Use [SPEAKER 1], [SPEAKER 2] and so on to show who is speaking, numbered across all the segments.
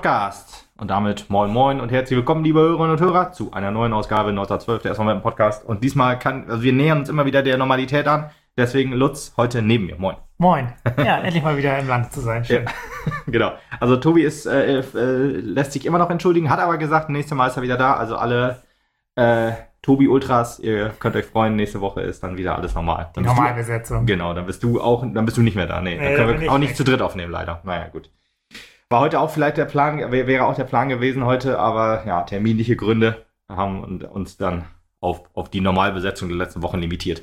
[SPEAKER 1] Podcast. Und damit moin moin und herzlich willkommen, liebe Hörerinnen und Hörer, zu einer neuen Ausgabe 1912 der SV Podcast. Und diesmal wir nähern uns immer wieder der Normalität an. Deswegen Lutz heute neben mir. Moin.
[SPEAKER 2] Moin. Ja, endlich mal wieder im Land zu sein. Schön.
[SPEAKER 1] Ja, genau. Also Tobi lässt sich immer noch entschuldigen, hat aber gesagt, nächstes Mal ist er wieder da. Also alle Tobi Ultras, ihr könnt euch freuen, nächste Woche ist dann wieder alles normal.
[SPEAKER 2] Die Normalbesetzung.
[SPEAKER 1] Genau, dann bist du nicht mehr da. Nee, dann können wir auch nicht zu dritt aufnehmen, leider. Naja, gut. War heute auch vielleicht der Plan, wäre auch der Plan gewesen heute, aber ja, terminliche Gründe haben uns dann auf die Normalbesetzung der letzten Wochen limitiert.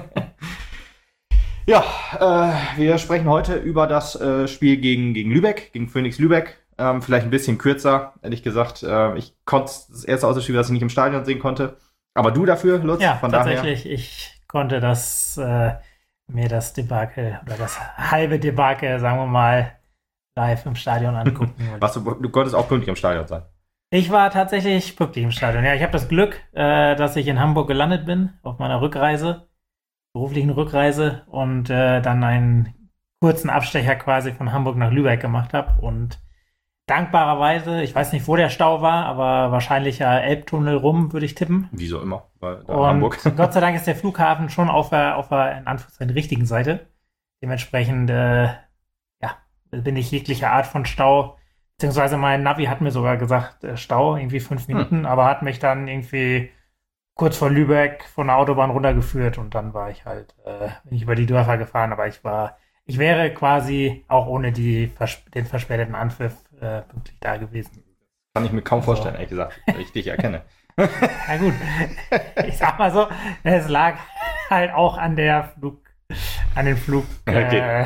[SPEAKER 1] Ja, wir sprechen heute über das Spiel gegen Lübeck, gegen Phoenix Lübeck. Vielleicht ein bisschen kürzer, ehrlich gesagt. Ich konnte das erste Auswärtsspiel, das ich nicht im Stadion sehen konnte. Aber du dafür, Lutz?
[SPEAKER 2] Ja,
[SPEAKER 1] von
[SPEAKER 2] tatsächlich.
[SPEAKER 1] Daher.
[SPEAKER 2] Ich konnte mir das Debakel oder das halbe Debakel, sagen wir mal, live im Stadion angucken.
[SPEAKER 1] Du konntest auch pünktlich im Stadion sein.
[SPEAKER 2] Ich war tatsächlich pünktlich im Stadion. Ja, ich habe das Glück, dass ich in Hamburg gelandet bin, auf meiner beruflichen Rückreise und dann einen kurzen Abstecher quasi von Hamburg nach Lübeck gemacht habe und dankbarerweise, ich weiß nicht, wo der Stau war, aber wahrscheinlich ja Elbtunnel rum, würde ich tippen.
[SPEAKER 1] Wie so immer, bei
[SPEAKER 2] und
[SPEAKER 1] Hamburg.
[SPEAKER 2] Gott sei Dank ist der Flughafen schon auf der in Anführungszeichen richtigen Seite. Dementsprechend bin ich jeglicher Art von Stau, beziehungsweise mein Navi hat mir sogar gesagt, Stau, irgendwie 5 Minuten, aber hat mich dann irgendwie kurz vor Lübeck von der Autobahn runtergeführt und dann war ich bin ich über die Dörfer gefahren, aber ich wäre quasi auch ohne den verspäteten Anpfiff pünktlich da gewesen.
[SPEAKER 1] Kann ich mir kaum vorstellen, ehrlich gesagt, wenn ich dich erkenne.
[SPEAKER 2] Na gut, ich sag mal so, es lag halt auch an den Flug.
[SPEAKER 1] Okay.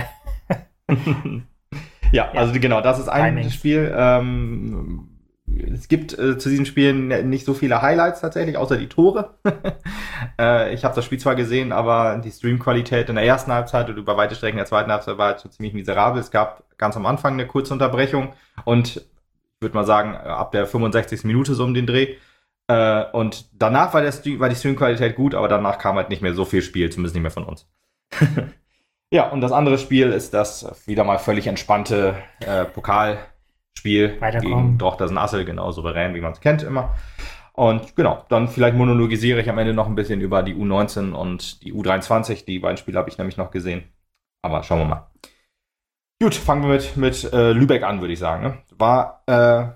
[SPEAKER 1] Ja, also genau, das ist ein Spiel. Es gibt zu diesem Spiel nicht so viele Highlights tatsächlich, außer die Tore. Ich habe das Spiel zwar gesehen, aber die Streamqualität in der ersten Halbzeit und über weite Strecken der zweiten Halbzeit war halt schon ziemlich miserabel. Es gab ganz am Anfang eine kurze Unterbrechung und ich würde mal sagen, ab der 65. Minute so um den Dreh. Und danach war die Streamqualität gut, aber danach kam halt nicht mehr so viel Spiel, zumindest nicht mehr von uns. Ja, und das andere Spiel ist das wieder mal völlig entspannte Pokalspiel gegen Drochtersen-Assel, genau souverän, wie man es kennt immer. Und genau, dann vielleicht monologisiere ich am Ende noch ein bisschen über die U19 und die U23. Die beiden Spiele habe ich nämlich noch gesehen. Aber schauen wir mal. Gut, fangen wir mit Lübeck an, würde ich sagen. Ne?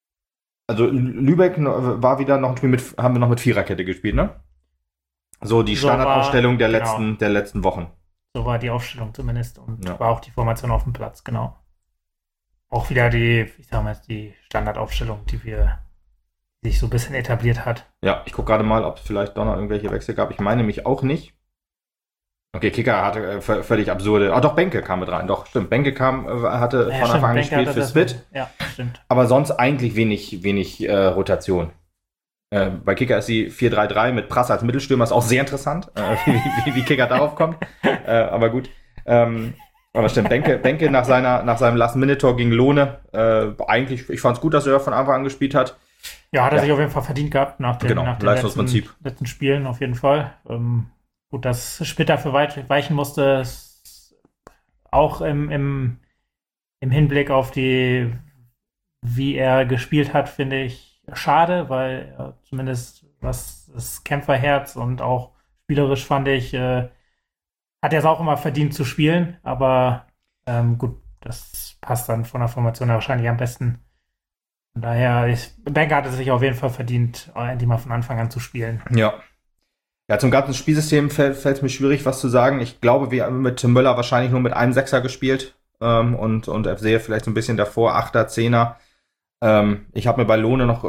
[SPEAKER 1] Lübeck war wieder noch ein Spiel haben wir noch mit Viererkette gespielt, ne? So die Standardaufstellung der letzten Wochen.
[SPEAKER 2] So war die Aufstellung zumindest und war auch die Formation auf dem Platz, genau. Auch wieder die Standardaufstellung, die sich so ein bisschen etabliert hat.
[SPEAKER 1] Ja, ich gucke gerade mal, ob es vielleicht doch noch irgendwelche Wechsel gab. Ich meine mich auch nicht. Okay, Kicker hatte völlig absurde. Doch, Benke kam mit rein. Doch, stimmt. Benke hatte von Anfang an gespielt für Spit.
[SPEAKER 2] Ja, stimmt.
[SPEAKER 1] Aber sonst eigentlich wenig Rotation. Bei Kicker ist die 4-3-3 mit Prass als Mittelstürmer, ist auch sehr interessant, wie Kicker darauf kommt. Aber gut. Aber stimmt, Benke nach seinem Last-Minute-Tor gegen Lohne, eigentlich, ich fand es gut, dass er von Anfang an gespielt hat.
[SPEAKER 2] Ja, hat er sich auf jeden Fall verdient gehabt nach den letzten Spielen auf jeden Fall. Gut, dass Spitt dafür weichen musste, auch im Hinblick auf wie er gespielt hat, finde ich schade, weil zumindest was das Kämpferherz und auch spielerisch fand ich, hat er es auch immer verdient zu spielen, aber gut, das passt dann von der Formation wahrscheinlich am besten. Von daher, Benke hat es sich auf jeden Fall verdient, endlich mal von Anfang an zu spielen.
[SPEAKER 1] Ja, zum ganzen Spielsystem fällt es mir schwierig, was zu sagen. Ich glaube, wir haben mit Tim Möller wahrscheinlich nur mit einem Sechser gespielt und FCE vielleicht so ein bisschen davor, Achter, Zehner. Ich habe mir bei Lohne noch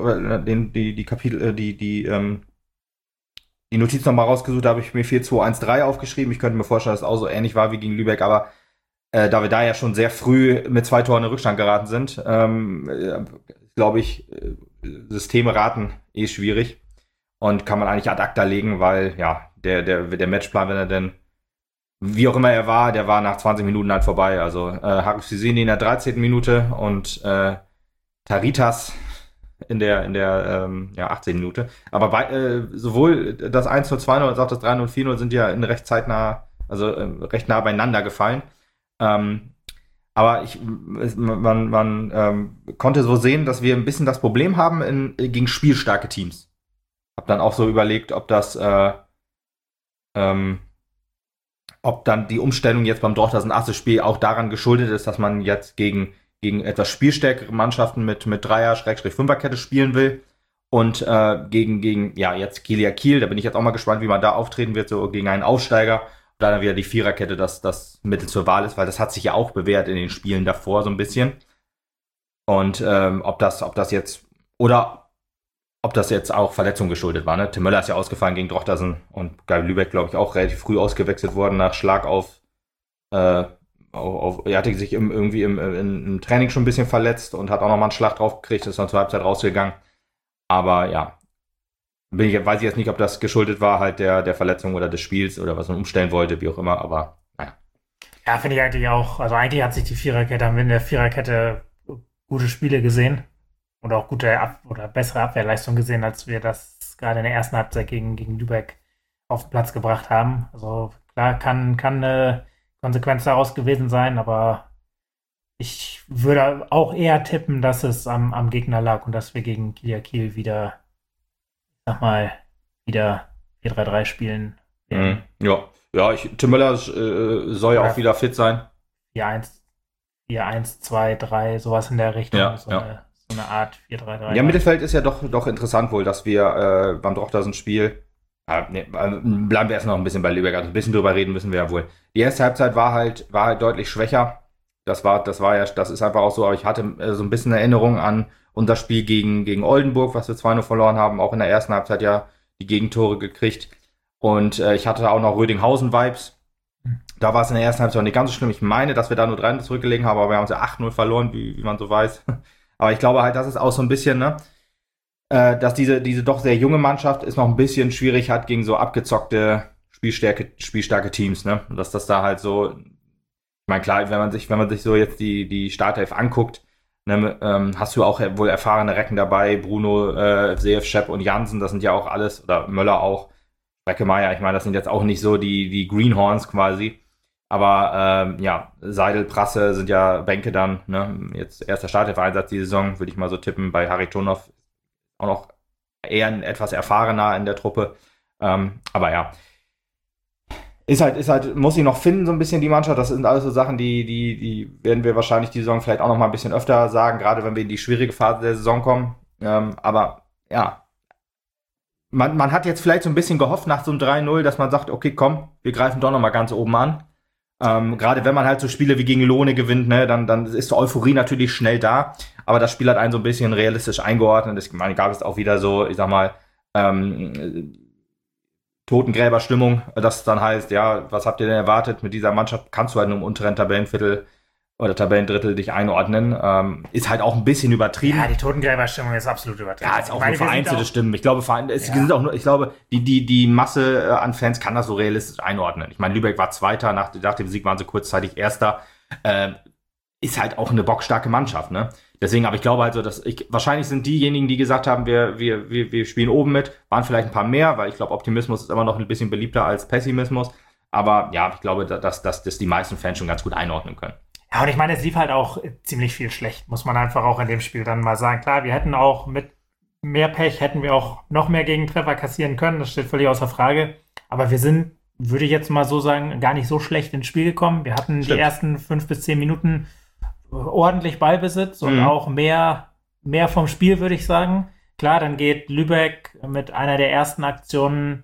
[SPEAKER 1] die Notiz nochmal rausgesucht, da habe ich mir 4-2-1-3 aufgeschrieben. Ich könnte mir vorstellen, dass es auch so ähnlich war wie gegen Lübeck, aber da wir da ja schon sehr früh mit 2 Toren in Rückstand geraten sind, glaube ich, Systeme raten schwierig und kann man eigentlich ad acta legen, weil ja, der Matchplan, wenn er denn wie auch immer er war, der war nach 20 Minuten halt vorbei. Also Haris Fusini in der 13. Minute und Taritas in der 18. Minute. Aber sowohl das 1-0, 2-0 als auch das 3-0, 4-0 sind ja recht zeitnah, also recht nah beieinander gefallen. Aber man konnte so sehen, dass wir ein bisschen das Problem haben gegen spielstarke Teams. Hab dann auch so überlegt, ob dann die Umstellung jetzt beim Dortmund Asse-Spiel auch daran geschuldet ist, dass man jetzt gegen etwas spielstärkere Mannschaften mit Dreier-Fünferkette spielen will und gegen jetzt Kiel, da bin ich jetzt auch mal gespannt, wie man da auftreten wird, so gegen einen Aufsteiger, ob da dann wieder die Viererkette das Mittel zur Wahl ist, weil das hat sich ja auch bewährt in den Spielen davor so ein bisschen. Und ob das jetzt auch Verletzungen geschuldet war. Ne? Tim Möller ist ja ausgefallen gegen Drochtersen und Gabi Lübeck, glaube ich, auch relativ früh ausgewechselt worden nach Schlag er hatte sich irgendwie im Training schon ein bisschen verletzt und hat auch nochmal einen Schlag drauf gekriegt, ist dann zur Halbzeit rausgegangen. Aber ja, weiß ich jetzt nicht, ob das geschuldet war, halt der Verletzung oder des Spiels oder was man umstellen wollte, wie auch immer, aber naja.
[SPEAKER 2] Ja, finde ich eigentlich auch. Also eigentlich hat sich die Viererkette, haben wir in der Viererkette gute Spiele gesehen. Oder auch gute oder bessere Abwehrleistung gesehen, als wir das gerade in der ersten Halbzeit gegen Lübeck auf den Platz gebracht haben. Also klar, kann eine Konsequenz daraus gewesen sein, aber ich würde auch eher tippen, dass es am Gegner lag und dass wir gegen Kiel wieder 4-3-3 spielen.
[SPEAKER 1] Ja, Tim Möller soll ja auch wieder fit sein.
[SPEAKER 2] 4-1-2-3, sowas in der Richtung. So eine Art 4-3-3.
[SPEAKER 1] Ja, Mittelfeld ist ja doch interessant wohl, dass wir beim Drochtersen-Spiel bleiben wir erst noch ein bisschen bei Lübeck. Also ein bisschen drüber reden müssen wir ja wohl. Die erste Halbzeit war halt deutlich schwächer. Das ist einfach auch so, aber ich hatte so ein bisschen Erinnerung an unser Spiel gegen Oldenburg, was wir 2-0 verloren haben, auch in der ersten Halbzeit ja die Gegentore gekriegt. Und ich hatte auch noch Rödinghausen-Vibes. Da war es in der ersten Halbzeit nicht ganz so schlimm. Ich meine, dass wir da nur 3 zurückgelegen haben, aber wir haben uns ja 8-0 verloren, wie man so weiß. Aber ich glaube halt, das ist auch so ein bisschen, ne, dass diese doch sehr junge Mannschaft es noch ein bisschen schwierig hat gegen so abgezockte, spielstarke Teams, ne? Dass das da halt so, ich meine, klar, wenn man sich so jetzt die Startelf anguckt, ne, hast du auch wohl erfahrene Recken dabei, Bruno, Seev, Schepp und Jansen, das sind ja auch alles, oder Möller auch, Breckemeyer, ich meine, das sind jetzt auch nicht so die Greenhorns quasi. Aber Seidel, Prasse sind ja Bänke dann, ne? Jetzt erster Startelf-Einsatz die Saison, würde ich mal so tippen. Bei Haritonov auch noch eher etwas erfahrener in der Truppe. Aber ja, ist halt, muss ich noch finden, so ein bisschen die Mannschaft. Das sind alles so Sachen, die werden wir wahrscheinlich die Saison vielleicht auch noch mal ein bisschen öfter sagen, gerade wenn wir in die schwierige Phase der Saison kommen. Aber ja, man hat jetzt vielleicht so ein bisschen gehofft nach so einem 3-0, dass man sagt, okay, komm, wir greifen doch noch mal ganz oben an. Gerade wenn man halt so Spiele wie gegen Lohne gewinnt, ne, dann ist die Euphorie natürlich schnell da, aber das Spiel hat einen so ein bisschen realistisch eingeordnet. Ich meine, gab es auch wieder so, ich sag mal, Totengräberstimmung, das dann heißt, ja, was habt ihr denn erwartet? Mit dieser Mannschaft kannst du halt nur im unteren Tabellenviertel oder Tabellendrittel dich einordnen. Ist halt auch ein bisschen übertrieben.
[SPEAKER 2] Ja, die Totengräberstimmung ist absolut übertrieben.
[SPEAKER 1] Ja, ist auch nur vereinzelte Stimmen. Ich glaube, die Masse an Fans kann das so realistisch einordnen. Ich meine, Lübeck war Zweiter, nach dem Sieg waren sie kurzzeitig Erster. Ist halt auch eine bockstarke Mannschaft, ne? Deswegen, aber ich glaube halt so, wahrscheinlich sind diejenigen, die gesagt haben, wir spielen oben mit, waren vielleicht ein paar mehr, weil ich glaube, Optimismus ist immer noch ein bisschen beliebter als Pessimismus. Aber ja, ich glaube, dass die meisten Fans schon ganz gut einordnen können.
[SPEAKER 2] Ja, und ich meine, es lief halt auch ziemlich viel schlecht, muss man einfach auch in dem Spiel dann mal sagen. Klar, wir hätten auch mit mehr Pech, hätten wir auch noch mehr Gegentreffer kassieren können, das steht völlig außer Frage. Aber wir sind, würde ich jetzt mal so sagen, gar nicht so schlecht ins Spiel gekommen. Wir hatten die ersten 5 bis 10 Minuten ordentlich Ballbesitz und auch mehr vom Spiel, würde ich sagen. Klar, dann geht Lübeck mit einer der ersten Aktionen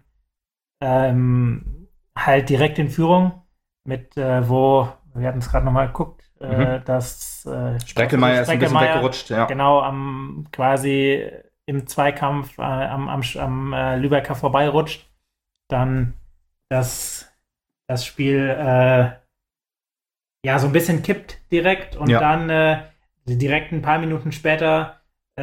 [SPEAKER 2] halt direkt in Führung, mit wo wir hatten es gerade nochmal geguckt, dass
[SPEAKER 1] Spreckelmeier ist ein bisschen weggerutscht, ja.
[SPEAKER 2] Genau, quasi im Zweikampf am Lübecker vorbeirutscht. Dann das Spiel so ein bisschen kippt direkt und dann direkt ein paar Minuten später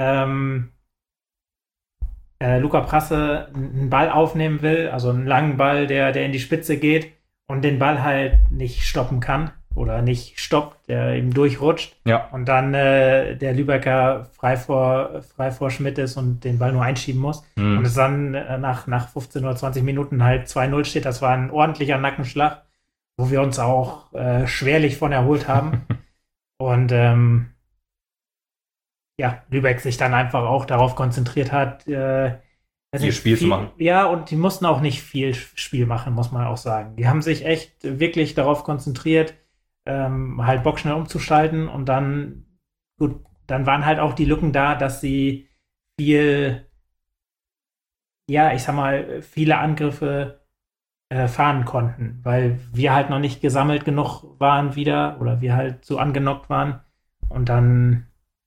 [SPEAKER 2] Luca Prasse einen Ball aufnehmen will, also einen langen Ball, der in die Spitze geht und den Ball halt nicht stoppen kann oder nicht stoppt, der eben durchrutscht.
[SPEAKER 1] Ja.
[SPEAKER 2] Und dann der Lübecker frei vor Schmidt ist und den Ball nur einschieben muss. Und es dann nach 15 oder 20 Minuten halt 2-0 steht. Das war ein ordentlicher Nackenschlag, wo wir uns auch schwerlich von erholt haben. Und Lübeck sich dann einfach auch darauf konzentriert hat,
[SPEAKER 1] ihr Spiel zu machen.
[SPEAKER 2] Ja, und die mussten auch nicht viel Spiel machen, muss man auch sagen. Die haben sich echt wirklich darauf konzentriert, halt Bock schnell umzuschalten und dann waren halt auch die Lücken da, dass sie viele Angriffe fahren konnten, weil wir halt noch nicht gesammelt genug waren wieder oder wir halt so angenockt waren und dann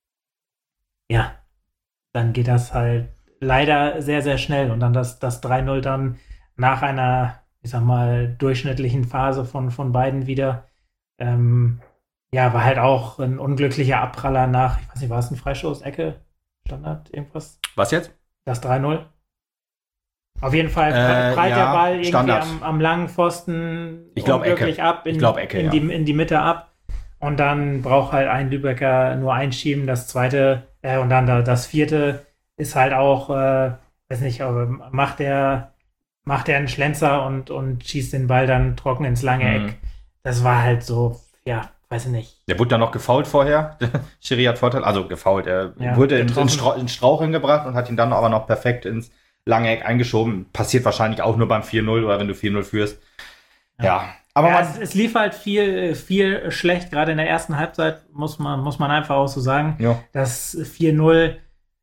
[SPEAKER 2] geht das halt leider sehr, sehr schnell und dann das 3-0 dann nach einer, durchschnittlichen Phase von beiden wieder, war halt auch ein unglücklicher Abpraller nach, ich weiß nicht, war es ein Freistoß, Ecke, Standard, irgendwas?
[SPEAKER 1] Was jetzt?
[SPEAKER 2] Das 3-0. Auf jeden Fall prallt der Ball irgendwie am langen Pfosten
[SPEAKER 1] unglücklich
[SPEAKER 2] Ecke. Ab, in die Mitte ab. Und dann braucht halt ein Lübecker nur einschieben. Das zweite und dann das vierte ist halt auch, macht der einen Schlenzer und schießt den Ball dann trocken ins lange Eck. Das war halt so, weiß ich nicht.
[SPEAKER 1] Der wurde dann noch gefoult vorher. Schiri hat Vorteil, also gefoult. Er wurde ins Straucheln gebracht und hat ihn dann aber noch perfekt ins lange Eck eingeschoben. Passiert wahrscheinlich auch nur beim 4-0 oder wenn du 4-0 führst. Ja.
[SPEAKER 2] Aber es lief halt viel schlecht, gerade in der ersten Halbzeit, muss man einfach auch so sagen.
[SPEAKER 1] Ja.
[SPEAKER 2] Das 4-0,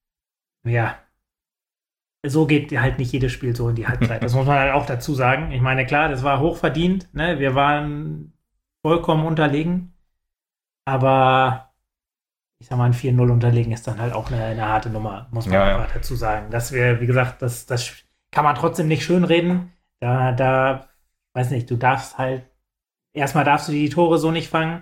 [SPEAKER 2] so geht halt nicht jedes Spiel so in die Halbzeit. Das muss man halt auch dazu sagen. Ich meine, klar, das war hochverdient, ne? Wir waren vollkommen unterlegen. Aber ein 4-0 unterlegen ist dann halt auch eine harte Nummer, muss man einfach dazu sagen. Dass wir, wie gesagt, das kann man trotzdem nicht schönreden. Da weiß nicht, du darfst halt, erstmal darfst du die Tore so nicht fangen.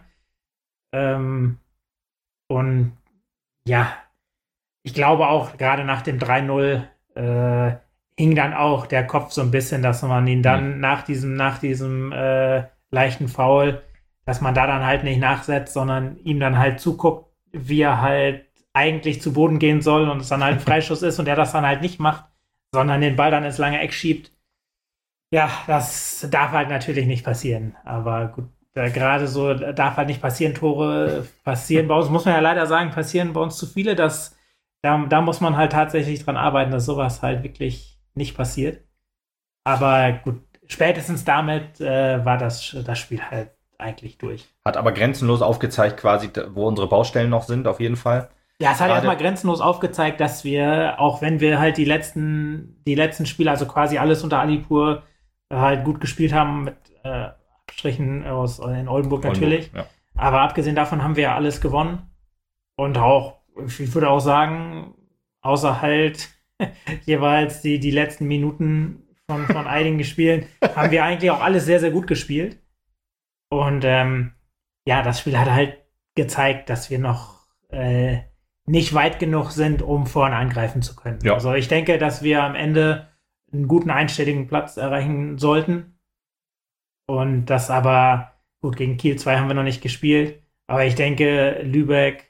[SPEAKER 2] Und ich glaube auch, gerade nach dem 3-0 hing dann auch der Kopf so ein bisschen, dass man ihn dann nach diesem leichten Foul, dass man da dann halt nicht nachsetzt, sondern ihm dann halt zuguckt, wie er halt eigentlich zu Boden gehen soll und es dann halt ein Freischuss ist und er das dann halt nicht macht, sondern den Ball dann ins lange Eck schiebt. Ja, das darf halt natürlich nicht passieren. Aber gut, gerade so darf halt nicht passieren. Tore passieren bei uns, muss man ja leider sagen, passieren bei uns zu viele. Da muss man halt tatsächlich dran arbeiten, dass sowas halt wirklich nicht passiert. Aber gut, spätestens damit war das Spiel halt eigentlich durch.
[SPEAKER 1] Hat aber grenzenlos aufgezeigt quasi, wo unsere Baustellen noch sind, auf jeden Fall.
[SPEAKER 2] Ja, es hat erstmal grenzenlos aufgezeigt, dass wir, auch wenn wir halt die letzten Spiele, also quasi alles unter Alipur, halt gut gespielt haben, mit Abstrichen in Oldenburg natürlich. Ja. Aber abgesehen davon haben wir ja alles gewonnen. Und auch, ich würde auch sagen, außer halt jeweils die letzten Minuten von einigen Spielen, haben wir eigentlich auch alles sehr, sehr gut gespielt. Und das Spiel hat halt gezeigt, dass wir noch nicht weit genug sind, um vorne angreifen zu können. Ja. Also ich denke, dass wir am Ende einen guten einstelligen Platz erreichen sollten. Und das aber, gut, gegen Kiel 2 haben wir noch nicht gespielt, aber ich denke, Lübeck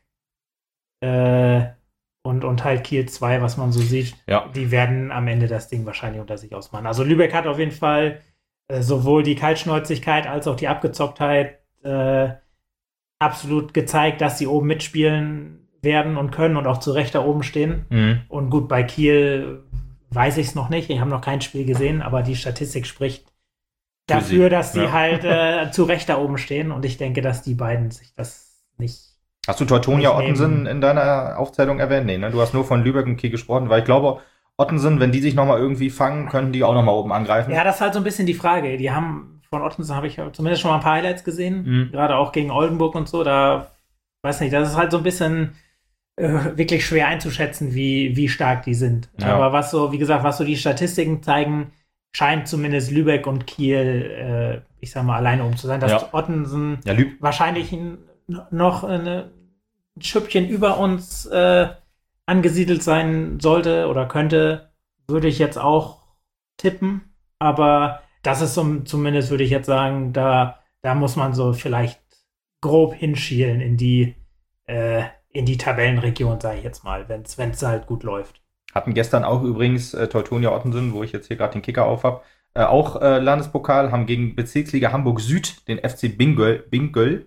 [SPEAKER 2] und halt Kiel 2, was man so sieht, die werden am Ende das Ding wahrscheinlich unter sich ausmachen. Also Lübeck hat auf jeden Fall sowohl die Kaltschnäuzigkeit als auch die Abgezocktheit absolut gezeigt, dass sie oben mitspielen werden und können und auch zu Recht da oben stehen. Mhm. Und gut, bei Kiel weiß ich es noch nicht. Ich habe noch kein Spiel gesehen, aber die Statistik spricht dafür, dass sie halt zu Recht da oben stehen. Und ich denke, dass die beiden sich das nicht.
[SPEAKER 1] Hast du Teutonia Ottensen in deiner Aufzählung erwähnt? Nee, ne? Du hast nur von Lübeck und Kiel gesprochen, weil ich glaube, Ottensen, wenn die sich nochmal irgendwie fangen, können die auch nochmal oben angreifen.
[SPEAKER 2] Ja, das ist halt so ein bisschen die Frage. Die haben, von Ottensen habe ich zumindest schon mal ein paar Highlights gesehen, gerade auch gegen Oldenburg und so. Da, weiß nicht, das ist halt so ein bisschen wirklich schwer einzuschätzen, wie stark die sind. Ja. Aber was so die Statistiken zeigen, scheint zumindest Lübeck und Kiel, alleine oben zu sein. Dass Ottensen wahrscheinlich noch ein Schüppchen über uns angesiedelt sein sollte oder könnte, würde ich jetzt auch tippen. Aber das ist zumindest, würde ich jetzt sagen, da muss man so vielleicht grob hinschielen in die Tabellenregion, sage ich jetzt mal, wenn es halt gut läuft.
[SPEAKER 1] Hatten gestern auch übrigens Teutonia Ottensen, wo ich jetzt hier gerade den Kicker auf habe, auch Landespokal, haben gegen Bezirksliga Hamburg Süd den FC Bingöl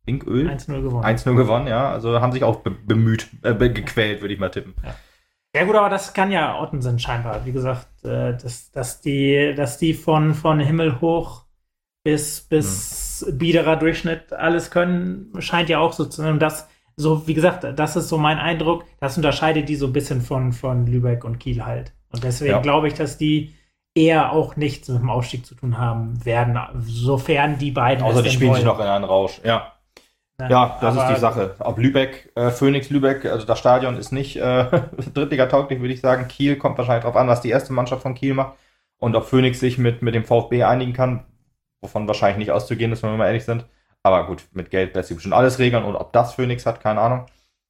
[SPEAKER 1] Inköl?
[SPEAKER 2] 1-0 gewonnen.
[SPEAKER 1] 1-0 gewonnen, ja. Also haben sich auch bemüht, gequält, würde ich mal tippen.
[SPEAKER 2] Ja gut, aber das kann ja Ottensen scheinbar. Wie gesagt, dass die von Himmel hoch bis biederer Durchschnitt alles können, scheint ja auch so zu sein. Und das, so wie gesagt, das ist so mein Eindruck, das unterscheidet die so ein bisschen von Lübeck und Kiel halt. Und deswegen glaube ich, dass die eher auch nichts mit dem Aufstieg zu tun haben werden, sofern die beiden.
[SPEAKER 1] Außer die spielen sich noch in einen Rausch, ja. Ja, das ist die Sache. Ob Lübeck, Phoenix Lübeck, also das Stadion ist nicht Drittliga-tauglich, würde ich sagen. Kiel kommt wahrscheinlich drauf an, was die erste Mannschaft von Kiel macht. Und ob Phoenix sich mit dem VfB einigen kann, wovon wahrscheinlich nicht auszugehen ist, wenn wir mal ehrlich sind. Aber gut, mit Geld lässt sich bestimmt alles regeln. Und ob das Phoenix hat, keine Ahnung.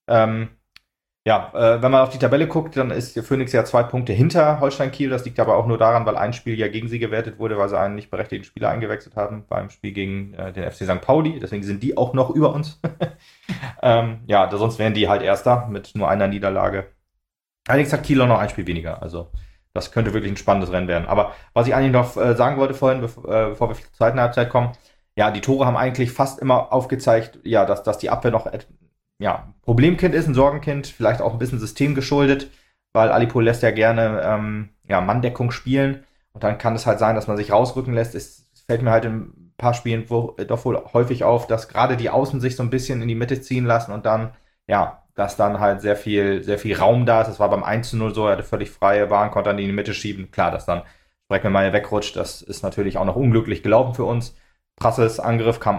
[SPEAKER 1] Wenn man auf die Tabelle guckt, dann ist Phoenix ja 2 Punkte hinter Holstein-Kiel. Das liegt aber auch nur daran, weil ein Spiel ja gegen sie gewertet wurde, weil sie einen nicht berechtigten Spieler eingewechselt haben beim Spiel gegen den FC St. Pauli. Deswegen sind die auch noch über uns. Sonst wären die halt Erster mit nur einer Niederlage. Allerdings hat Kiel auch noch ein Spiel weniger. Also das könnte wirklich ein spannendes Rennen werden. Aber was ich eigentlich noch sagen wollte vorhin, bevor wir zur zweiten Halbzeit kommen, ja, die Tore haben eigentlich fast immer aufgezeigt, ja, dass die Abwehr noch Problemkind ist, ein Sorgenkind, vielleicht auch ein bisschen systemgeschuldet, weil Alipur lässt ja gerne Manndeckung spielen und dann kann es halt sein, dass man sich rausrücken lässt. Es fällt mir halt in ein paar Spielen doch wohl häufig auf, dass gerade die Außen sich so ein bisschen in die Mitte ziehen lassen und dann, dass dann halt sehr viel Raum da ist. Das war beim 1-0 so, er hatte völlig freie Bahn, konnte dann in die Mitte schieben. Klar, dass dann Breckelmeier wegrutscht, das ist natürlich auch noch unglücklich gelaufen für uns. Prasses Angriff kam,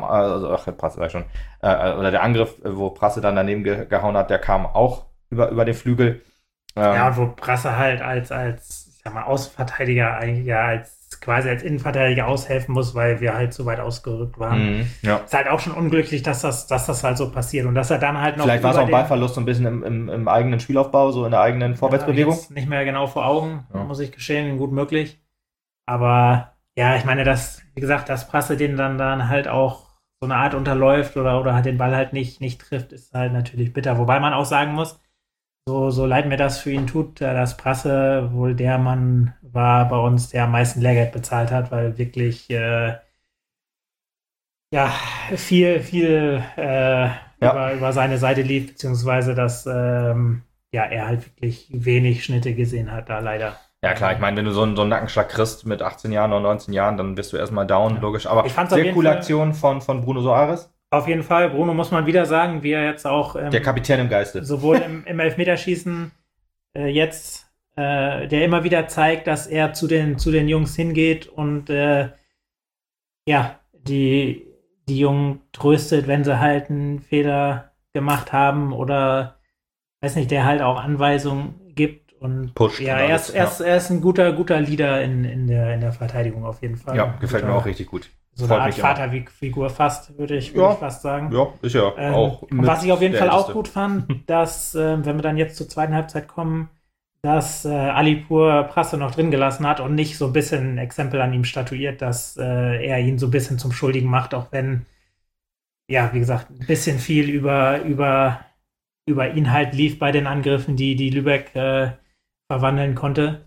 [SPEAKER 1] der Angriff, wo Prasse dann daneben gehauen hat, der kam auch über den Flügel.
[SPEAKER 2] Und wo Prasse halt als ich sag mal, Außenverteidiger eigentlich quasi als Innenverteidiger aushelfen muss, weil wir halt so weit ausgerückt waren. Ist halt auch schon unglücklich, dass das halt so passiert und dass er dann halt noch.
[SPEAKER 1] Vielleicht war es auch ein Ballverlust so ein bisschen im eigenen Spielaufbau, so in der eigenen Vorwärtsbewegung.
[SPEAKER 2] Jetzt nicht mehr genau vor Augen, muss ich gestehen, gut möglich. Aber ja, ich meine, wie gesagt, dass Prasse den dann halt auch so eine Art unterläuft oder den Ball halt nicht trifft, ist halt natürlich bitter. Wobei man auch sagen muss, so leid mir das für ihn tut, dass Prasse wohl der Mann war bei uns, der am meisten Lehrgeld bezahlt hat, weil wirklich viel über seine Seite lief, beziehungsweise dass er halt wirklich wenig Schnitte gesehen hat, da leider.
[SPEAKER 1] Ja klar, ich meine, wenn du so einen Nackenschlag kriegst mit 18 Jahren oder 19 Jahren, dann bist du erstmal down, logisch. Aber sehr coole Aktion von Bruno Soares.
[SPEAKER 2] Auf jeden Fall. Bruno muss man wieder sagen, wie er jetzt auch
[SPEAKER 1] der Kapitän im Geiste.
[SPEAKER 2] Sowohl im Elfmeterschießen der immer wieder zeigt, dass er zu den Jungs hingeht und die Jungen tröstet, wenn sie halt einen Fehler gemacht haben oder weiß nicht, der halt auch Anweisungen gibt. Und pusht. Ja, er ist ein guter Leader in der Verteidigung auf jeden Fall.
[SPEAKER 1] Ja, gefällt mir auch richtig gut.
[SPEAKER 2] So eine Art Vaterfigur fast, würde ich fast sagen.
[SPEAKER 1] Ja, ist ja auch.
[SPEAKER 2] Und was ich auf jeden Fall auch gut fand, dass, wenn wir dann jetzt zur zweiten Halbzeit kommen, dass Alipur Prasse noch drin gelassen hat und nicht so ein bisschen ein Exempel an ihm statuiert, dass er ihn so ein bisschen zum Schuldigen macht, auch wenn, ja, wie gesagt, ein bisschen viel über ihn halt lief bei den Angriffen, die Lübeck verwandeln konnte.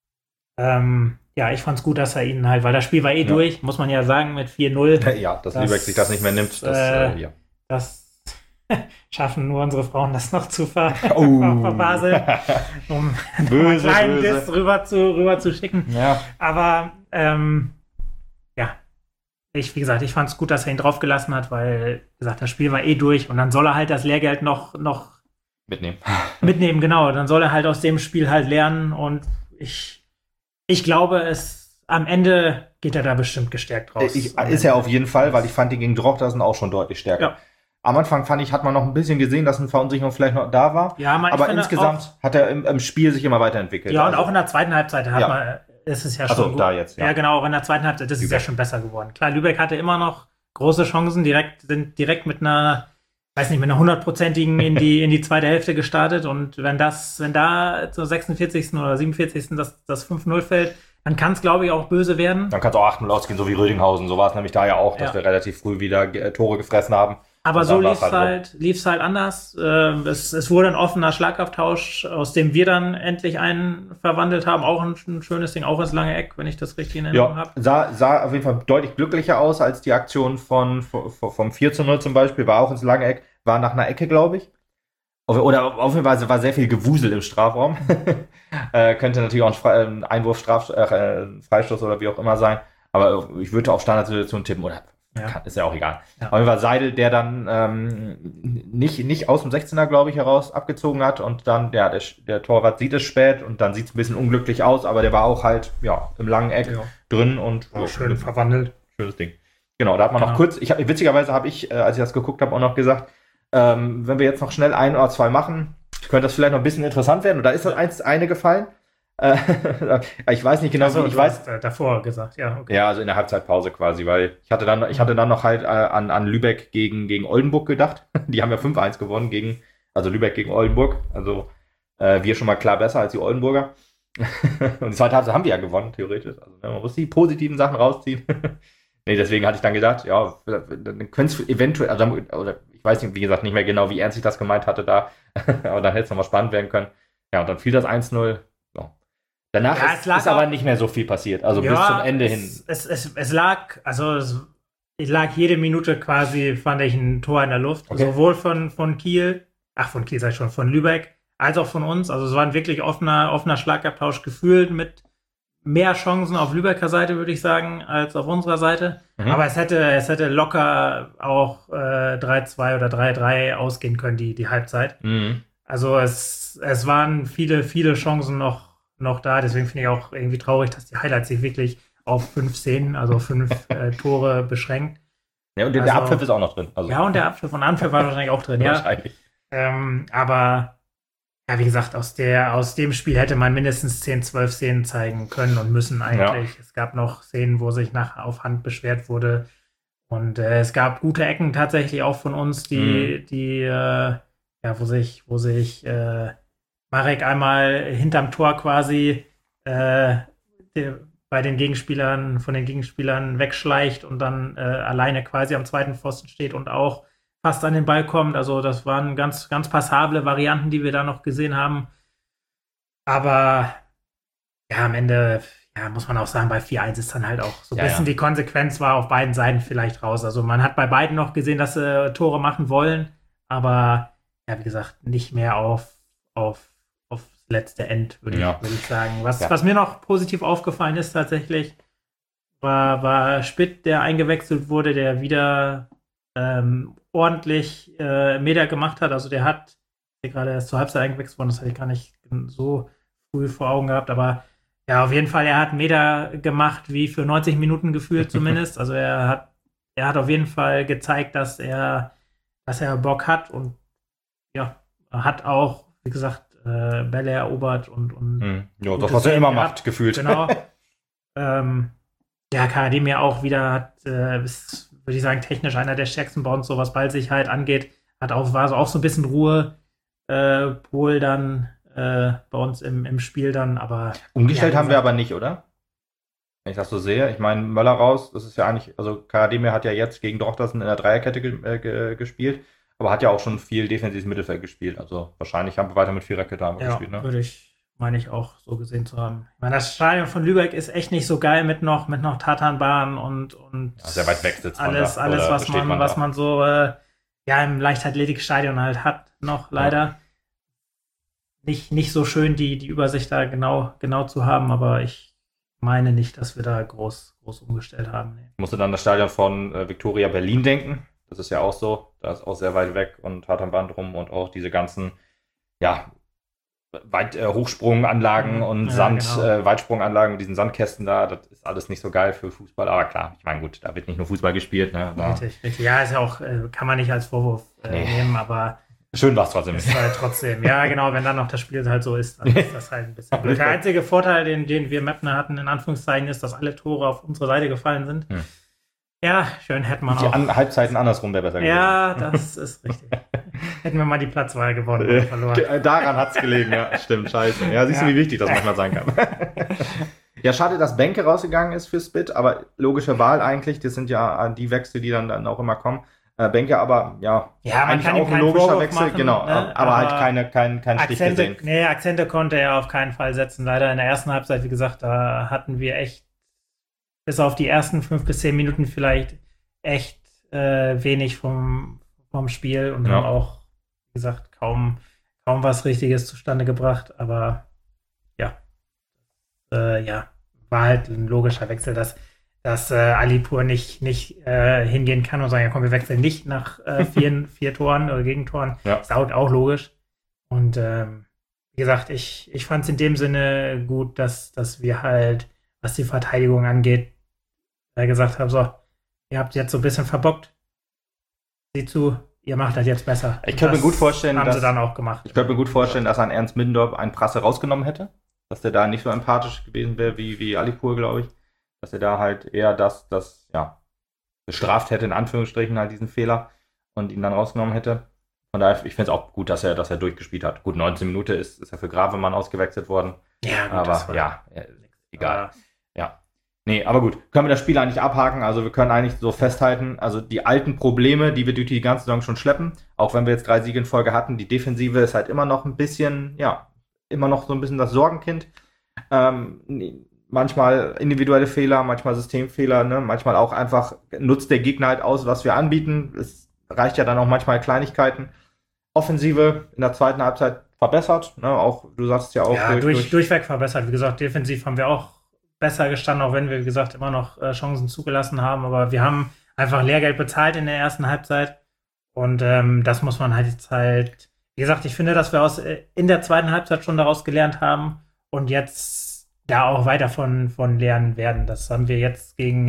[SPEAKER 2] Ich fand's gut, dass er ihn halt, weil das Spiel war durch, muss man ja sagen, mit 4-0.
[SPEAKER 1] Ja, dass Lübeck sich das nicht mehr nimmt.
[SPEAKER 2] Das schaffen nur unsere Frauen, das noch zu verbaseln, um einen kleinen Diss rüber zu schicken. Ja. Aber wie gesagt, ich fand's gut, dass er ihn draufgelassen hat, weil, wie gesagt, das Spiel war durch und dann soll er halt das Lehrgeld noch mitnehmen, genau. Dann soll er halt aus dem Spiel halt lernen und ich glaube, am Ende geht er da bestimmt gestärkt raus.
[SPEAKER 1] Ist er auf jeden Fall, weil ich fand, die gegen Drochtersen auch schon deutlich stärker. Ja. Am Anfang hat man noch ein bisschen gesehen, dass eine Verunsicherung vielleicht noch da war. Ja, aber insgesamt hat er im Spiel sich immer weiterentwickelt.
[SPEAKER 2] Ja, und auch in der zweiten Halbzeit ist es ja schon gut.
[SPEAKER 1] Da jetzt, ja.
[SPEAKER 2] Ja, genau, auch in der zweiten Halbzeit ist es ja schon besser geworden. Klar, Lübeck hatte immer noch große Chancen, sind direkt mit einer 100%igen in die zweite Hälfte gestartet und wenn da zur 46. oder 47. das 5-0 fällt, dann kann es, glaube ich, auch böse werden.
[SPEAKER 1] Dann kann es auch 8-0 ausgehen, so wie Rödinghausen. So war es nämlich da ja auch, dass wir relativ früh wieder Tore gefressen haben.
[SPEAKER 2] Aber so lief's halt anders. Es wurde ein offener Schlagabtausch, aus dem wir dann endlich einen verwandelt haben. Auch ein schönes Ding, auch ins lange Eck, wenn ich das richtig in Erinnerung habe.
[SPEAKER 1] Sah auf jeden Fall deutlich glücklicher aus als die Aktion vom 4:0 zum Beispiel. War auch ins lange Eck, war nach einer Ecke, glaube ich. Oder auf jeden Fall war sehr viel Gewusel im Strafraum. Könnte natürlich auch ein Einwurf, Freistoß oder wie auch immer sein. Aber ich würde auf Standardsituation tippen, oder ist ja auch egal. Ja. Auf jeden Fall Seidel, der dann nicht aus dem 16er, glaube ich, heraus abgezogen hat. Und dann, der Torwart sieht es spät und dann sieht es ein bisschen unglücklich aus. Aber der war auch halt im langen Eck drin und
[SPEAKER 2] schön verwandelt.
[SPEAKER 1] Schönes Ding. Genau, da hat man noch kurz, witzigerweise habe ich, als ich das geguckt habe, auch noch gesagt, wenn wir jetzt noch schnell 1 oder 2 machen, könnte das vielleicht noch ein bisschen interessant werden. Und da ist das eine gefallen. Ich weiß nicht genau,
[SPEAKER 2] wie ich weiß. Davor gesagt, ja.
[SPEAKER 1] Okay. Ja, also in der Halbzeitpause quasi, weil ich hatte dann noch halt an Lübeck gegen Oldenburg gedacht. Die haben ja 5-1 gewonnen also Lübeck gegen Oldenburg. Also wir schon mal klar besser als die Oldenburger. Und die zweite Halbzeit haben wir ja gewonnen, theoretisch. Also man muss die positiven Sachen rausziehen. Nee, deswegen hatte ich dann gedacht, ja, dann könnte es eventuell, oder ich weiß nicht, wie gesagt, nicht mehr genau, wie ernst ich das gemeint hatte da, aber dann hätte es nochmal spannend werden können. Ja, und dann fiel das 1:0. So. Danach ist aber nicht mehr so viel passiert, also bis zum Ende hin.
[SPEAKER 2] Es lag jede Minute quasi, fand ich, ein Tor in der Luft, sowohl von Kiel, von Lübeck, als auch von uns. Also es war ein wirklich offener Schlagabtausch gefühlt mit mehr Chancen auf Lübecker Seite, würde ich sagen, als auf unserer Seite. Mhm. Aber es hätte locker auch 3:2 oder 3:3 ausgehen können, die Halbzeit. Mhm. Also es waren viele, viele Chancen noch da. Deswegen finde ich auch irgendwie traurig, dass die Highlights sich wirklich auf 5 Szenen, also 5 Tore beschränkt.
[SPEAKER 1] Ja, und der Abpfiff ist auch noch drin.
[SPEAKER 2] Also. Ja, und der Abpfiff war wahrscheinlich auch drin, ja.
[SPEAKER 1] Wahrscheinlich.
[SPEAKER 2] Aber ja, wie gesagt, aus dem Spiel hätte man mindestens 10, 12 Szenen zeigen können und müssen eigentlich. Ja. Es gab noch Szenen, wo sich auf Hand beschwert wurde. Und es gab gute Ecken tatsächlich auch von uns, wo sich Marek einmal hinterm Tor quasi von den Gegenspielern wegschleicht und dann alleine quasi am zweiten Pfosten steht und auch fast an den Ball kommt. Also das waren ganz, ganz passable Varianten, die wir da noch gesehen haben. Aber ja, am Ende muss man auch sagen, bei 4:1 ist dann halt auch so ein bisschen die Konsequenz war auf beiden Seiten vielleicht raus. Also man hat bei beiden noch gesehen, dass sie Tore machen wollen, aber ja, wie gesagt, nicht mehr auf letzte End, würde ich sagen. Was mir noch positiv aufgefallen ist tatsächlich, war Spitt, der eingewechselt wurde, der wieder ordentlich Meter gemacht hat. Also der gerade erst zur Halbzeit eingewechselt worden, das hatte ich gar nicht so früh vor Augen gehabt, aber ja, auf jeden Fall, er hat Meter gemacht, wie für 90 Minuten gefühlt zumindest. Also er hat auf jeden Fall gezeigt, dass er Bock hat und ja, hat auch, wie gesagt, Bälle erobert und
[SPEAKER 1] das, was er immer macht, gefühlt.
[SPEAKER 2] Genau. KD auch wieder hat, ist, würde ich sagen, technisch einer der stärksten bei uns, so was Ballsicherheit angeht. War auch so ein bisschen Ruhe, Pol dann bei uns im Spiel dann, aber...
[SPEAKER 1] Umgestellt haben wir aber nicht, oder? Wenn ich das so sehe. Ich meine, Möller raus, das ist ja eigentlich, also Karademir hat ja jetzt gegen Drochtersen in der Dreierkette gespielt, aber hat ja auch schon viel defensives Mittelfeld gespielt. Also wahrscheinlich haben wir weiter mit Viererkette gespielt, ne?
[SPEAKER 2] Meine ich auch so gesehen zu haben. Ich meine, das Stadion von Lübeck ist echt nicht so geil mit noch Tatanbahn und
[SPEAKER 1] sehr weit weg sitzt
[SPEAKER 2] alles, was man so im Leichtathletikstadion halt hat, noch leider. Nicht so schön, die Übersicht da genau zu haben, aber ich meine nicht, dass wir da groß umgestellt haben. Nee.
[SPEAKER 1] Ich musste dann das Stadion von Viktoria Berlin denken. Das ist ja auch so. Da ist auch sehr weit weg und Tatanbahn drum und auch diese ganzen, Hochsprunganlagen und Weitsprunganlagen mit diesen Sandkästen da, das ist alles nicht so geil für Fußball, aber klar, ich meine, gut, da wird nicht nur Fußball gespielt, ne?
[SPEAKER 2] Richtig. Ja, ist ja auch, kann man nicht als Vorwurf nehmen, aber
[SPEAKER 1] schön war es trotzdem.
[SPEAKER 2] Ist halt trotzdem, ja genau, wenn dann noch das Spiel halt so ist, dann ist das halt ein bisschen blöd. Der einzige Vorteil, den wir Mapner hatten, in Anführungszeichen, ist, dass alle Tore auf unsere Seite gefallen sind. Ja, schön hätte man auch.
[SPEAKER 1] Die Halbzeiten andersrum wäre besser gewesen.
[SPEAKER 2] Ja, das ist richtig. Hätten wir mal die Platzwahl gewonnen und verloren.
[SPEAKER 1] Daran hat es gelegen, ja. Stimmt, scheiße. Ja, siehst du, wie wichtig das manchmal sein kann. Ja, schade, dass Benke rausgegangen ist für Spit, aber logische Wahl eigentlich. Das sind ja die Wechsel, die dann auch immer kommen. Benke, aber
[SPEAKER 2] eigentlich auch ein logischer Wechsel, machen,
[SPEAKER 1] genau, ne? aber halt kein Stich gesehen.
[SPEAKER 2] Nee, Akzente konnte er auf keinen Fall setzen. Leider in der ersten Halbzeit, wie gesagt, da hatten wir echt bis auf die ersten 5 bis 10 Minuten vielleicht echt wenig vom Spiel und haben auch, wie gesagt, kaum was Richtiges zustande gebracht, aber war halt ein logischer Wechsel, dass Alipur nicht hingehen kann und sagen, ja komm, wir wechseln nicht nach 4 Toren oder Gegentoren. Ja. Ist auch logisch. Und wie gesagt, ich fand es in dem Sinne gut, dass wir halt, was die Verteidigung angeht, gesagt haben, so, ihr habt jetzt so ein bisschen verbockt. Sieh zu, ihr macht das jetzt besser.
[SPEAKER 1] Ich könnte mir gut vorstellen,
[SPEAKER 2] haben sie dann auch gemacht.
[SPEAKER 1] Ich könnte mir gut vorstellen, dass ein Ernst Middendorf einen Prasse rausgenommen hätte. Dass der da nicht so empathisch gewesen wäre wie Alipur, glaube ich. Dass er da halt eher das bestraft hätte, in Anführungsstrichen, halt diesen Fehler und ihn dann rausgenommen hätte. Von daher, ich finde es auch gut, dass er durchgespielt hat. Gut, 19 Minuten ist er für Gravemann ausgewechselt worden.
[SPEAKER 2] Ja, gut,
[SPEAKER 1] aber egal. Ja. Nee, aber gut. Können wir das Spiel eigentlich abhaken? Also wir können eigentlich so festhalten, also die alten Probleme, die wir durch die ganze Saison schon schleppen, auch wenn wir jetzt 3 Siege in Folge hatten, die Defensive ist halt immer noch ein bisschen, immer noch so ein bisschen das Sorgenkind. Manchmal individuelle Fehler, manchmal Systemfehler, ne? Manchmal auch einfach nutzt der Gegner halt aus, was wir anbieten. Es reicht ja dann auch manchmal Kleinigkeiten. Offensive in der zweiten Halbzeit verbessert, ne? Auch, du sagst ja auch.
[SPEAKER 2] Ja, durchweg verbessert. Wie gesagt, defensiv haben wir auch besser gestanden, auch wenn wir, wie gesagt, immer noch Chancen zugelassen haben. Aber wir haben einfach Lehrgeld bezahlt in der ersten Halbzeit. Und das muss man halt jetzt halt. Wie gesagt, ich finde, dass wir in der zweiten Halbzeit schon daraus gelernt haben und jetzt da auch weiter von lernen werden. Das haben wir jetzt gegen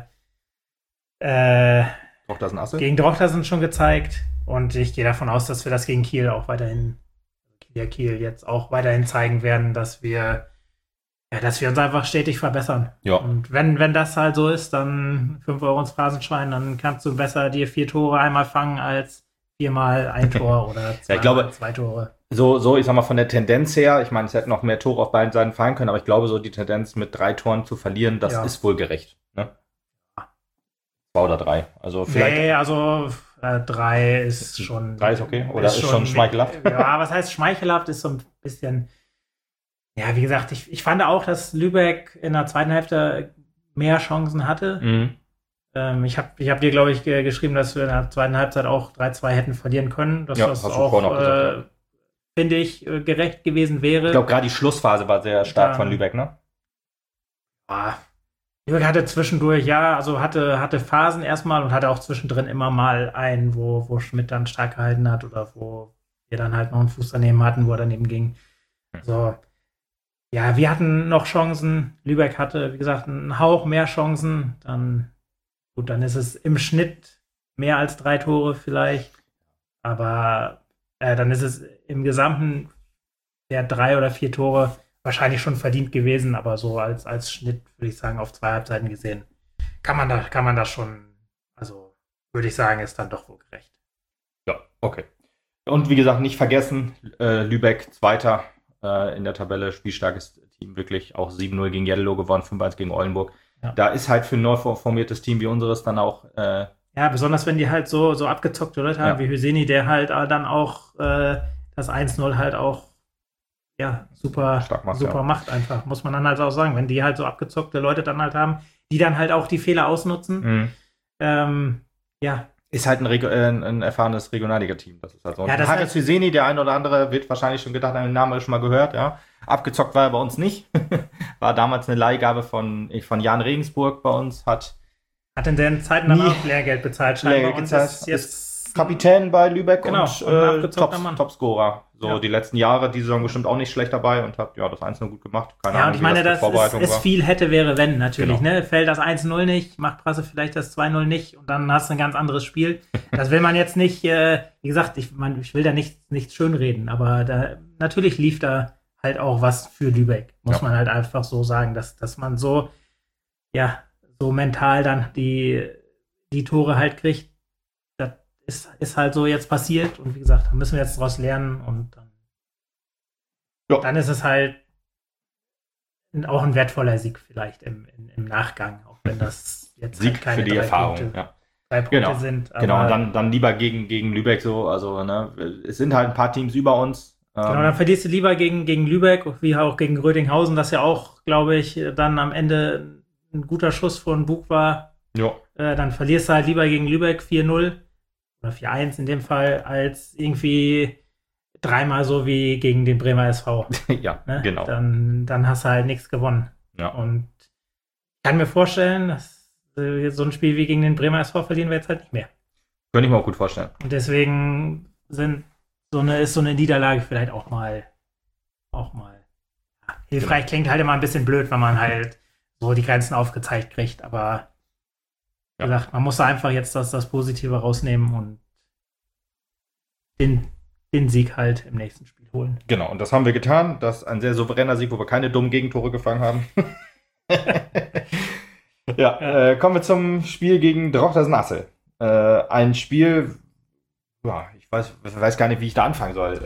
[SPEAKER 2] Drochtersen schon gezeigt und ich gehe davon aus, dass wir das gegen Kiel auch weiterhin, Kiel jetzt auch weiterhin zeigen werden, dass wir uns einfach stetig verbessern. Ja. Und wenn das halt so ist, dann 5 Euro ins Phrasenschwein, dann kannst du besser dir 4 Tore einmal fangen als 4-mal ein Tor oder 2 Tore.
[SPEAKER 1] So, ich sag mal, von der Tendenz her, ich meine, es hätten noch mehr Tore auf beiden Seiten fallen können, aber ich glaube, so die Tendenz mit 3 Toren zu verlieren, das ist wohl gerecht. Ne? 2 oder 3. Also vielleicht.
[SPEAKER 2] Nee, also 3 ist schon.
[SPEAKER 1] 3 ist okay? Oder ist schon schmeichelhaft?
[SPEAKER 2] Ja, was heißt schmeichelhaft? Ist so ein bisschen. Ja, wie gesagt, ich fand auch, dass Lübeck in der zweiten Hälfte mehr Chancen hatte. Mhm. Ich hab dir, glaube ich, geschrieben, dass wir in der zweiten Halbzeit auch 3-2 hätten verlieren können. Dass das auch, finde ich, gerecht gewesen wäre.
[SPEAKER 1] Ich glaube, gerade die Schlussphase war sehr stark von Lübeck, ne?
[SPEAKER 2] Lübeck hatte zwischendurch, hatte Phasen erstmal und hatte auch zwischendrin immer mal einen, wo Schmidt dann stark gehalten hat oder wo wir dann halt noch einen Fuß daneben hatten, wo er daneben ging. So. Ja, wir hatten noch Chancen. Lübeck hatte, wie gesagt, einen Hauch mehr Chancen. Dann ist es im Schnitt mehr als 3 Tore vielleicht. Aber dann ist es im Gesamten 3 oder 4 Tore wahrscheinlich schon verdient gewesen. Aber so als Schnitt, würde ich sagen, auf 2 Halbzeiten gesehen, kann man das schon, also würde ich sagen, ist dann doch wohl gerecht.
[SPEAKER 1] Ja, okay. Und wie gesagt, nicht vergessen, Lübeck Zweiter in der Tabelle, spielstarkes Team, wirklich auch 7-0 gegen Jeddelo gewonnen, 5-1 gegen Oldenburg. Ja. Da ist halt für ein neu formiertes Team wie unseres dann auch
[SPEAKER 2] besonders wenn die halt so abgezockte Leute haben wie Hüseni, der halt dann auch das 1-0 halt auch super macht einfach, muss man dann halt auch sagen. Wenn die halt so abgezockte Leute dann halt haben, die dann halt auch die Fehler ausnutzen,
[SPEAKER 1] ist halt ein erfahrenes Regionalliga-Team. Das ist halt so. Ja, Haris Hüseni, der ein oder andere wird wahrscheinlich schon gedacht, einen Namen schon mal gehört, ja. Abgezockt war er bei uns nicht. War damals eine Leihgabe von Jan Regensburg bei uns, hat
[SPEAKER 2] in den Zeiten dann auch Lehrgeld bezahlt.
[SPEAKER 1] Ist jetzt Kapitän bei Lübeck und Topscorer. Die letzten Jahre, die Saison bestimmt auch nicht schlecht dabei und hat das 1-0 gut gemacht.
[SPEAKER 2] Keine Ahnung, und ich meine, das ist viel hätte, wäre, wenn, natürlich. Genau. Ne? Fällt das 1-0 nicht, macht Prasse vielleicht das 2-0 nicht und dann hast du ein ganz anderes Spiel. Das will man jetzt nicht, wie gesagt, ich will da nicht schönreden, aber natürlich lief da halt auch was für Lübeck. Muss man halt einfach so sagen, dass man so mental dann die Tore halt kriegt. Ist halt so jetzt passiert und wie gesagt, da müssen wir jetzt daraus lernen und dann ist es halt auch ein wertvoller Sieg vielleicht im Nachgang, auch wenn das jetzt
[SPEAKER 1] Sieg halt keine für die Erfahrung.
[SPEAKER 2] 3 Punkte sind.
[SPEAKER 1] Aber genau, und dann lieber gegen Lübeck so, also ne, es sind halt ein paar Teams über uns.
[SPEAKER 2] Genau, dann verlierst du lieber gegen Lübeck, wie auch gegen Rödinghausen, das ja auch, glaube ich, dann am Ende ein guter Schuss von Bug war.
[SPEAKER 1] Ja.
[SPEAKER 2] Dann verlierst du halt lieber gegen Lübeck 4-0 oder 4-1 in dem Fall, als irgendwie dreimal so wie gegen den Bremer SV.
[SPEAKER 1] Ja,
[SPEAKER 2] ne?
[SPEAKER 1] Genau.
[SPEAKER 2] Dann hast du halt nichts gewonnen.
[SPEAKER 1] Ja.
[SPEAKER 2] Und ich kann mir vorstellen, dass so ein Spiel wie gegen den Bremer SV verlieren wir jetzt halt nicht mehr.
[SPEAKER 1] Könnte ich mir auch gut vorstellen.
[SPEAKER 2] Und deswegen ist so eine Niederlage vielleicht auch mal hilfreich. Klingt halt immer ein bisschen blöd, wenn man halt so die Grenzen aufgezeigt kriegt. Aber wie gesagt, man muss da einfach jetzt das Positive rausnehmen und den Sieg halt im nächsten Spiel holen.
[SPEAKER 1] Genau, und das haben wir getan. Das ist ein sehr souveräner Sieg, wo wir keine dummen Gegentore gefangen haben. Kommen wir zum Spiel gegen Drochtersen-Assel. Ein Spiel, ich weiß gar nicht, wie ich da anfangen soll.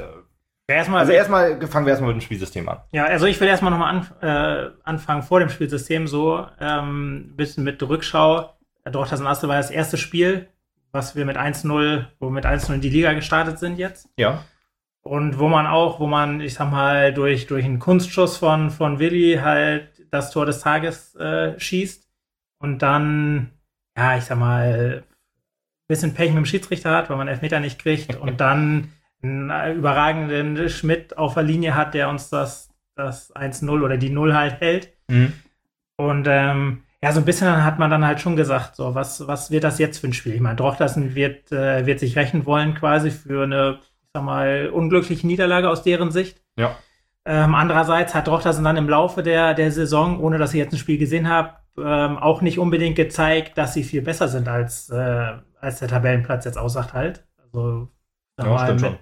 [SPEAKER 1] Erstmal fangen wir erstmal mit dem Spielsystem an.
[SPEAKER 2] Ja, also ich will erstmal nochmal anfangen vor dem Spielsystem, so ein bisschen mit Rückschau. Drochtersen-Assel war das erste Spiel, was wir mit 1-0 in die Liga gestartet sind jetzt.
[SPEAKER 1] Ja.
[SPEAKER 2] Und wo man, ich sag mal, durch einen Kunstschuss von Willi halt das Tor des Tages schießt und dann, ich sag mal, ein bisschen Pech mit dem Schiedsrichter hat, weil man Elfmeter nicht kriegt und dann einen überragenden Schmidt auf der Linie hat, der uns das 1-0 oder die 0 halt hält.
[SPEAKER 1] Mhm.
[SPEAKER 2] Und so ein bisschen hat man dann halt schon gesagt, so, was wird das jetzt für ein Spiel? Ich meine, Drochtersen wird sich rächen wollen quasi für eine, ich sag mal, unglückliche Niederlage aus deren Sicht.
[SPEAKER 1] Ja.
[SPEAKER 2] Andererseits hat Drochtersen dann im Laufe der Saison, ohne dass ich jetzt ein Spiel gesehen habe, auch nicht unbedingt gezeigt, dass sie viel besser sind als der Tabellenplatz jetzt aussagt halt. Also
[SPEAKER 1] stimmt schon.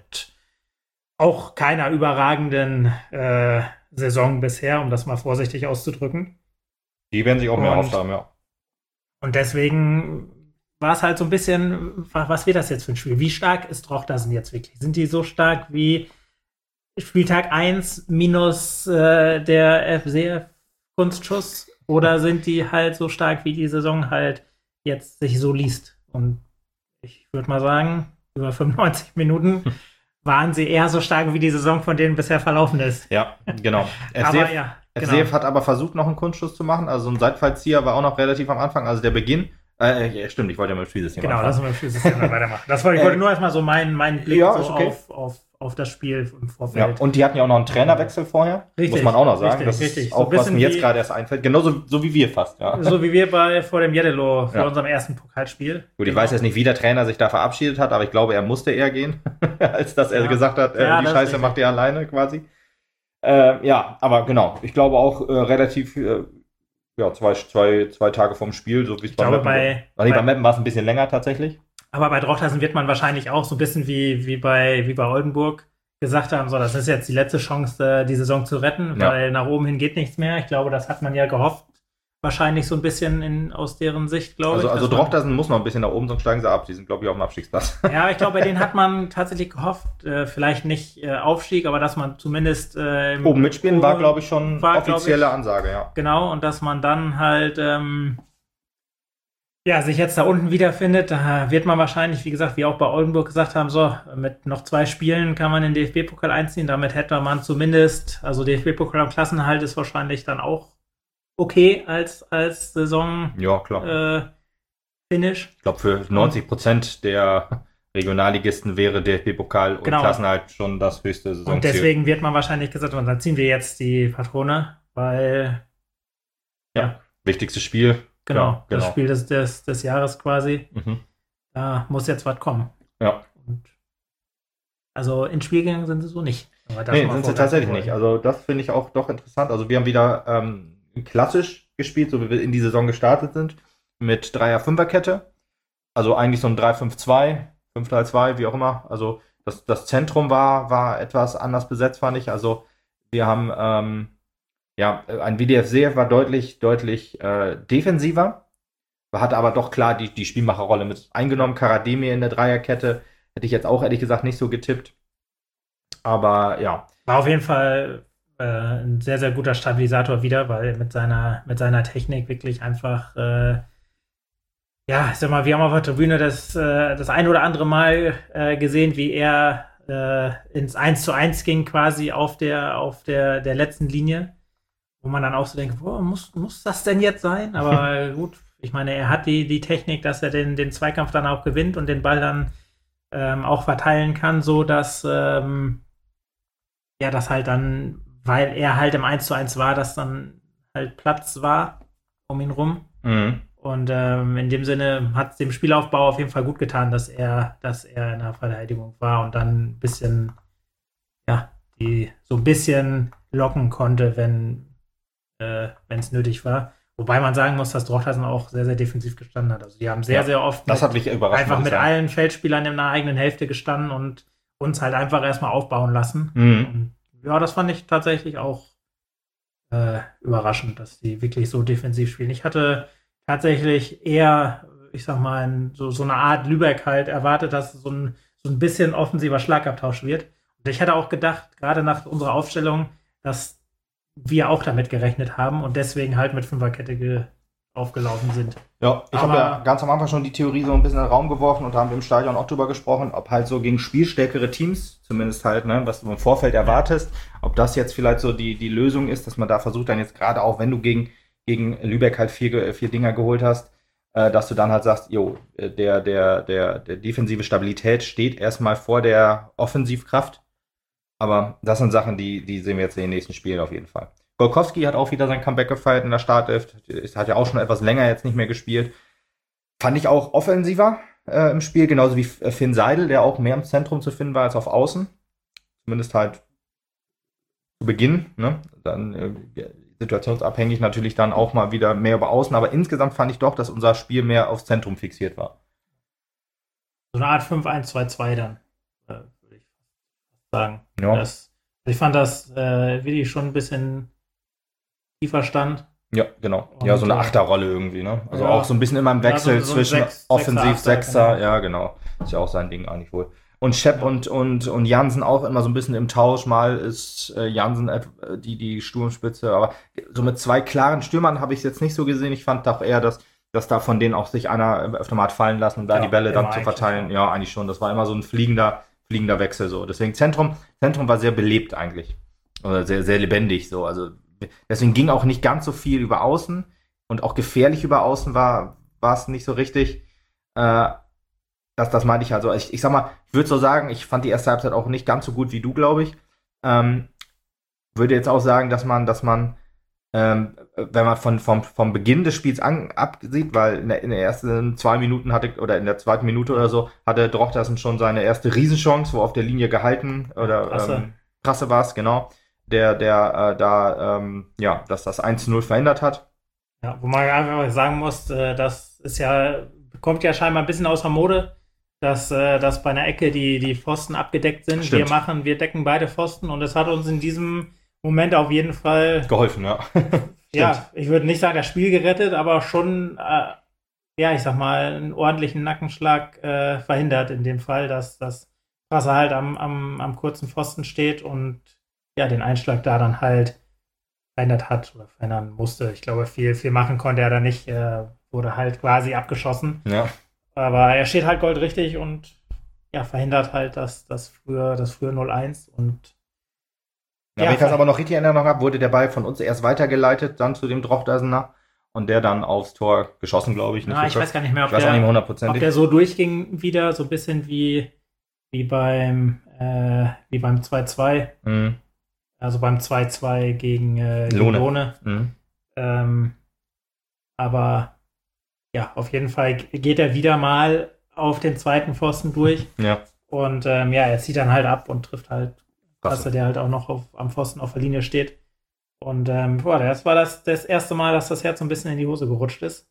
[SPEAKER 2] Auch keiner überragenden Saison bisher, um das mal vorsichtig auszudrücken.
[SPEAKER 1] Die werden sich auch mehr aufhaben, ja.
[SPEAKER 2] Und deswegen war es halt so ein bisschen, was wird das jetzt für ein Spiel? Wie stark ist Drochtersen jetzt wirklich? Sind die so stark wie Spieltag 1 minus der FCF-Kunstschuss? Oder sind die halt so stark, wie die Saison halt jetzt sich so liest? Und ich würde mal sagen, über 95 Minuten waren sie eher so stark, wie die Saison von denen bisher verlaufen ist.
[SPEAKER 1] Ja, genau. FCF hat aber versucht, noch einen Kunstschuss zu machen. Also ein Seitfallzieher war auch noch relativ am Anfang. Also der Beginn. Stimmt, ich wollte ja mit dem Spielsystem
[SPEAKER 2] anfangen. Genau, lass uns mit dem Spielsystem weitermachen. Ich wollte nur erstmal so meinen Blick auf das Spiel im Vorfeld.
[SPEAKER 1] Ja, und die hatten ja auch noch einen Trainerwechsel vorher. Richtig, muss man auch noch sagen.
[SPEAKER 2] Richtig.
[SPEAKER 1] Ist auch so was mir jetzt gerade erst einfällt. Genauso so wie wir fast. Ja.
[SPEAKER 2] So wie wir vor dem Jeddelo, vor unserem ersten Pokalspiel.
[SPEAKER 1] Gut, ich weiß jetzt nicht, wie der Trainer sich da verabschiedet hat, aber ich glaube, er musste eher gehen, als dass er gesagt hat, die Scheiße macht er alleine quasi. Aber genau. Ich glaube auch relativ... zwei Tage vom Spiel, so wie es bei Meppen war. Bei Meppen war es ein bisschen länger tatsächlich.
[SPEAKER 2] Aber bei Drochtersen wird man wahrscheinlich auch so ein bisschen wie bei Oldenburg gesagt haben, so, das ist jetzt die letzte Chance, die Saison zu retten, weil nach oben hin geht nichts mehr. Ich glaube, das hat man ja gehofft. Wahrscheinlich so ein bisschen aus deren Sicht, glaube ich.
[SPEAKER 1] Also Drochtersen muss noch ein bisschen nach oben, sonst steigen sie ab. Die sind, glaube ich, auf dem Abstiegsplatz.
[SPEAKER 2] Ja, ich glaube, bei denen hat man tatsächlich gehofft, vielleicht nicht Aufstieg, aber dass man zumindest
[SPEAKER 1] oben mitspielen war, glaube ich, schon offizielle Ansage, ja.
[SPEAKER 2] Genau, und dass man dann halt sich jetzt da unten wiederfindet. Da wird man wahrscheinlich, wie gesagt, wie auch bei Oldenburg gesagt haben, so, mit noch 2 Spielen kann man den DFB-Pokal einziehen. Damit hätte man zumindest, also DFB-Pokal am Klassenerhalt ist wahrscheinlich dann auch okay als Saison Finish.
[SPEAKER 1] Ich glaube, für 90% der Regionalligisten wäre DFB-Pokal und Klassenerhalt schon das höchste Saisonziel.
[SPEAKER 2] Und deswegen wird man wahrscheinlich gesagt, und dann ziehen wir jetzt die Patrone, weil
[SPEAKER 1] wichtigstes Spiel.
[SPEAKER 2] Genau, das Spiel des Jahres quasi.
[SPEAKER 1] Mhm.
[SPEAKER 2] Da muss jetzt was kommen.
[SPEAKER 1] Ja.
[SPEAKER 2] Und also in Spielgängen sind sie so nicht.
[SPEAKER 1] Nee, sind sie tatsächlich nicht. Also das finde ich auch doch interessant. Also wir haben wieder klassisch gespielt, so wie wir in die Saison gestartet sind, mit 3er-5er-Kette. Also eigentlich so ein 3-5-2, 5-3-2, wie auch immer. Also das Zentrum war etwas anders besetzt, fand ich. Also wir haben ein WDFC war deutlich defensiver, hatte aber doch klar die Spielmacherrolle mit eingenommen. Karademir in der Dreierkette hätte ich jetzt auch ehrlich gesagt nicht so getippt. Aber ja.
[SPEAKER 2] War auf jeden Fall ein sehr, sehr guter Stabilisator wieder, weil mit seiner Technik wirklich einfach ja, ich sag mal, wir haben auf der Tribüne das ein oder andere Mal gesehen, wie er ins 1:1 ging quasi auf der letzten Linie, wo man dann auch so denkt, boah, muss das denn jetzt sein? Aber gut, ich meine, er hat die Technik, dass er den Zweikampf dann auch gewinnt und den Ball dann auch verteilen kann, so dass das halt dann, weil er halt im 1:1 war, dass dann halt Platz war um ihn rum.
[SPEAKER 1] Mhm.
[SPEAKER 2] Und in dem Sinne hat es dem Spielaufbau auf jeden Fall gut getan, dass er in der Verteidigung war und dann ein bisschen, die so ein bisschen locken konnte, wenn es nötig war. Wobei man sagen muss, dass Drochtersen auch sehr, sehr defensiv gestanden hat. Also die haben sehr, sehr oft
[SPEAKER 1] das hat mich überrascht,
[SPEAKER 2] einfach mit allen Feldspielern in der eigenen Hälfte gestanden und uns halt einfach erstmal aufbauen lassen.
[SPEAKER 1] Mhm.
[SPEAKER 2] Und ja, das fand ich tatsächlich auch überraschend, dass die wirklich so defensiv spielen. Ich hatte tatsächlich eher, ich sag mal, so eine Art Lübeck halt erwartet, dass so ein bisschen offensiver Schlagabtausch wird. Und ich hätte auch gedacht, gerade nach unserer Aufstellung, dass wir auch damit gerechnet haben und deswegen halt mit Fünferkette aufgelaufen sind.
[SPEAKER 1] Ja, ich habe ja ganz am Anfang schon die Theorie so ein bisschen in den Raum geworfen und haben im Stadion auch drüber gesprochen, ob halt so gegen spielstärkere Teams, zumindest halt, ne, was du im Vorfeld erwartest, ob das jetzt vielleicht so die Lösung ist, dass man da versucht dann jetzt gerade auch, wenn du gegen Lübeck halt vier Dinger geholt hast, dass du dann halt sagst, der defensive Stabilität steht erstmal vor der Offensivkraft. Aber das sind Sachen, die sehen wir jetzt in den nächsten Spielen auf jeden Fall. Golkowski hat auch wieder sein Comeback gefeiert in der Startelf. Hat ja auch schon etwas länger jetzt nicht mehr gespielt. Fand ich auch offensiver im Spiel, genauso wie Finn Seidel, der auch mehr im Zentrum zu finden war als auf Außen. Zumindest halt zu Beginn. Ne? Dann situationsabhängig natürlich dann auch mal wieder mehr über Außen. Aber insgesamt fand ich doch, dass unser Spiel mehr aufs Zentrum fixiert war.
[SPEAKER 2] So eine Art 5-1-2-2 dann, würde ich sagen.
[SPEAKER 1] Ja.
[SPEAKER 2] Ich fand das wirklich schon ein bisschen tiefer stand.
[SPEAKER 1] Ja, genau. Und, ja, so eine Achterrolle irgendwie, ne? Also auch so ein bisschen immer im Wechsel so zwischen Offensiv, Sechser, ja, genau. Ist ja auch sein Ding eigentlich wohl. Und Schepp und Jansen auch immer so ein bisschen im Tausch. Mal ist Jansen die Sturmspitze, aber so mit zwei klaren Stürmern habe ich es jetzt nicht so gesehen. Ich fand doch eher, dass da von denen auch sich einer öfter mal hat fallen lassen, um da die Bälle dann zu verteilen. Ja, eigentlich schon. Das war immer so ein fliegender Wechsel so. Deswegen Zentrum war sehr belebt eigentlich. Oder sehr, sehr lebendig so. Also deswegen ging auch nicht ganz so viel über Außen und auch gefährlich über Außen war es nicht so richtig. Das meinte ich also. Ich sag mal, ich würde so sagen, ich fand die erste Halbzeit auch nicht ganz so gut wie du, glaube ich. Würde jetzt auch sagen, dass man wenn man vom Beginn des Spiels absieht, weil in den ersten 2 Minuten oder in der zweiten Minute oder so, hatte Drochtersen schon seine erste Riesenchance, wo auf der Linie gehalten oder Krasse war es, genau. Der dass das 1:0 verändert hat.
[SPEAKER 2] Ja, wo man einfach sagen muss, das ist kommt ja scheinbar ein bisschen außer Mode, dass bei einer Ecke die Pfosten abgedeckt sind.
[SPEAKER 1] Stimmt.
[SPEAKER 2] Wir decken beide Pfosten und es hat uns in diesem Moment auf jeden Fall
[SPEAKER 1] geholfen, ja.
[SPEAKER 2] Ja, ich würde nicht sagen, das Spiel gerettet, aber schon, ich sag mal, einen ordentlichen Nackenschlag verhindert in dem Fall, dass das Wasser halt am kurzen Pfosten steht und den Einschlag da dann halt verändert hat oder verändern musste. Ich glaube, viel machen konnte er da nicht, wurde halt quasi abgeschossen.
[SPEAKER 1] Ja.
[SPEAKER 2] Aber er steht halt goldrichtig und verhindert halt das frühe 0-1 und
[SPEAKER 1] wenn ich das aber noch richtig in Erinnerung habe, wurde der Ball von uns erst weitergeleitet, dann zu dem Drochtersener und der dann aufs Tor geschossen, glaube ich.
[SPEAKER 2] Ich weiß gar nicht mehr, ob
[SPEAKER 1] der
[SPEAKER 2] so durchging wieder, so ein bisschen wie beim 2-2.
[SPEAKER 1] Mhm.
[SPEAKER 2] Also beim 2-2 gegen
[SPEAKER 1] Lohne.
[SPEAKER 2] Mhm. Aber auf jeden Fall geht er wieder mal auf den zweiten Pfosten durch.
[SPEAKER 1] Ja.
[SPEAKER 2] Und er zieht dann halt ab und trifft halt Krasse, der halt auch noch am Pfosten auf der Linie steht. Und das war das erste Mal, dass das Herz so ein bisschen in die Hose gerutscht ist.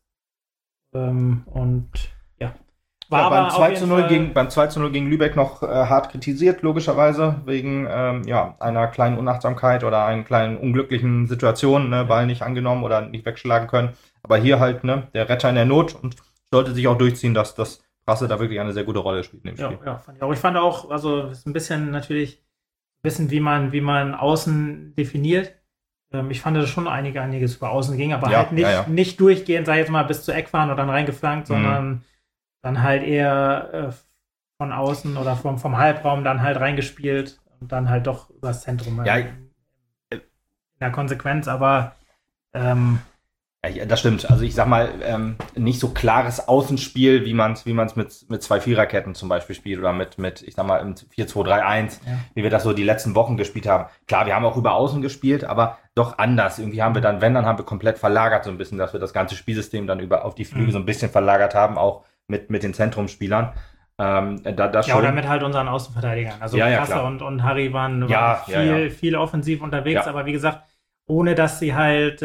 [SPEAKER 2] War
[SPEAKER 1] beim 2:0 gegen Lübeck noch hart kritisiert, logischerweise, wegen einer kleinen Unachtsamkeit oder einer kleinen unglücklichen Situation, ne, Ball nicht angenommen oder nicht wegschlagen können. Aber hier halt, ne, der Retter in der Not und sollte sich auch durchziehen, dass das Brasse da wirklich eine sehr gute Rolle spielt in dem Spiel.
[SPEAKER 2] Ja, fand ich auch. Ich fand auch, also ist ein bisschen natürlich, wie man Außen definiert. Ich fand, dass schon einiges über außen ging, aber halt nicht durchgehend, sag ich jetzt mal, bis zur Eckfahne und dann reingeflankt, sondern dann halt eher von außen oder vom Halbraum dann halt reingespielt und dann halt doch übers Zentrum.
[SPEAKER 1] Ja,
[SPEAKER 2] in der Konsequenz, aber
[SPEAKER 1] ja, das stimmt. Also ich sag mal, nicht so klares Außenspiel, wie man es mit 2 Viererketten zum Beispiel spielt oder mit ich sag mal, im 4-2-3-1, wie wir das so die letzten Wochen gespielt haben. Klar, wir haben auch über Außen gespielt, aber doch anders. Irgendwie haben wir dann haben wir komplett verlagert so ein bisschen, dass wir das ganze Spielsystem dann auf die Flügel so ein bisschen verlagert haben, auch mit den Zentrumsspielern.
[SPEAKER 2] Oder mit halt unseren Außenverteidigern. Also Kasse und Harry waren viel offensiv unterwegs, aber wie gesagt, ohne dass sie halt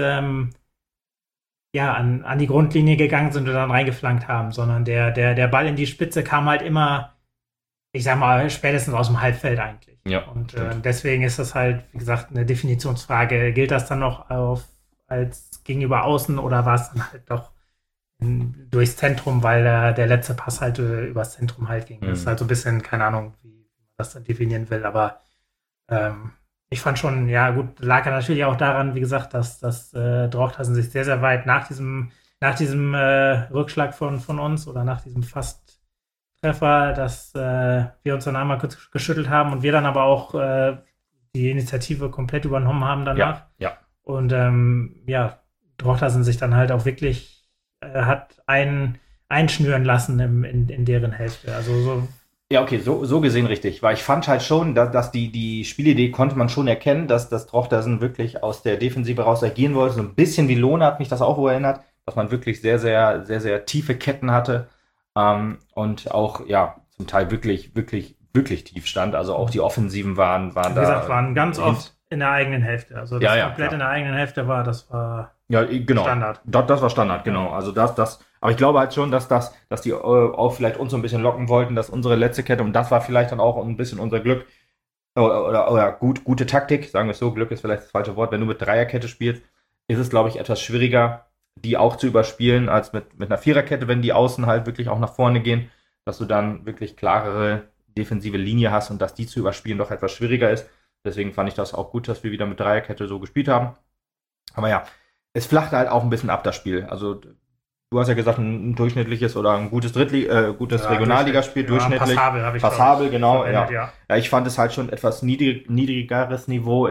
[SPEAKER 2] an die Grundlinie gegangen sind und dann reingeflankt haben, sondern der Ball in die Spitze kam halt immer, ich sag mal, spätestens aus dem Halbfeld eigentlich.
[SPEAKER 1] Ja,
[SPEAKER 2] und deswegen ist das halt, wie gesagt, eine Definitionsfrage. Gilt das dann noch als gegenüber außen oder war es dann halt doch durchs Zentrum, weil der letzte Pass halt übers Zentrum halt ging. Das ist halt so ein bisschen, keine Ahnung, wie man das dann definieren will, aber ich fand schon, gut, lag ja natürlich auch daran, wie gesagt, dass Drochtersen sich sehr, sehr weit nach diesem Rückschlag von uns oder nach diesem Fast-Treffer, dass wir uns dann einmal kurz geschüttelt haben und wir dann aber auch die Initiative komplett übernommen haben danach.
[SPEAKER 1] Ja.
[SPEAKER 2] Und Drochtersen sich dann halt auch wirklich hat einschnüren lassen in deren Hälfte. Also so.
[SPEAKER 1] Ja, okay, so gesehen richtig. Weil ich fand halt schon, dass die Spielidee konnte man schon erkennen, dass Drochtersen wirklich aus der Defensive raus agieren wollte. So ein bisschen wie Lohne hat mich das auch wohl erinnert, dass man wirklich sehr, sehr, sehr, sehr tiefe Ketten hatte und auch, zum Teil wirklich, wirklich, wirklich tief stand. Also auch die Offensiven waren da. Wie
[SPEAKER 2] gesagt, waren ganz oft in der eigenen Hälfte. Also das komplett in der eigenen Hälfte war, das war
[SPEAKER 1] genau.
[SPEAKER 2] Standard.
[SPEAKER 1] Das war Standard, genau. Also aber ich glaube halt schon, dass die auch vielleicht uns so ein bisschen locken wollten, dass unsere letzte Kette, und das war vielleicht dann auch ein bisschen unser Glück, oder gute Taktik, sagen wir es so, Glück ist vielleicht das falsche Wort, wenn du mit Dreierkette spielst, ist es, glaube ich, etwas schwieriger, die auch zu überspielen, als mit einer Viererkette, wenn die Außen halt wirklich auch nach vorne gehen, dass du dann wirklich klarere defensive Linie hast und dass die zu überspielen doch etwas schwieriger ist. Deswegen fand ich das auch gut, dass wir wieder mit Dreierkette so gespielt haben. Aber es flachte halt auch ein bisschen ab, das Spiel. Also du hast ja gesagt, ein durchschnittliches oder ein gutes Regionalligaspiel, durchschnittlich.
[SPEAKER 2] Passabel, habe ich
[SPEAKER 1] Passabel, genau. Ja, ich fand es halt schon etwas niedrigeres Niveau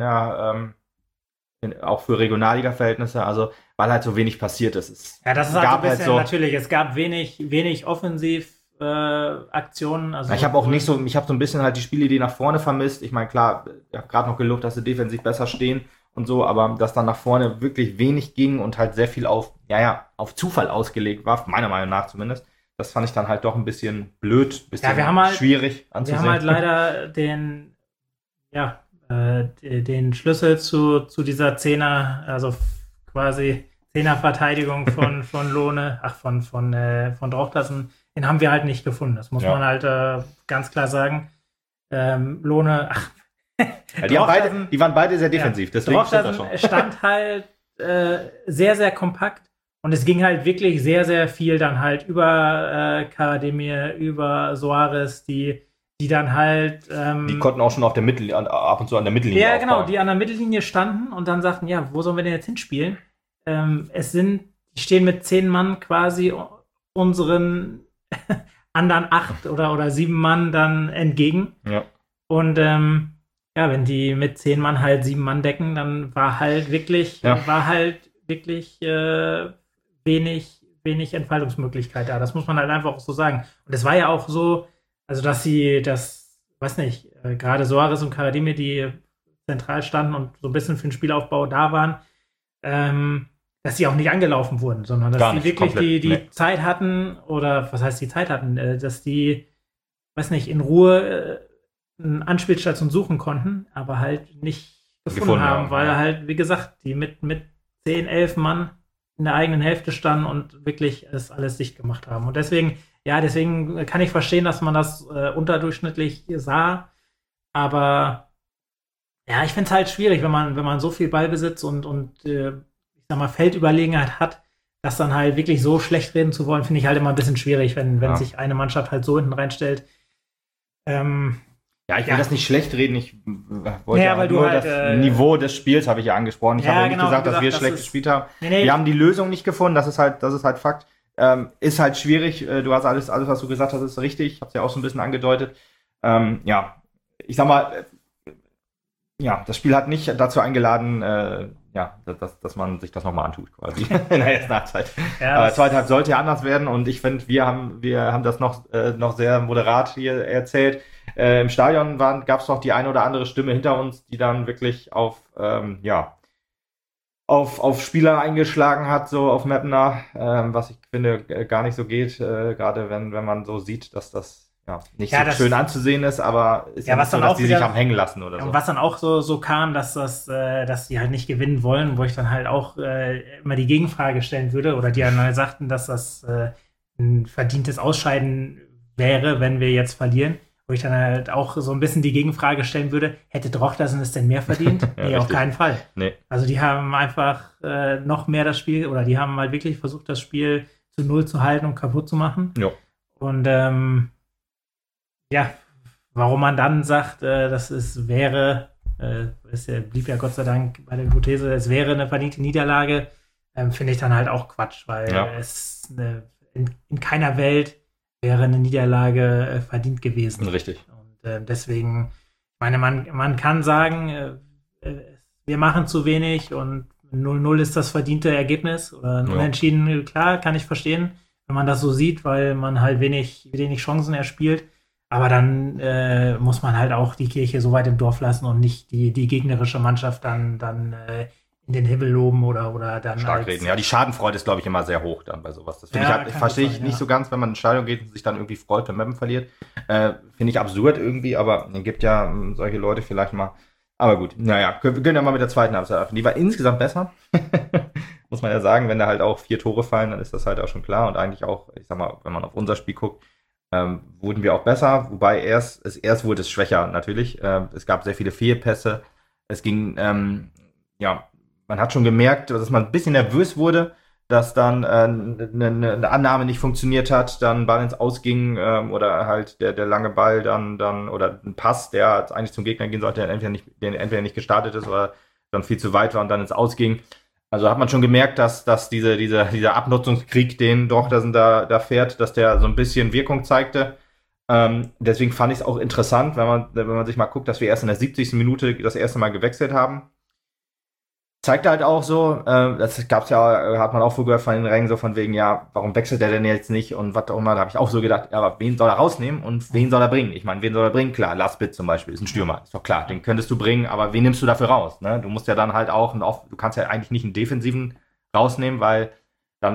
[SPEAKER 1] auch für Regionalliga-Verhältnisse, also weil halt so wenig passiert ist.
[SPEAKER 2] Das ist halt so ein bisschen natürlich, es gab wenig Offensiv-Aktionen. Also
[SPEAKER 1] ich habe so ein bisschen halt die Spielidee nach vorne vermisst. Ich meine, klar, ich habe gerade noch gelobt, dass sie defensiv besser stehen und so, aber dass dann nach vorne wirklich wenig ging und halt sehr viel auf Zufall ausgelegt war, meiner Meinung nach zumindest. Das fand ich dann halt doch ein bisschen blöd, schwierig anzusehen.
[SPEAKER 2] Wir haben halt leider den Schlüssel zu dieser Zehner, also quasi Zehnerverteidigung von Lohne, von Drochtersen, den haben wir halt nicht gefunden. Das muss man halt ganz klar sagen. Lohne,
[SPEAKER 1] die waren beide sehr defensiv, deswegen
[SPEAKER 2] Drochtersen stand halt sehr, sehr kompakt und es ging halt wirklich sehr, sehr viel dann halt über Karademir, über Soares, die dann halt
[SPEAKER 1] die konnten auch schon ab und zu an der Mittellinie
[SPEAKER 2] aufbauen. Genau, die an der Mittellinie standen und dann sagten, wo sollen wir denn jetzt hinspielen? Die stehen mit 10 Mann quasi unseren anderen 8 oder 7 Mann dann entgegen.
[SPEAKER 1] Ja.
[SPEAKER 2] Und wenn die mit 10 Mann halt 7 Mann decken, dann war halt wirklich wenig Entfaltungsmöglichkeit da. Das muss man halt einfach auch so sagen. Und es war ja auch so, also dass gerade Soares und Karademir, die zentral standen und so ein bisschen für den Spielaufbau da waren, dass sie auch nicht angelaufen wurden, sondern dass sie wirklich die Zeit hatten, oder was heißt die Zeit hatten, dass die, in Ruhe eine Anspielstation suchen konnten, aber halt nicht gefunden haben, weil halt, wie gesagt, die mit 10, 11 Mann in der eigenen Hälfte standen und wirklich es alles dicht gemacht haben. Und deswegen kann ich verstehen, dass man das unterdurchschnittlich sah, aber ich finde es halt schwierig, wenn man so viel Ballbesitz und ich sag mal Feldüberlegenheit hat, das dann halt wirklich so schlecht reden zu wollen, finde ich halt immer ein bisschen schwierig, wenn sich eine Mannschaft halt so hinten reinstellt.
[SPEAKER 1] Ja, ich will das nicht schlecht reden. Ich wollte nur halt, das Niveau des Spiels habe ich ja angesprochen. Ich habe nicht gesagt, dass wir schlecht gespielt haben. Wir haben die Lösung nicht gefunden. Das ist halt Fakt. Ist halt schwierig. Du hast alles, was du gesagt hast, ist richtig. Ich habe es ja auch so ein bisschen angedeutet. Ich sag mal, das Spiel hat nicht dazu eingeladen, dass man sich das nochmal antut, quasi, in der ersten Halbzeit. Aber zweite Halbzeit sollte ja anders werden und ich finde, wir haben das noch sehr moderat hier erzählt. Im Stadion gab es noch die eine oder andere Stimme hinter uns, die dann wirklich auf Spieler eingeschlagen hat, so auf Mapner, was ich finde gar nicht so geht, gerade wenn man so sieht, dass das nicht so schön anzusehen ist, aber ist ja nicht so, dass die sich haben hängen lassen oder so.
[SPEAKER 2] Und was dann auch so kam, dass die halt nicht gewinnen wollen, wo ich dann halt auch immer die Gegenfrage stellen würde, oder die dann halt sagten, dass das ein verdientes Ausscheiden wäre, wenn wir jetzt verlieren, wo ich dann halt auch so ein bisschen die Gegenfrage stellen würde, hätte Drochtersen es denn mehr verdient? Nee, auf keinen Fall. Nee. Also die haben einfach noch mehr das Spiel, oder die haben halt wirklich versucht, das Spiel zu 0 zu halten und kaputt zu machen. Ja. Und warum man dann sagt, blieb ja Gott sei Dank bei der Hypothese, es wäre eine verdiente Niederlage, finde ich dann halt auch Quatsch, weil es in keiner Welt wäre eine Niederlage verdient gewesen.
[SPEAKER 1] Richtig.
[SPEAKER 2] Und deswegen, ich meine, man kann sagen, wir machen zu wenig und 0-0 ist das verdiente Ergebnis oder ein Unentschieden, klar, kann ich verstehen, wenn man das so sieht, weil man halt wenig Chancen erspielt. Aber dann muss man halt auch die Kirche so weit im Dorf lassen und nicht die gegnerische Mannschaft dann in den Himmel loben oder dann
[SPEAKER 1] stark reden. Ja, die Schadenfreude ist, glaube ich, immer sehr hoch dann bei sowas. Das verstehe ich nicht so ganz, wenn man ins Stadion geht und sich dann irgendwie freut, wenn Mappen verliert. Finde ich absurd irgendwie, aber es gibt ja solche Leute vielleicht mal. Aber gut, wir können ja mal mit der zweiten Halbzeit anfangen. Die war insgesamt besser. Muss man ja sagen, wenn da halt auch 4 Tore fallen, dann ist das halt auch schon klar. Und eigentlich auch, ich sag mal, wenn man auf unser Spiel guckt, wurden wir auch besser, wobei erst wurde es schwächer natürlich. Es gab sehr viele Fehlpässe. Es ging, man hat schon gemerkt, dass man ein bisschen nervös wurde, dass dann eine Annahme nicht funktioniert hat, dann Ball ins Ausging oder halt der lange Ball dann oder ein Pass, der eigentlich zum Gegner gehen sollte, der entweder nicht gestartet ist oder dann viel zu weit war und dann ins Ausging. Also hat man schon gemerkt, dass dieser Abnutzungskrieg, den Drochtersen da fährt, dass der so ein bisschen Wirkung zeigte. Deswegen fand ich es auch interessant, wenn man sich mal guckt, dass wir erst in der 70. Minute das erste Mal gewechselt haben. Zeigt halt auch so, das gab's ja, hat man auch früher von den Rängen so von wegen, warum wechselt er denn jetzt nicht und was auch immer, da habe ich auch so gedacht, aber wen soll er rausnehmen und wen soll er bringen? Ich meine, wen soll er bringen? Klar, Laspit zum Beispiel ist ein Stürmer, ist doch klar, den könntest du bringen, aber wen nimmst du dafür raus? Ne? Du musst ja dann halt auch, du kannst ja eigentlich nicht einen Defensiven rausnehmen, weil dann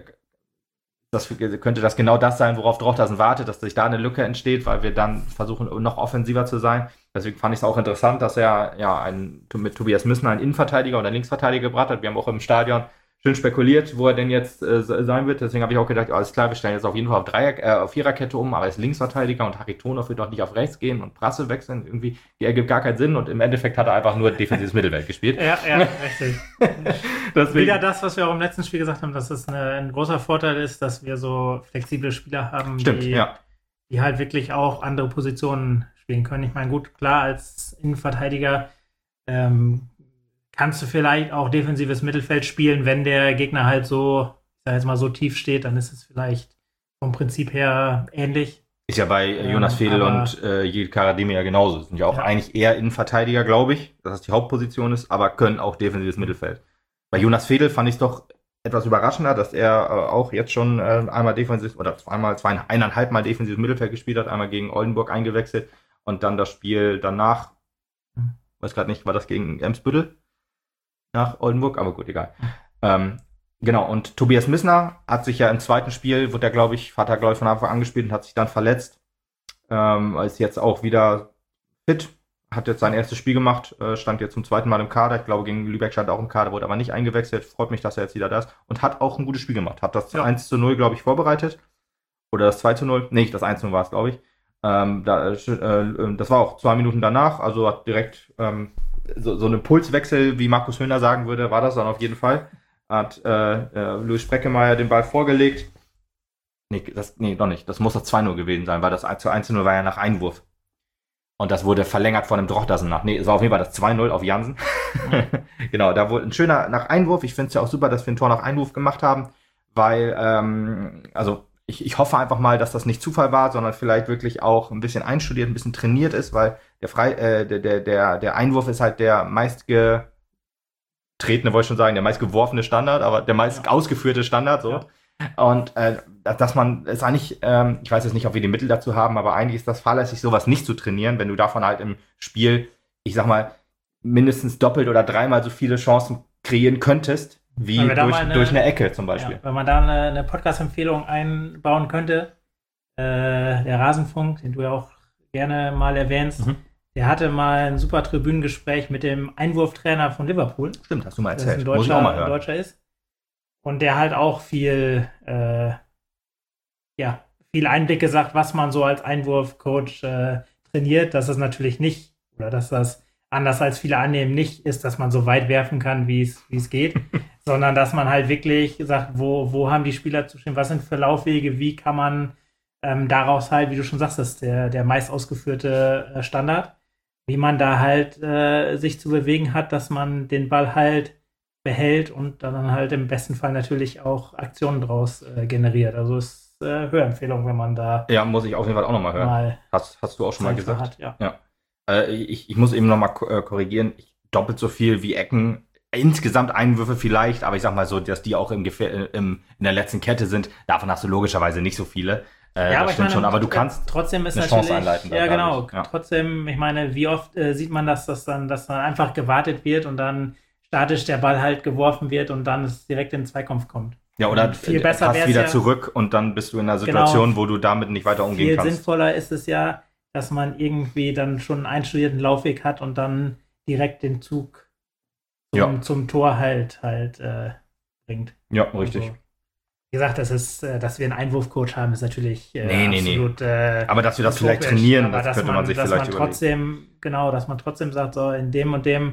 [SPEAKER 1] könnte das genau das sein, worauf Drochtersen wartet, dass sich da eine Lücke entsteht, weil wir dann versuchen, noch offensiver zu sein. Deswegen fand ich es auch interessant, dass er mit Tobias Müssner einen Innenverteidiger oder Linksverteidiger gebracht hat. Wir haben auch im Stadion schön spekuliert, wo er denn jetzt sein wird. Deswegen habe ich auch gedacht, alles klar, wir stellen jetzt auf jeden Fall auf Viererkette um, aber er ist Linksverteidiger und Haritonov wird doch nicht auf rechts gehen und Prasse wechseln. Irgendwie ergibt gar keinen Sinn und im Endeffekt hat er einfach nur defensives Mittelfeld gespielt.
[SPEAKER 2] Ja, richtig. Wieder das, was wir auch im letzten Spiel gesagt haben, dass es ein großer Vorteil ist, dass wir so flexible Spieler haben, die halt wirklich auch andere Positionen spielen können. Ich meine, gut, klar, als Innenverteidiger kannst du vielleicht auch defensives Mittelfeld spielen, wenn der Gegner halt so, ich sag jetzt mal, so tief steht, dann ist es vielleicht vom Prinzip her ähnlich.
[SPEAKER 1] Ist ja bei Jonas Fedel und Yiğit Karademir ja genauso. Sind ja auch eigentlich eher Innenverteidiger, glaube ich, dass das die Hauptposition ist, aber können auch defensives Mittelfeld. Bei Jonas Fedel fand ich es doch etwas überraschender, dass er auch jetzt schon einmal defensiv oder eineinhalb Mal defensives Mittelfeld gespielt hat, einmal gegen Oldenburg eingewechselt und dann das Spiel danach, weiß gerade nicht, war das gegen Eimsbüttel nach Oldenburg, aber gut, egal. Genau, und Tobias Müssner hat sich ja im zweiten Spiel, hat er, glaube ich, von Anfang an gespielt und hat sich dann verletzt. Ist jetzt auch wieder fit, hat jetzt sein erstes Spiel gemacht, stand jetzt zum zweiten Mal im Kader. Ich glaube, gegen Lübeck stand er auch im Kader, wurde aber nicht eingewechselt. Freut mich, dass er jetzt wieder da ist und hat auch ein gutes Spiel gemacht. Hat das 1:0, glaube ich, vorbereitet. Oder das 2:0. Nee, das 1:0 war es, glaube ich. Das war auch 2 Minuten danach, also hat direkt so einen Impulswechsel, wie Markus Höhner sagen würde, war das dann auf jeden Fall. Hat Louis Spreckemeyer den Ball vorgelegt. Nee, doch nicht. Das muss das 2:0 gewesen sein, weil das 1:1 war ja nach Einwurf. Und das wurde verlängert von einem Drochtersen nach. Nee, es war auf jeden Fall das 2-0 auf Jansen. Genau, da wurde ein schöner nach Einwurf. Ich finde es ja auch super, dass wir ein Tor nach Einwurf gemacht haben, weil, also ich hoffe einfach mal, dass das nicht Zufall war, sondern vielleicht wirklich auch ein bisschen einstudiert, ein bisschen trainiert ist, weil der Einwurf ist halt der meistgetretene, wollte ich schon sagen, der meistgeworfene Standard, aber der meist ausgeführte Standard, so. Ja. Und dass man es eigentlich, ich weiß jetzt nicht, ob wir die Mittel dazu haben, aber eigentlich ist das fahrlässig, sowas nicht zu trainieren, wenn du davon halt im Spiel, ich sag mal, mindestens doppelt oder dreimal so viele Chancen kreieren könntest, wie durch eine Ecke zum Beispiel.
[SPEAKER 2] Ja, wenn man da eine Podcast-Empfehlung einbauen könnte, der Rasenfunk, den du ja auch gerne mal erwähnst, der hatte mal ein super Tribünengespräch mit dem Einwurftrainer von Liverpool.
[SPEAKER 1] Stimmt, hast du mal erzählt.
[SPEAKER 2] Muss ich auch mal hören. Ein Deutscher ist. Und der halt auch viel Einblicke sagt, was man so als Einwurfcoach trainiert, dass es natürlich nicht, oder dass das anders als viele annehmen nicht ist, dass man so weit werfen kann, wie es geht, sondern dass man halt wirklich sagt, wo haben die Spieler zu stehen, was sind für Laufwege, wie kann man daraus halt, wie du schon sagst, das ist der meist ausgeführte Standard, wie man da halt sich zu bewegen hat, dass man den Ball halt behält und dann halt im besten Fall natürlich auch Aktionen draus generiert. Also ist Hörempfehlung, wenn man da.
[SPEAKER 1] Ja, muss ich auf jeden Fall auch nochmal hören. Hast du auch schon mal gesagt?
[SPEAKER 2] Hat, ja.
[SPEAKER 1] Ich muss eben nochmal korrigieren. Doppelt so viel wie Ecken. Insgesamt Einwürfe vielleicht, aber ich sag mal so, dass die auch in der letzten Kette sind. Davon hast du logischerweise nicht so viele.
[SPEAKER 2] Ja,
[SPEAKER 1] das stimmt schon, aber du kannst
[SPEAKER 2] trotzdem ist
[SPEAKER 1] eine Chance einleiten.
[SPEAKER 2] Ja, genau. Ja. Trotzdem, ich meine, wie oft sieht man das, dass dann einfach gewartet wird und dann statisch der Ball halt geworfen wird und dann es direkt in den Zweikampf kommt.
[SPEAKER 1] Ja, oder viel besser passt wieder zurück und dann bist du in einer Situation, wo du damit nicht weiter umgehen kannst.
[SPEAKER 2] Viel sinnvoller ist es ja, dass man irgendwie dann schon einen einstudierten Laufweg hat und dann direkt den Zug zum Tor halt bringt.
[SPEAKER 1] Ja, richtig. Also,
[SPEAKER 2] wie gesagt, dass wir einen Einwurfcoach haben, ist natürlich absolut.
[SPEAKER 1] Aber dass wir das vielleicht trainieren, das könnte man sich vielleicht überlegen.
[SPEAKER 2] Dass man trotzdem sagt, so in dem und dem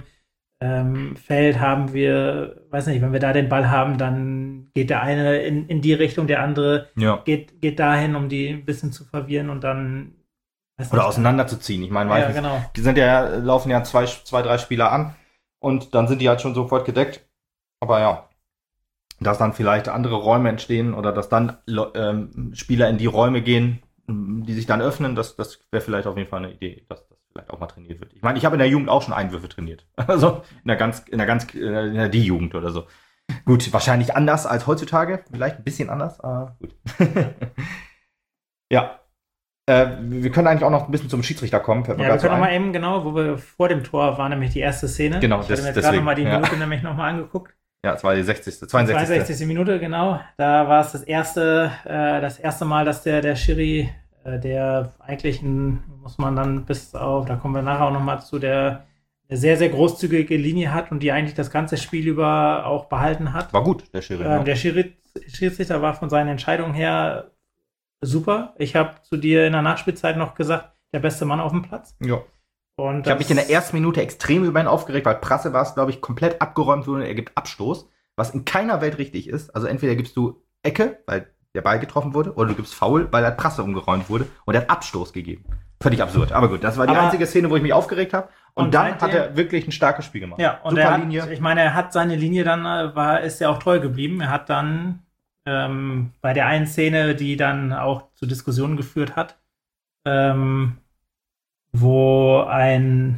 [SPEAKER 2] Feld haben wir, weiß nicht, wenn wir da den Ball haben, dann geht der eine in die Richtung, der andere geht dahin, um die ein bisschen zu verwirren und dann
[SPEAKER 1] oder auseinanderzuziehen. Ich meine, die sind laufen ja zwei, drei Spieler an und dann sind die halt schon sofort gedeckt. Aber ja, dass dann vielleicht andere Räume entstehen oder dass dann Spieler in die Räume gehen, die sich dann öffnen, das wäre vielleicht auf jeden Fall eine Idee, dass das vielleicht auch mal trainiert wird. Ich meine, ich habe in der Jugend auch schon Einwürfe trainiert. Also in der D-Jugend oder so. Gut, wahrscheinlich anders als heutzutage, vielleicht ein bisschen anders, aber gut. Ja. Wir können eigentlich auch noch ein bisschen zum Schiedsrichter kommen.
[SPEAKER 2] Wir können noch mal eben, wo wir vor dem Tor waren, nämlich die erste Szene.
[SPEAKER 1] Genau,
[SPEAKER 2] ich hatte mir jetzt gerade noch mal die Minute nämlich noch mal angeguckt.
[SPEAKER 1] Ja, es war die 62.
[SPEAKER 2] Minute, genau. Da war es das erste Mal, dass der Schiri, der eigentlich muss man dann da kommen wir nachher auch noch mal zu, der eine sehr, sehr großzügige Linie hat und die eigentlich das ganze Spiel über auch behalten hat.
[SPEAKER 1] War gut, der Schiri.
[SPEAKER 2] Der Schiedsrichter war von seinen Entscheidungen her super. Ich habe zu dir in der Nachspielzeit noch gesagt, der beste Mann auf dem Platz.
[SPEAKER 1] Ja. Und ich habe mich in der ersten Minute extrem über ihn aufgeregt, weil Prasse war es, glaube ich, komplett abgeräumt wurde und er gibt Abstoß, was in keiner Welt richtig ist. Also entweder gibst du Ecke, weil der Ball getroffen wurde, oder du gibst Foul, weil halt Prasse umgeräumt wurde und er hat Abstoß gegeben. Völlig absurd. Aber gut, das war die einzige Szene, wo ich mich aufgeriegt habe. Und dann hat er wirklich ein starkes Spiel gemacht.
[SPEAKER 2] Ja, und er hat seine Linie dann, ist ja auch treu geblieben. Er hat dann bei der einen Szene, die dann auch zu Diskussionen geführt hat, wo ein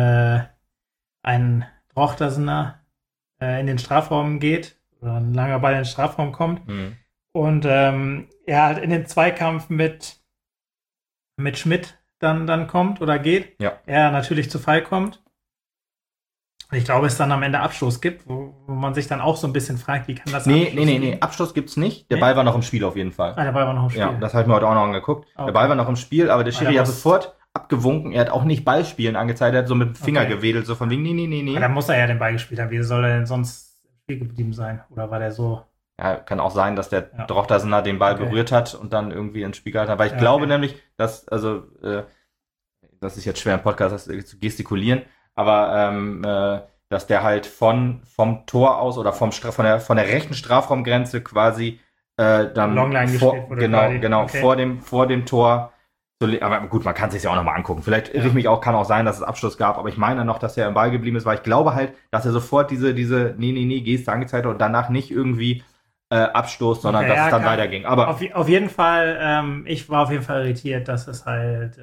[SPEAKER 2] Drochtersener in den Strafraum geht, oder ein langer Ball in den Strafraum kommt, und er halt in den Zweikampf mit Schmidt dann kommt oder geht, er natürlich zu Fall kommt. Ich glaube, es dann am Ende Abstoß gibt, wo man sich dann auch so ein bisschen fragt, wie kann das
[SPEAKER 1] Nee, Abstoß gibt's nicht. Der Ball war noch im Spiel auf jeden Fall.
[SPEAKER 2] Der Ball war noch im Spiel.
[SPEAKER 1] Ja, das habe ich mir heute auch noch angeguckt. Okay. Der Ball war noch im Spiel, aber der Schiri hat sofort abgewunken. Er hat auch nicht Ballspielen angezeigt, er hat so mit dem Finger gewedelt, so von wegen, nee.
[SPEAKER 2] Aber dann muss er ja den Ball gespielt haben. Wie soll er denn sonst im Spiel geblieben sein? Oder war der so...
[SPEAKER 1] Ja, kann auch sein, dass der Drochtersener den Ball berührt hat und dann irgendwie ins Spiel gehalten hat. Aber ich glaube nämlich, dass, das ist jetzt schwer im Podcast zu gestikulieren, aber dass der halt vom Tor aus oder von der rechten Strafraumgrenze quasi dann
[SPEAKER 2] Longline gespielt wurde.
[SPEAKER 1] Genau, vor dem Tor Aber gut, man kann es sich ja auch nochmal angucken. Vielleicht irre ich mich auch, kann auch sein, dass es Abschluss gab, aber ich meine noch, dass er im Ball geblieben ist, weil ich glaube halt, dass er sofort diese nee, Geste angezeigt hat und danach nicht irgendwie Abstoß, sondern dass es dann weiterging. Aber
[SPEAKER 2] auf jeden Fall, ich war auf jeden Fall irritiert, dass es halt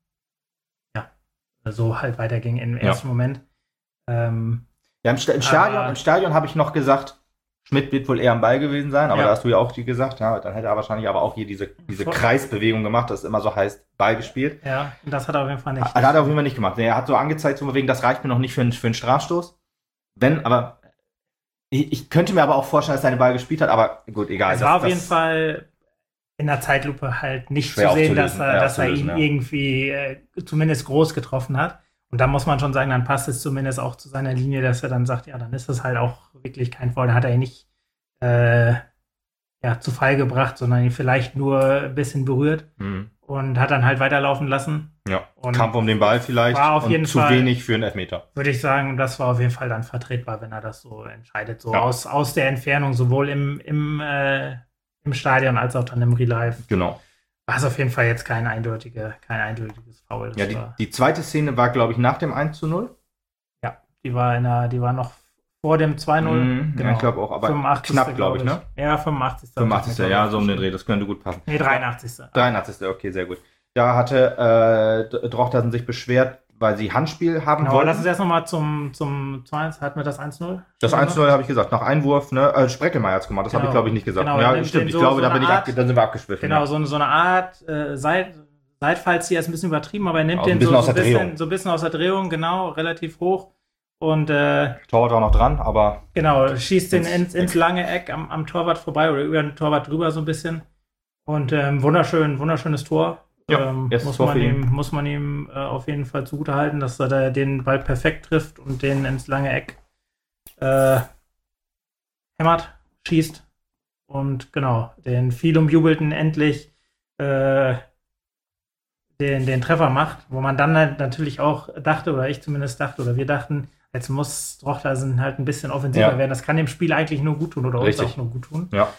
[SPEAKER 2] so halt weiterging im ersten Moment.
[SPEAKER 1] Im Stadion habe ich noch gesagt, Schmidt wird wohl eher am Ball gewesen sein, aber da hast du ja auch gesagt, ja, dann hätte er wahrscheinlich aber auch hier diese Kreisbewegung gemacht, das immer so heißt, Ball gespielt.
[SPEAKER 2] Ja, und das hat er auf jeden Fall nicht.
[SPEAKER 1] Hat er auf jeden Fall nicht gemacht. Er hat so angezeigt, so wegen, das reicht mir noch nicht für einen Strafstoß. Aber ich könnte mir aber auch vorstellen, dass er den Ball gespielt hat, aber gut, egal.
[SPEAKER 2] Es war auf jeden Fall in der Zeitlupe halt nicht zu sehen, dass er ihn irgendwie zumindest groß getroffen hat. Und da muss man schon sagen, dann passt es zumindest auch zu seiner Linie, dass er dann sagt, ja, dann ist das halt auch wirklich kein Foul. Da hat er ihn nicht zu Fall gebracht, sondern ihn vielleicht nur ein bisschen berührt und hat dann halt weiterlaufen lassen.
[SPEAKER 1] Ja, und Kampf um den Ball vielleicht
[SPEAKER 2] war auf jeden
[SPEAKER 1] zu
[SPEAKER 2] Fall,
[SPEAKER 1] wenig für einen Elfmeter.
[SPEAKER 2] Würde ich sagen, das war auf jeden Fall dann vertretbar, wenn er das so entscheidet. So aus der Entfernung, sowohl im Stadion als auch dann im Real Life.
[SPEAKER 1] Genau.
[SPEAKER 2] War es auf jeden Fall jetzt kein eindeutiges Foul.
[SPEAKER 1] Die zweite Szene war, glaube ich, nach dem 1:0.
[SPEAKER 2] Ja, die war noch vor dem 2:0.
[SPEAKER 1] Genau. Ja, ich glaube auch, aber
[SPEAKER 2] 85.
[SPEAKER 1] knapp, glaube ich, ne?
[SPEAKER 2] Ja, 85.
[SPEAKER 1] 85. Ja, so um den Dreh, das könnte gut passen.
[SPEAKER 2] Nee, 83.
[SPEAKER 1] 83. Okay, sehr gut. Da hatte Drochtersen sich beschwert, weil sie Handspiel haben wollten.
[SPEAKER 2] Lass uns erst nochmal zum 2-1. Hatten wir das 1:0?
[SPEAKER 1] Das 1:0 habe ich gesagt, nach Einwurf, ne? Spreckelmeier hat es gemacht, das habe ich, glaube ich, nicht gesagt.
[SPEAKER 2] Genau,
[SPEAKER 1] ja, stimmt, ich glaube, dann sind wir abgeschwiffen.
[SPEAKER 2] Genau, so eine Art Seitfallzieher ist ein bisschen übertrieben, aber er nimmt den so ein bisschen aus der Drehung, genau, relativ hoch. Und
[SPEAKER 1] Torwart auch noch dran, aber
[SPEAKER 2] genau, schießt den ins lange Eck am Torwart vorbei oder über den Torwart drüber so ein bisschen. Und wunderschönes Tor.
[SPEAKER 1] Ja,
[SPEAKER 2] muss man ihm auf jeden Fall zugutehalten, dass er da den Ball perfekt trifft und den ins lange Eck hämmert, schießt und genau, den viel umjubelten endlich den Treffer macht, wo man dann halt natürlich auch dachte, oder ich zumindest dachte, oder wir dachten, jetzt muss Drochtersen halt ein bisschen offensiver werden. Das kann dem Spiel eigentlich nur gut tun oder uns auch nur gut tun.
[SPEAKER 1] Ja.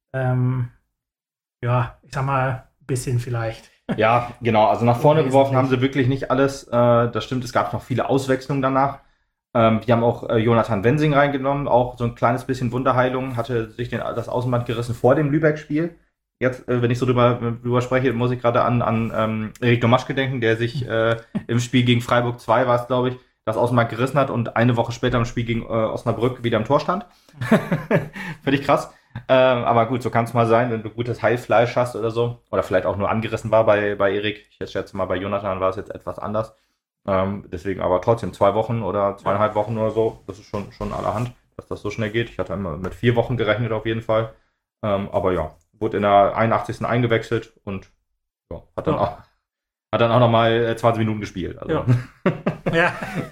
[SPEAKER 2] Ich sag mal, ein bisschen vielleicht.
[SPEAKER 1] Ja, genau. Also nach vorne geworfen haben sie wirklich nicht alles. Das stimmt, es gab noch viele Auswechslungen danach. Wir haben auch Jonathan Wensing reingenommen, auch so ein kleines bisschen Wunderheilung, hatte sich das Außenband gerissen vor dem Lübeck-Spiel. Jetzt, wenn ich so drüber spreche, muss ich gerade an Erik Domaschke denken, der sich im Spiel gegen Freiburg 2 war es, glaube ich, das Außenband gerissen hat und eine Woche später im Spiel gegen Osnabrück wieder im Tor stand. Finde ich krass. Aber gut, so kann es mal sein, wenn du gutes Heilfleisch hast oder so. Oder vielleicht auch nur angerissen war bei Erik. Ich schätze mal, bei Jonathan war es jetzt etwas anders. Deswegen aber trotzdem 2 Wochen oder 2,5 Wochen oder so. Das ist schon allerhand, dass das so schnell geht. Ich hatte immer mit 4 Wochen gerechnet auf jeden Fall. Aber ja, wurde in der 81. eingewechselt und hat dann auch nochmal 20 Minuten gespielt. Also.
[SPEAKER 2] Ja.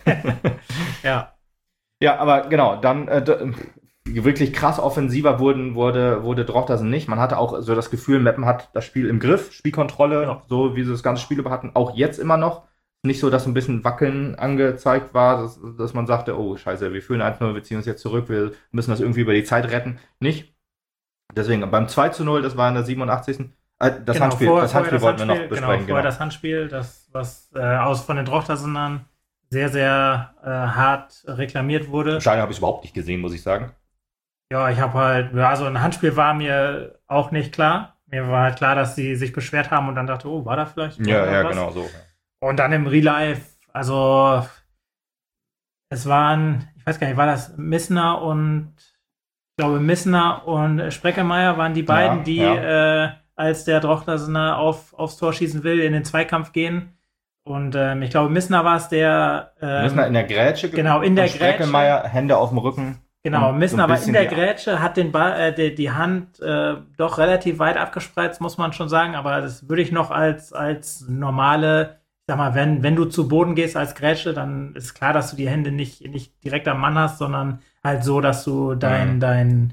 [SPEAKER 2] Ja.
[SPEAKER 1] Ja, aber genau, dann wirklich krass offensiver wurde Drochtersen nicht. Man hatte auch so das Gefühl, Meppen hat das Spiel im Griff, Spielkontrolle, so wie sie das ganze Spiel über hatten, auch jetzt immer noch. Nicht so, dass ein bisschen Wackeln angezeigt war, dass man sagte, oh scheiße, wir führen 1:0, wir ziehen uns jetzt zurück, wir müssen das irgendwie über die Zeit retten. Nicht. Deswegen beim 2:0, das war in der 87. Das Handspiel wollten wir noch besprechen.
[SPEAKER 2] Vorher das Handspiel, was von den Drochtersenern sehr, sehr hart reklamiert wurde.
[SPEAKER 1] Wahrscheinlich habe ich es überhaupt nicht gesehen, muss ich sagen.
[SPEAKER 2] Ja, ich habe halt, also ein Handspiel war mir auch nicht klar. Mir war halt klar, dass sie sich beschwert haben und dann dachte, oh, war da vielleicht?
[SPEAKER 1] Ja, genau so.
[SPEAKER 2] Und dann im Real Life, also es waren, ich weiß gar nicht, war das Missner und Spreckelmeier waren die beiden, die als der Drochtersener aufs Tor schießen will, in den Zweikampf gehen. Und ich glaube, Missner war es, der
[SPEAKER 1] Missner in der Grätsche.
[SPEAKER 2] Genau, in der Grätsche.
[SPEAKER 1] Spreckelmeier, Hände auf dem Rücken.
[SPEAKER 2] Genau, Missner war in der Grätsche, hat den Ball, die Hand doch relativ weit abgespreizt, muss man schon sagen. Aber das würde ich noch als normale, ich sag mal, wenn du zu Boden gehst als Grätsche, dann ist klar, dass du die Hände nicht direkt am Mann hast, sondern halt so, dass du deine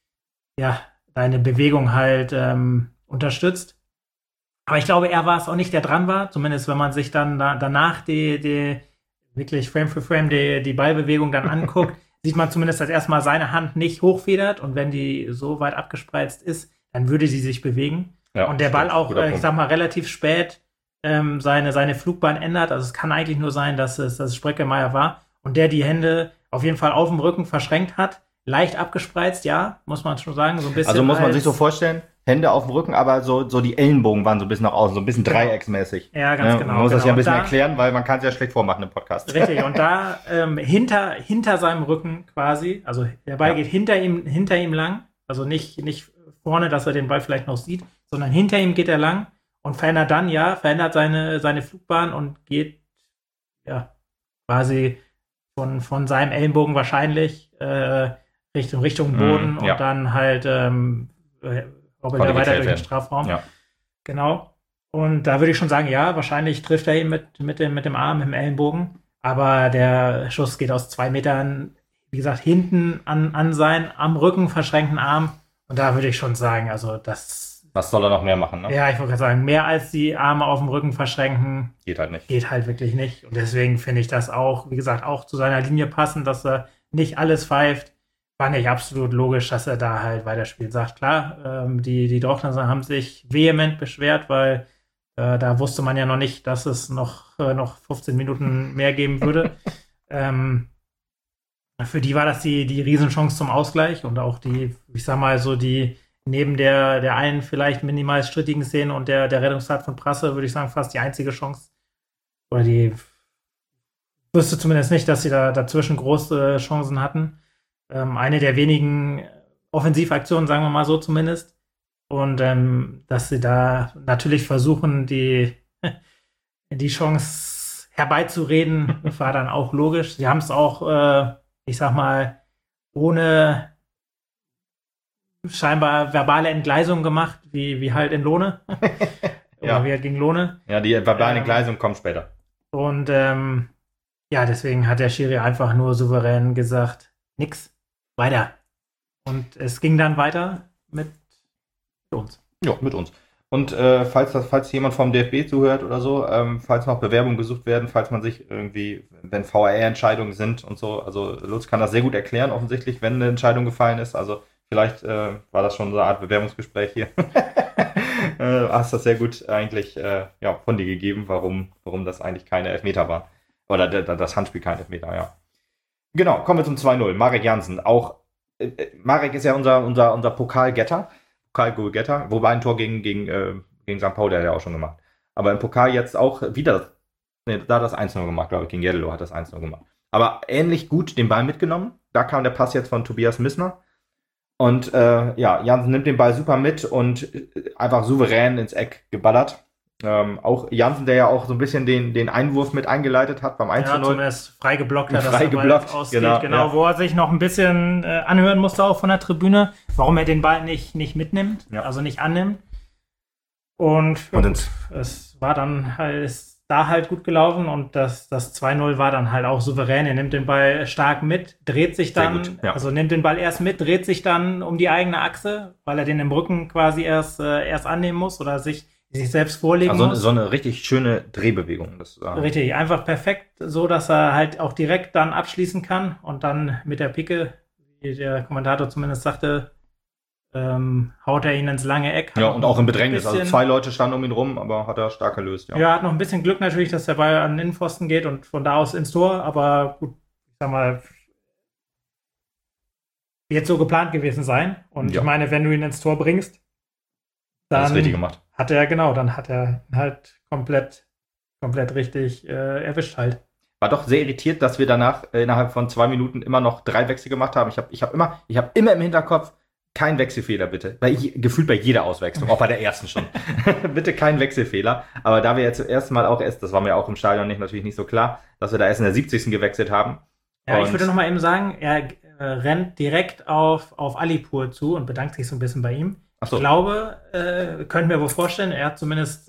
[SPEAKER 2] Bewegung halt unterstützt. Aber ich glaube, er war es auch nicht, der dran war. Zumindest, wenn man sich dann danach die wirklich Frame für Frame die Ballbewegung dann anguckt, sieht man zumindest, dass erstmal seine Hand nicht hochfedert. Und wenn die so weit abgespreizt ist, dann würde sie sich bewegen. Ja, und der Ball auch, ich sag mal, relativ spät seine Flugbahn ändert. Also es kann eigentlich nur sein, dass es Spreckelmeier war und der die Hände auf jeden Fall auf dem Rücken verschränkt hat. Leicht abgespreizt, ja, muss man schon sagen. So ein bisschen
[SPEAKER 1] also muss man sich so vorstellen, Hände auf dem Rücken, aber so die Ellenbogen waren so ein bisschen nach außen, so ein bisschen dreiecksmäßig.
[SPEAKER 2] Ja, ganz genau.
[SPEAKER 1] Man muss das ja ein bisschen erklären, weil man kann es ja schlecht vormachen im Podcast.
[SPEAKER 2] Richtig, und da hinter seinem Rücken quasi, also der Ball geht hinter ihm lang, also nicht vorne, dass er den Ball vielleicht noch sieht, sondern hinter ihm geht er lang und verändert seine Flugbahn und geht quasi von seinem Ellenbogen wahrscheinlich Richtung Boden und dann halt hoppelt er weiter durch den Strafraum. Ja. Genau. Und da würde ich schon sagen, ja, wahrscheinlich trifft er ihn mit dem Arm, mit dem Ellenbogen. Aber der Schuss geht aus 2 Metern, wie gesagt, hinten an seinen am Rücken verschränkten Arm. Und da würde ich schon sagen, also das...
[SPEAKER 1] Was soll er noch mehr machen, ne?
[SPEAKER 2] Ja, ich wollte gerade sagen, mehr als die Arme auf dem Rücken verschränken.
[SPEAKER 1] Geht halt nicht.
[SPEAKER 2] Geht halt wirklich nicht. Und deswegen finde ich das auch, wie gesagt, auch zu seiner Linie passend, dass er nicht alles pfeift. Fand ich absolut logisch, dass er da halt weiterspielt. Sagt, klar, die Dortmunder haben sich vehement beschwert, weil da wusste man ja noch nicht, dass es noch 15 Minuten mehr geben würde. Für die war das die Riesenchance zum Ausgleich und auch die, ich sag mal so, die neben der einen vielleicht minimal strittigen Szene und der Rettungstat von Prasse, würde ich sagen, fast die einzige Chance. Oder die wüsste zumindest nicht, dass sie da dazwischen große Chancen hatten. Eine der wenigen Offensivaktionen, sagen wir mal so zumindest. Und dass sie da natürlich versuchen, die Chance herbeizureden, war dann auch logisch. Sie haben es auch, ich sag mal, ohne scheinbar verbale Entgleisung gemacht, wie halt in Lohne. Oder wie halt gegen Lohne.
[SPEAKER 1] Ja, die verbale Entgleisung kommt später.
[SPEAKER 2] Und deswegen hat der Schiri einfach nur souverän gesagt, nix. Weiter. Und es ging dann weiter mit uns.
[SPEAKER 1] Ja, mit uns. Und falls jemand vom DFB zuhört oder so, falls noch Bewerbungen gesucht werden, falls man sich irgendwie, wenn VAR-Entscheidungen sind und so, also Lutz kann das sehr gut erklären, offensichtlich, wenn eine Entscheidung gefallen ist. Also vielleicht war das schon so eine Art Bewerbungsgespräch hier. Hast das sehr gut eigentlich von dir gegeben, warum das eigentlich keine Elfmeter war. Oder das Handspiel kein Elfmeter, ja. Genau, kommen wir zum 2-0. Marek Jansen. Auch Marek ist ja unser Pokalgetter, Pokal-Goal-Getter, wobei ein Tor gegen St. Pauli hat er auch schon gemacht. Aber im Pokal jetzt auch wieder, da hat das 1-0 gemacht, glaube ich, gegen Jeddelo hat das 1-0 gemacht. Aber ähnlich gut den Ball mitgenommen. Da kam der Pass jetzt von Tobias Missner. Und Jansen nimmt den Ball super mit und einfach souverän ins Eck geballert. Auch Jansen, der ja auch so ein bisschen den Einwurf mit eingeleitet hat beim 1-0. Ja,
[SPEAKER 2] zumindest frei geblockt hat,
[SPEAKER 1] dass der Ball
[SPEAKER 2] ausgeht. Genau, wo er sich noch ein bisschen anhören musste auch von der Tribüne, warum er den Ball nicht mitnimmt, also nicht annimmt. Und es war dann halt gut gelaufen und das 2-0 war dann halt auch souverän. Er nimmt den Ball stark mit, dreht sich dann, also nimmt den Ball erst mit, dreht sich dann um die eigene Achse, weil er den im Rücken quasi erst annehmen muss oder sich selbst vorlegen muss.
[SPEAKER 1] So eine richtig schöne Drehbewegung.
[SPEAKER 2] Richtig, einfach perfekt, so dass er halt auch direkt dann abschließen kann und dann mit der Picke, wie der Kommentator zumindest sagte, haut er ihn ins lange Eck.
[SPEAKER 1] Ja, und auch im Bedrängnis. Also 2 Leute standen um ihn rum, aber hat er stark gelöst.
[SPEAKER 2] Ja, hat noch ein bisschen Glück natürlich, dass der Ball an den Innenpfosten geht und von da aus ins Tor, aber gut, ich sag mal, wird so geplant gewesen sein. Und ich meine, wenn du ihn ins Tor bringst, dann
[SPEAKER 1] das ist richtig gemacht.
[SPEAKER 2] Dann hat er halt komplett richtig erwischt halt.
[SPEAKER 1] War doch sehr irritiert, dass wir danach innerhalb von 2 Minuten immer noch 3 Wechsel gemacht haben. Ich hab immer im Hinterkopf, kein Wechselfehler bitte. Gefühlt bei jeder Auswechslung, auch bei der ersten schon. Bitte kein Wechselfehler. Aber da wir ja zum ersten Mal auch das war mir auch im Stadion natürlich nicht so klar, dass wir da erst in der 70. gewechselt haben.
[SPEAKER 2] Ja, ich würde noch mal eben sagen, er rennt direkt auf Alipur zu und bedankt sich so ein bisschen bei ihm. Ach so. Ich glaube, könnte mir wohl vorstellen, er hat zumindest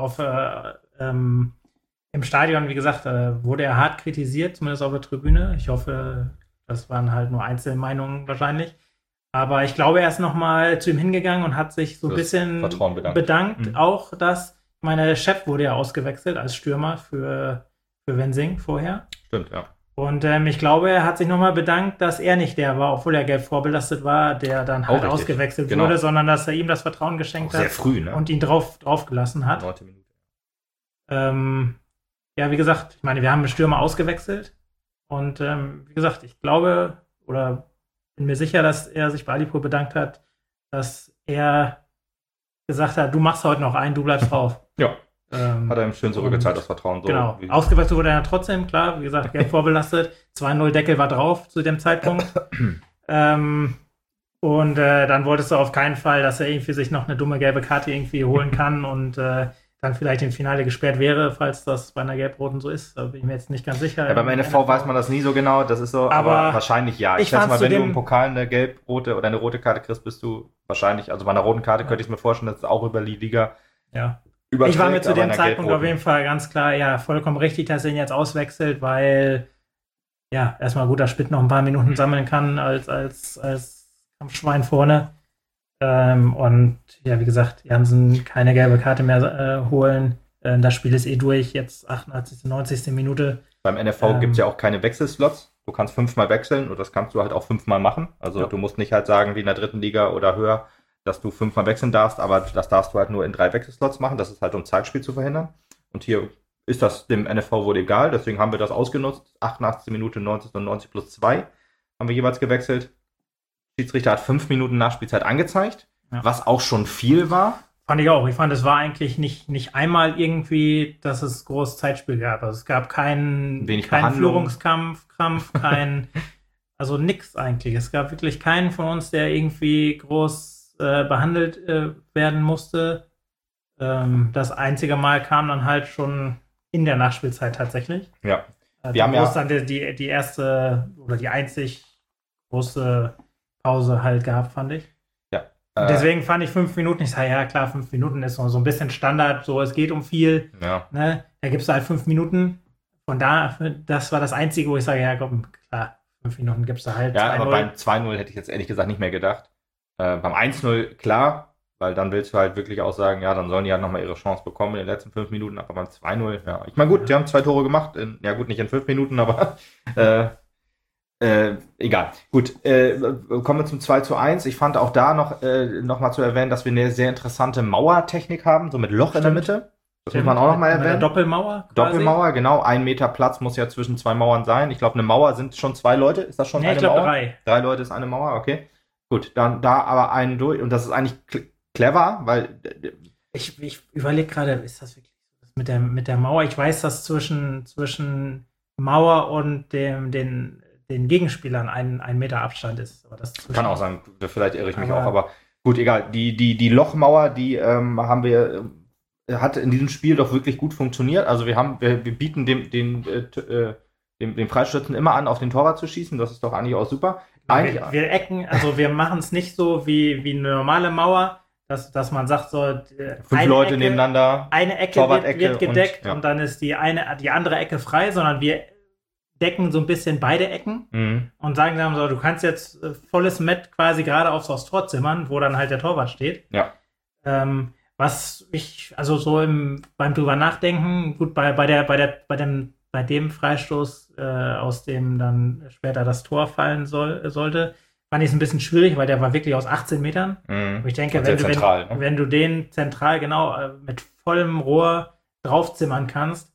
[SPEAKER 2] im Stadion, wie gesagt, wurde er hart kritisiert, zumindest auf der Tribüne. Ich hoffe, das waren halt nur Einzelmeinungen wahrscheinlich. Aber ich glaube, er ist nochmal zu ihm hingegangen und hat sich so ein bisschen bedankt. Auch, dass, der Chef wurde ja ausgewechselt als Stürmer für Wenzing vorher.
[SPEAKER 1] Stimmt, ja.
[SPEAKER 2] Und ich glaube, er hat sich nochmal bedankt, dass er nicht der war, obwohl er gelb vorbelastet war, der dann halt ausgewechselt wurde, sondern dass er ihm das Vertrauen geschenkt hat
[SPEAKER 1] sehr früh, ne?
[SPEAKER 2] Und ihn drauf gelassen hat.
[SPEAKER 1] 9. Minute.
[SPEAKER 2] Ja, wie gesagt, ich meine, wir haben einen Stürmer ausgewechselt und wie gesagt, ich glaube oder bin mir sicher, dass er sich bei Alipur bedankt hat, dass er gesagt hat, du machst heute noch einen, du bleibst drauf.
[SPEAKER 1] Ja, hat er ihm schön zurückgezahlt, das Vertrauen. So
[SPEAKER 2] genau, ausgewechselt wurde er trotzdem, klar, wie gesagt, Geld vorbelastet, 2-0 Deckel war drauf zu dem Zeitpunkt. Und dann wolltest du auf keinen Fall, dass er irgendwie sich noch eine dumme gelbe Karte irgendwie holen kann und dann vielleicht im Finale gesperrt wäre, falls das bei einer Gelb-Roten so ist. Da bin ich mir jetzt nicht ganz sicher.
[SPEAKER 1] Ja, beim NFV weiß man das nie so genau, das ist so, aber wahrscheinlich ja. Ich schätze mal, wenn du im Pokal eine Gelb-Rote oder eine rote Karte kriegst, bist du wahrscheinlich, also bei einer roten Karte könnte ich mir vorstellen, dass es auch über die Liga
[SPEAKER 2] überträgt. Ich war mir zu dem Zeitpunkt auf jeden Fall ganz klar, ja, vollkommen richtig, dass er ihn jetzt auswechselt, weil ja, erstmal gut, dass Spitt noch ein paar Minuten sammeln kann als Kampfschwein vorne. Und ja, wie gesagt, Jansen keine gelbe Karte mehr holen. Das Spiel ist durch, jetzt 88., 90. Minute.
[SPEAKER 1] Beim NFV gibt es ja auch keine Wechselslots. Du kannst 5-mal wechseln und das kannst du halt auch 5-mal machen. Also du musst nicht halt sagen, wie in der 3. Liga oder höher, dass du 5-mal wechseln darfst, aber das darfst du halt nur in 3 Wechselslots machen. Das ist halt, um Zeitspiel zu verhindern. Und hier ist das dem NFV wohl egal, deswegen haben wir das ausgenutzt. 88. Minute, 90 und 90 plus 2 haben wir jeweils gewechselt. Schiedsrichter hat 5 Minuten Nachspielzeit angezeigt, was auch schon viel war.
[SPEAKER 2] Fand ich auch. Ich fand, es war eigentlich nicht einmal irgendwie, dass es groß Zeitspiel gab. Also es gab keinen Führungskampf, also nix eigentlich. Es gab wirklich keinen von uns, der irgendwie groß behandelt werden musste. Das einzige Mal kam dann halt schon in der Nachspielzeit tatsächlich.
[SPEAKER 1] Ja.
[SPEAKER 2] Wir haben dann die erste oder die einzig große Pause halt gehabt, fand ich.
[SPEAKER 1] Ja.
[SPEAKER 2] Deswegen fand ich 5 Minuten, ich sage, ja klar, 5 Minuten ist so ein bisschen Standard, so es geht um viel.
[SPEAKER 1] Ja.
[SPEAKER 2] Ne? Da gibst du halt 5 Minuten. Von da, das war das Einzige, wo ich sage, ja komm, klar, 5 Minuten gibst du halt.
[SPEAKER 1] Ja, aber beim 2-0 hätte ich jetzt ehrlich gesagt nicht mehr gedacht. Beim 1-0 klar, weil dann willst du halt wirklich auch sagen, ja, dann sollen die halt nochmal ihre Chance bekommen in den letzten 5 Minuten, aber beim 2-0, ja. Ich meine, gut, die haben 2 Tore gemacht, nicht in 5 Minuten, aber egal. Gut, kommen wir zum 2-1. Ich fand auch da noch mal zu erwähnen, dass wir eine sehr interessante Mauertechnik haben, so mit Loch in der Mitte. Das muss man auch noch mal erwähnen. Eine
[SPEAKER 2] Doppelmauer? Quasi.
[SPEAKER 1] Doppelmauer, genau. 1 Meter Platz muss ja zwischen 2 Mauern sein. Ich glaube, eine Mauer sind schon 2 Leute. Ist das schon eine Mauer?
[SPEAKER 2] 3.
[SPEAKER 1] 3 Leute ist eine Mauer, okay. Gut, dann da aber einen durch. Und das ist eigentlich clever, weil
[SPEAKER 2] ich überlege gerade, ist das wirklich mit der Mauer? Ich weiß, dass zwischen Mauer und den Gegenspielern ein Meter Abstand ist. Aber das
[SPEAKER 1] kann auch sein, vielleicht irre ich mich auch, aber gut, egal. Die Lochmauer, die hat in diesem Spiel doch wirklich gut funktioniert. Also wir bieten dem Freischützen immer an, auf den Torwart zu schießen. Das ist doch eigentlich auch super.
[SPEAKER 2] Wir ecken, also wir machen es nicht so wie eine normale Mauer, dass man sagt, so
[SPEAKER 1] 5 Leute
[SPEAKER 2] Ecke,
[SPEAKER 1] nebeneinander,
[SPEAKER 2] eine Ecke wird gedeckt und dann ist die andere Ecke frei, sondern wir decken so ein bisschen beide Ecken und sagen dann so, du kannst jetzt volles Met quasi gerade aufs Tor zimmern, wo dann halt der Torwart steht.
[SPEAKER 1] Ja.
[SPEAKER 2] Was ich, also so beim drüber nachdenken, gut, bei dem Freistoß, aus dem dann später das Tor fallen sollte, fand ich es ein bisschen schwierig, weil der war wirklich aus 18 Metern. Und ich denke, wenn du den zentral genau mit vollem Rohr draufzimmern kannst,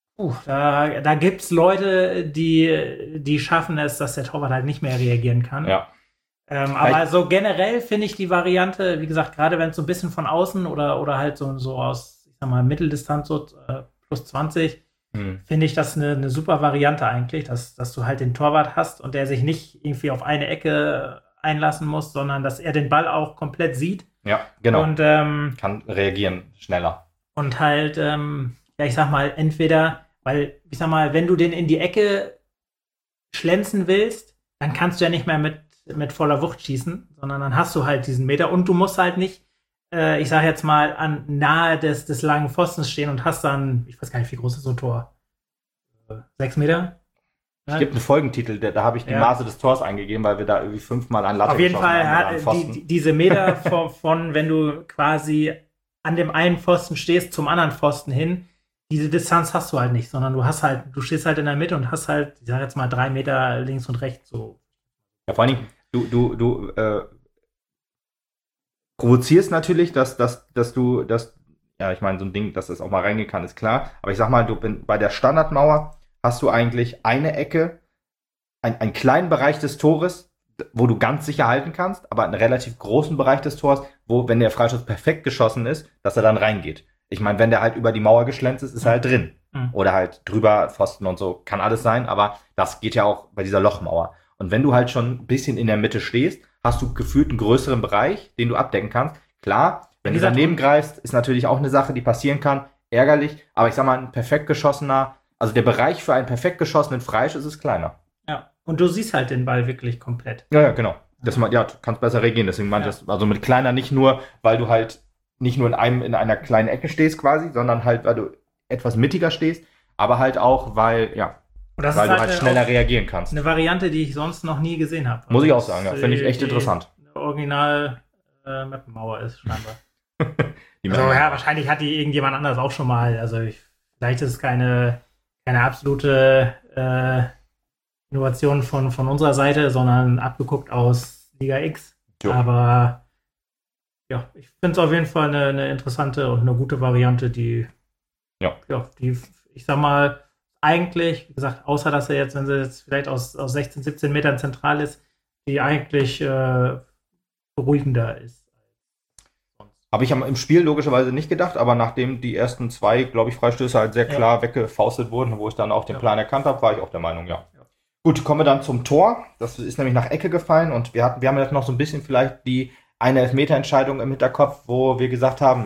[SPEAKER 2] da gibt es Leute, die schaffen es, dass der Torwart halt nicht mehr reagieren kann.
[SPEAKER 1] Ja.
[SPEAKER 2] Aber so generell finde ich die Variante, wie gesagt, gerade wenn es so ein bisschen von außen oder halt so aus, ich sag mal, Mitteldistanz so plus 20, finde ich das eine super Variante eigentlich, dass du halt den Torwart hast und der sich nicht irgendwie auf eine Ecke einlassen muss, sondern dass er den Ball auch komplett sieht.
[SPEAKER 1] Ja, genau.
[SPEAKER 2] Und
[SPEAKER 1] kann reagieren schneller.
[SPEAKER 2] Und halt, ich sag mal, entweder, weil, ich sag mal, wenn du den in die Ecke schlänzen willst, dann kannst du ja nicht mehr mit voller Wucht schießen, sondern dann hast du halt diesen Meter und du musst halt nicht, ich sag jetzt mal, nahe des langen Pfostens stehen und hast dann, ich weiß gar nicht, wie groß ist so ein Tor? 6 Meter?
[SPEAKER 1] Es gibt einen Folgentitel, da habe ich die Maße des Tors eingegeben, weil wir da irgendwie 5-mal an Latte
[SPEAKER 2] auf jeden Fall diese Meter von, wenn du quasi an dem einen Pfosten stehst, zum anderen Pfosten hin, diese Distanz hast du halt nicht, sondern du stehst halt in der Mitte und hast halt, ich sag jetzt mal 3 Meter links und rechts so.
[SPEAKER 1] Ja, vor allen Dingen, du provozierst natürlich, dass ja, ich meine, so ein Ding, dass es auch mal reingehen kann, ist klar. Aber ich sag mal, bei der Standardmauer hast du eigentlich eine Ecke, einen kleinen Bereich des Tores, wo du ganz sicher halten kannst, aber einen relativ großen Bereich des Tors, wo, wenn der Freistoß perfekt geschossen ist, dass er dann reingeht. Ich meine, wenn der halt über die Mauer geschlänzt ist er halt drin. Oder halt drüber, Pfosten und so, kann alles sein, aber das geht ja auch bei dieser Lochmauer. Und wenn du halt schon ein bisschen in der Mitte stehst, hast du gefühlt einen größeren Bereich, den du abdecken kannst. Klar, wenn du daneben greifst, ist natürlich auch eine Sache, die passieren kann. Ärgerlich, aber ich sag mal, ein perfekt geschossener, also der Bereich für einen perfekt geschossenen Freistoß ist kleiner.
[SPEAKER 2] Ja, und du siehst halt den Ball wirklich komplett.
[SPEAKER 1] Ja, genau. Du kannst besser reagieren, deswegen meinte ich das, also mit kleiner nicht nur, weil du halt nicht nur in einer kleinen Ecke stehst quasi, sondern halt, weil du etwas mittiger stehst, aber halt auch, weil du halt schneller reagieren kannst.
[SPEAKER 2] Eine Variante, die ich sonst noch nie gesehen habe.
[SPEAKER 1] Muss ich auch sagen, ja. Finde ich echt interessant.
[SPEAKER 2] Original Mappenmauer ist scheinbar. Wahrscheinlich hat die irgendjemand anders auch schon mal. Also vielleicht ist es keine absolute Innovation von unserer Seite, sondern abgeguckt aus Liga X. Jo. Aber ja, ich finde es auf jeden Fall eine interessante und eine gute Variante, die ich sag mal, eigentlich, wie gesagt, außer dass wenn sie jetzt vielleicht aus 16, 17 Metern zentral ist, die eigentlich beruhigender ist.
[SPEAKER 1] Habe ich im Spiel logischerweise nicht gedacht, aber nachdem die ersten 2, glaube ich, Freistöße halt sehr klar weggefaustet wurden, wo ich dann auch den Plan erkannt habe, war ich auch der Meinung, ja. Gut, kommen wir dann zum Tor. Das ist nämlich nach Ecke gefallen und wir haben jetzt noch so ein bisschen vielleicht eine Elfmeterentscheidung im Hinterkopf, wo wir gesagt haben,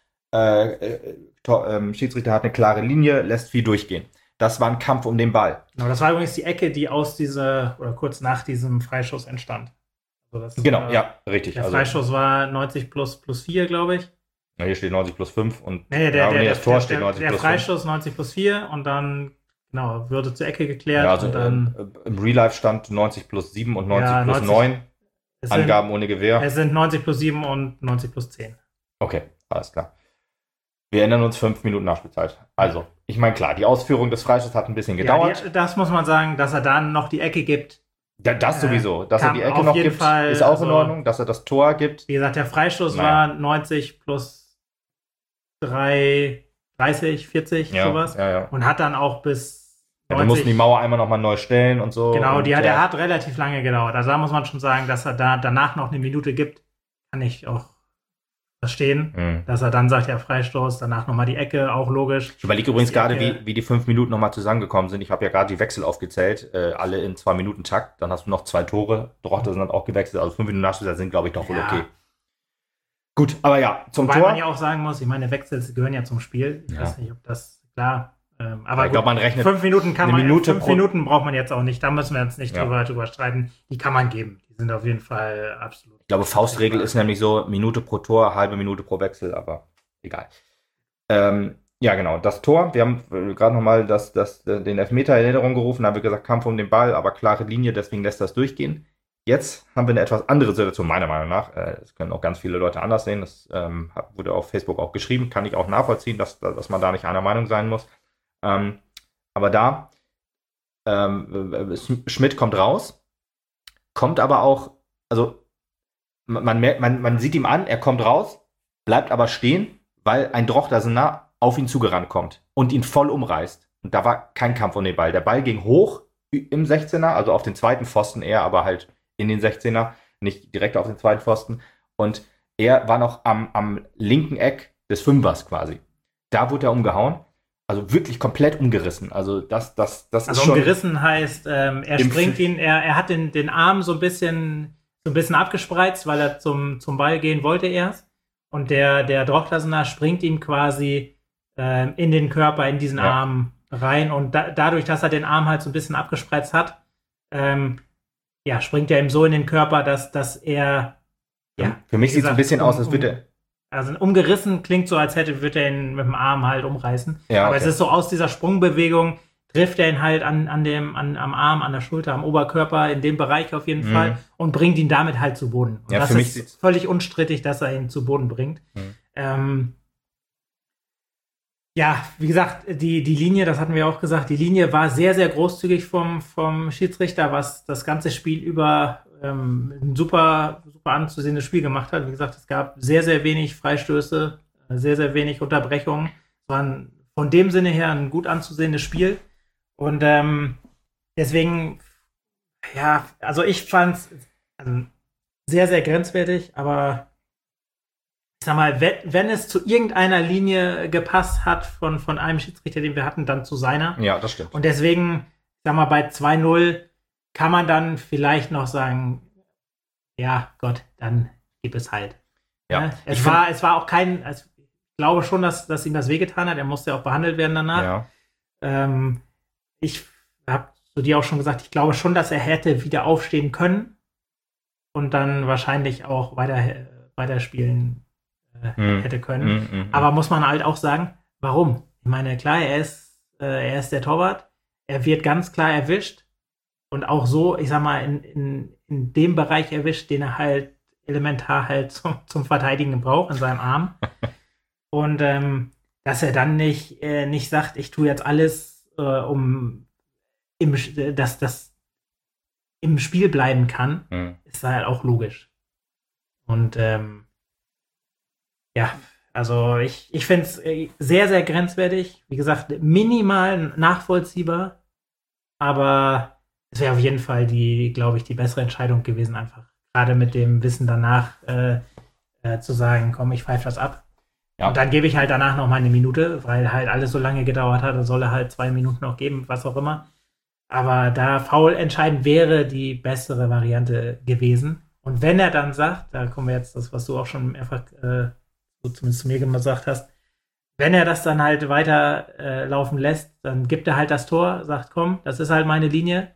[SPEAKER 1] Schiedsrichter hat eine klare Linie, lässt viel durchgehen. Das war ein Kampf um den Ball.
[SPEAKER 2] Genau, das war übrigens die Ecke, die oder kurz nach diesem Freischuss entstand. Also
[SPEAKER 1] richtig.
[SPEAKER 2] Der Freistoß war 90 plus 4, glaube ich.
[SPEAKER 1] Ja, hier steht 90 plus 5 und
[SPEAKER 2] das Tor steht 90 plus 5. Der Freistoß 90 plus 4 und dann würde zur Ecke geklärt.
[SPEAKER 1] Ja, also und dann im Real Life stand 90 plus 7 und 90 plus 9. Angaben ohne Gewehr.
[SPEAKER 2] Es sind 90 plus 7 und 90 plus 10.
[SPEAKER 1] Okay, alles klar. Wir erinnern uns 5 Minuten Nachspielzeit. Also, ich meine, klar, die Ausführung des Freistoßes hat ein bisschen gedauert.
[SPEAKER 2] Das muss man sagen, dass er dann noch die Ecke gibt.
[SPEAKER 1] Das sowieso. Dass er die Ecke noch gibt, ist auch in Ordnung. Dass er das Tor gibt.
[SPEAKER 2] Wie gesagt, der Freistoß war 90 plus 3, 30, 40, sowas.
[SPEAKER 1] Ja.
[SPEAKER 2] Und hat dann auch bis 90...
[SPEAKER 1] wir mussten die Mauer einmal nochmal neu stellen und so.
[SPEAKER 2] Genau, der hat relativ lange gedauert. Also da muss man schon sagen, dass er danach noch eine Minute gibt, kann ich auch verstehen, dass er dann sagt, Freistoß, danach nochmal die Ecke, auch logisch.
[SPEAKER 1] Ich überlege übrigens gerade, wie die 5 Minuten nochmal zusammengekommen sind. Ich habe ja gerade die Wechsel aufgezählt, alle in 2 Minuten Takt. Dann hast du noch 2 Tore. Drochte sind dann auch gewechselt. Also 5 Minuten Nachspielzeit sind, glaube ich, doch wohl okay. Gut, aber zum Tor.
[SPEAKER 2] Weil man ja auch sagen muss, ich meine, Wechsel gehören ja zum Spiel. Ich weiß nicht, ob das klar. Aber
[SPEAKER 1] ich glaube, man rechnet
[SPEAKER 2] 5 Minuten Minuten braucht man jetzt auch nicht. Da müssen wir jetzt nicht drüber streiten. Die kann man geben. Die sind auf jeden Fall absolut.
[SPEAKER 1] Ich glaube, Faustregel ist nämlich so, Minute pro Tor, halbe Minute pro Wechsel, aber egal. Genau, das Tor. Wir haben gerade nochmal den Elfmeter in Erinnerung gerufen, da haben wir gesagt, Kampf um den Ball, aber klare Linie, deswegen lässt das durchgehen. Jetzt haben wir eine etwas andere Situation, meiner Meinung nach. Das können auch ganz viele Leute anders sehen. Das wurde auf Facebook auch geschrieben, kann ich auch nachvollziehen, dass man da nicht einer Meinung sein muss. Aber Schmidt kommt raus, kommt aber auch, also man sieht ihm an, er kommt raus, bleibt aber stehen, weil ein Drochtersener auf ihn zugerannt kommt und ihn voll umreißt. Und da war kein Kampf um den Ball. Der Ball ging hoch im 16er, also auf den zweiten Pfosten eher, aber halt in den 16er, nicht direkt auf den zweiten Pfosten. Und er war noch am linken Eck des Fünfers quasi. Da wurde er umgehauen. Also wirklich komplett umgerissen. Also das ist
[SPEAKER 2] schon... umgerissen heißt, er springt ihn, er hat den Arm so ein bisschen abgespreizt, weil er zum Ball gehen wollte erst. Und der Drochtersener springt ihm quasi in den Körper, in diesen Arm rein. Und dadurch, dass er den Arm halt so ein bisschen abgespreizt hat, springt er ihm so in den Körper, dass er...
[SPEAKER 1] Für mich sieht es ein bisschen aus, als würde er...
[SPEAKER 2] Also umgerissen klingt so, als würde er ihn mit dem Arm halt umreißen. Ja, aber es ist so, aus dieser Sprungbewegung trifft er ihn halt am Arm, an der Schulter, am Oberkörper, in dem Bereich auf jeden Fall und bringt ihn damit halt zu Boden. Und das ist völlig unstrittig, dass er ihn zu Boden bringt. Wie gesagt, die Linie, das hatten wir auch gesagt, die Linie war sehr, sehr großzügig vom Schiedsrichter, was das ganze Spiel über ein super anzusehendes Spiel gemacht hat. Wie gesagt, es gab sehr, sehr wenig Freistöße. sehr, sehr wenig Unterbrechungen. Es war von dem Sinne her ein gut anzusehendes Spiel. Und deswegen, ja, also ich fand es sehr, sehr grenzwertig, aber ich sag mal, wenn es zu irgendeiner Linie gepasst hat von einem Schiedsrichter, den wir hatten, dann zu seiner.
[SPEAKER 1] Ja, das stimmt.
[SPEAKER 2] Und deswegen, ich sag mal, bei 2-0 kann man dann vielleicht noch sagen, ja, Gott, dann gib es halt.
[SPEAKER 1] Ja.
[SPEAKER 2] Es war auch kein, also ich glaube schon, dass ihm das wehgetan hat. Er musste ja auch behandelt werden danach.
[SPEAKER 1] Ja.
[SPEAKER 2] Ich habe zu dir auch schon gesagt, ich glaube schon, dass er hätte wieder aufstehen können und dann wahrscheinlich auch weiterspielen hätte können. Aber muss man halt auch sagen, warum? Ich meine, klar, er ist der Torwart. Er wird ganz klar erwischt und auch so, ich sag mal, in dem Bereich erwischt, den er halt elementar halt zum Verteidigen braucht, in seinem Arm. Und dass er dann nicht sagt, ich tue jetzt alles, dass das im Spiel bleiben kann, ist halt auch logisch. Und ja, also ich finde es sehr, sehr grenzwertig. Wie gesagt, minimal nachvollziehbar, aber es wäre auf jeden Fall glaube ich, die bessere Entscheidung gewesen, einfach gerade mit dem Wissen danach zu sagen, komm, ich pfeife das ab. Ja. Und dann gebe ich halt danach noch mal eine Minute, weil halt alles so lange gedauert hat, dann soll er halt 2 Minuten noch geben, was auch immer. Aber da faul entscheiden wäre die bessere Variante gewesen. Und wenn er dann sagt, da kommen wir jetzt das, was du auch schon mehrfach zumindest zu mir gesagt hast, wenn er das dann halt weiter laufen lässt, dann gibt er halt das Tor, sagt, komm, das ist halt meine Linie.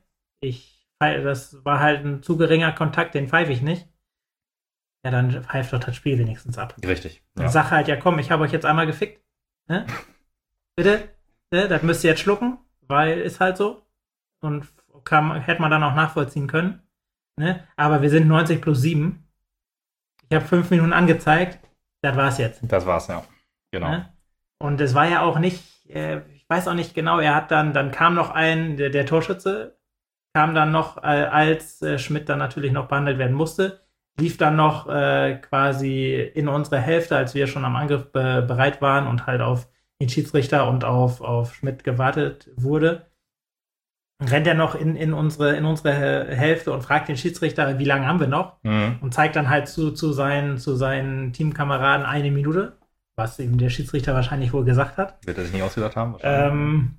[SPEAKER 2] Das war halt ein zu geringer Kontakt, den pfeife ich nicht. Ja, dann pfeift doch das Spiel wenigstens ab.
[SPEAKER 1] Richtig.
[SPEAKER 2] Dann sag halt, ja komm, ich habe euch jetzt einmal gefickt. Ne? Bitte? Ne? Das müsst ihr jetzt schlucken, weil ist halt so. Und hätte man dann auch nachvollziehen können. Ne? Aber wir sind 90+7. Ich habe 5 Minuten angezeigt. Das war's jetzt.
[SPEAKER 1] Das war's, ja. Genau.
[SPEAKER 2] Ne? Und es war ja auch nicht, ich weiß auch nicht genau, er hat dann kam noch der Torschütze, kam dann noch, als Schmidt dann natürlich noch behandelt werden musste, lief dann noch quasi in unsere Hälfte, als wir schon am Angriff bereit waren und halt auf den Schiedsrichter und auf Schmidt gewartet wurde. Rennt er noch in unsere Hälfte und fragt den Schiedsrichter, wie lange haben wir noch? Und zeigt dann halt zu seinen Teamkameraden 1 Minute, was ihm der Schiedsrichter wahrscheinlich wohl gesagt hat.
[SPEAKER 1] Wird er sich nicht ausgedacht haben?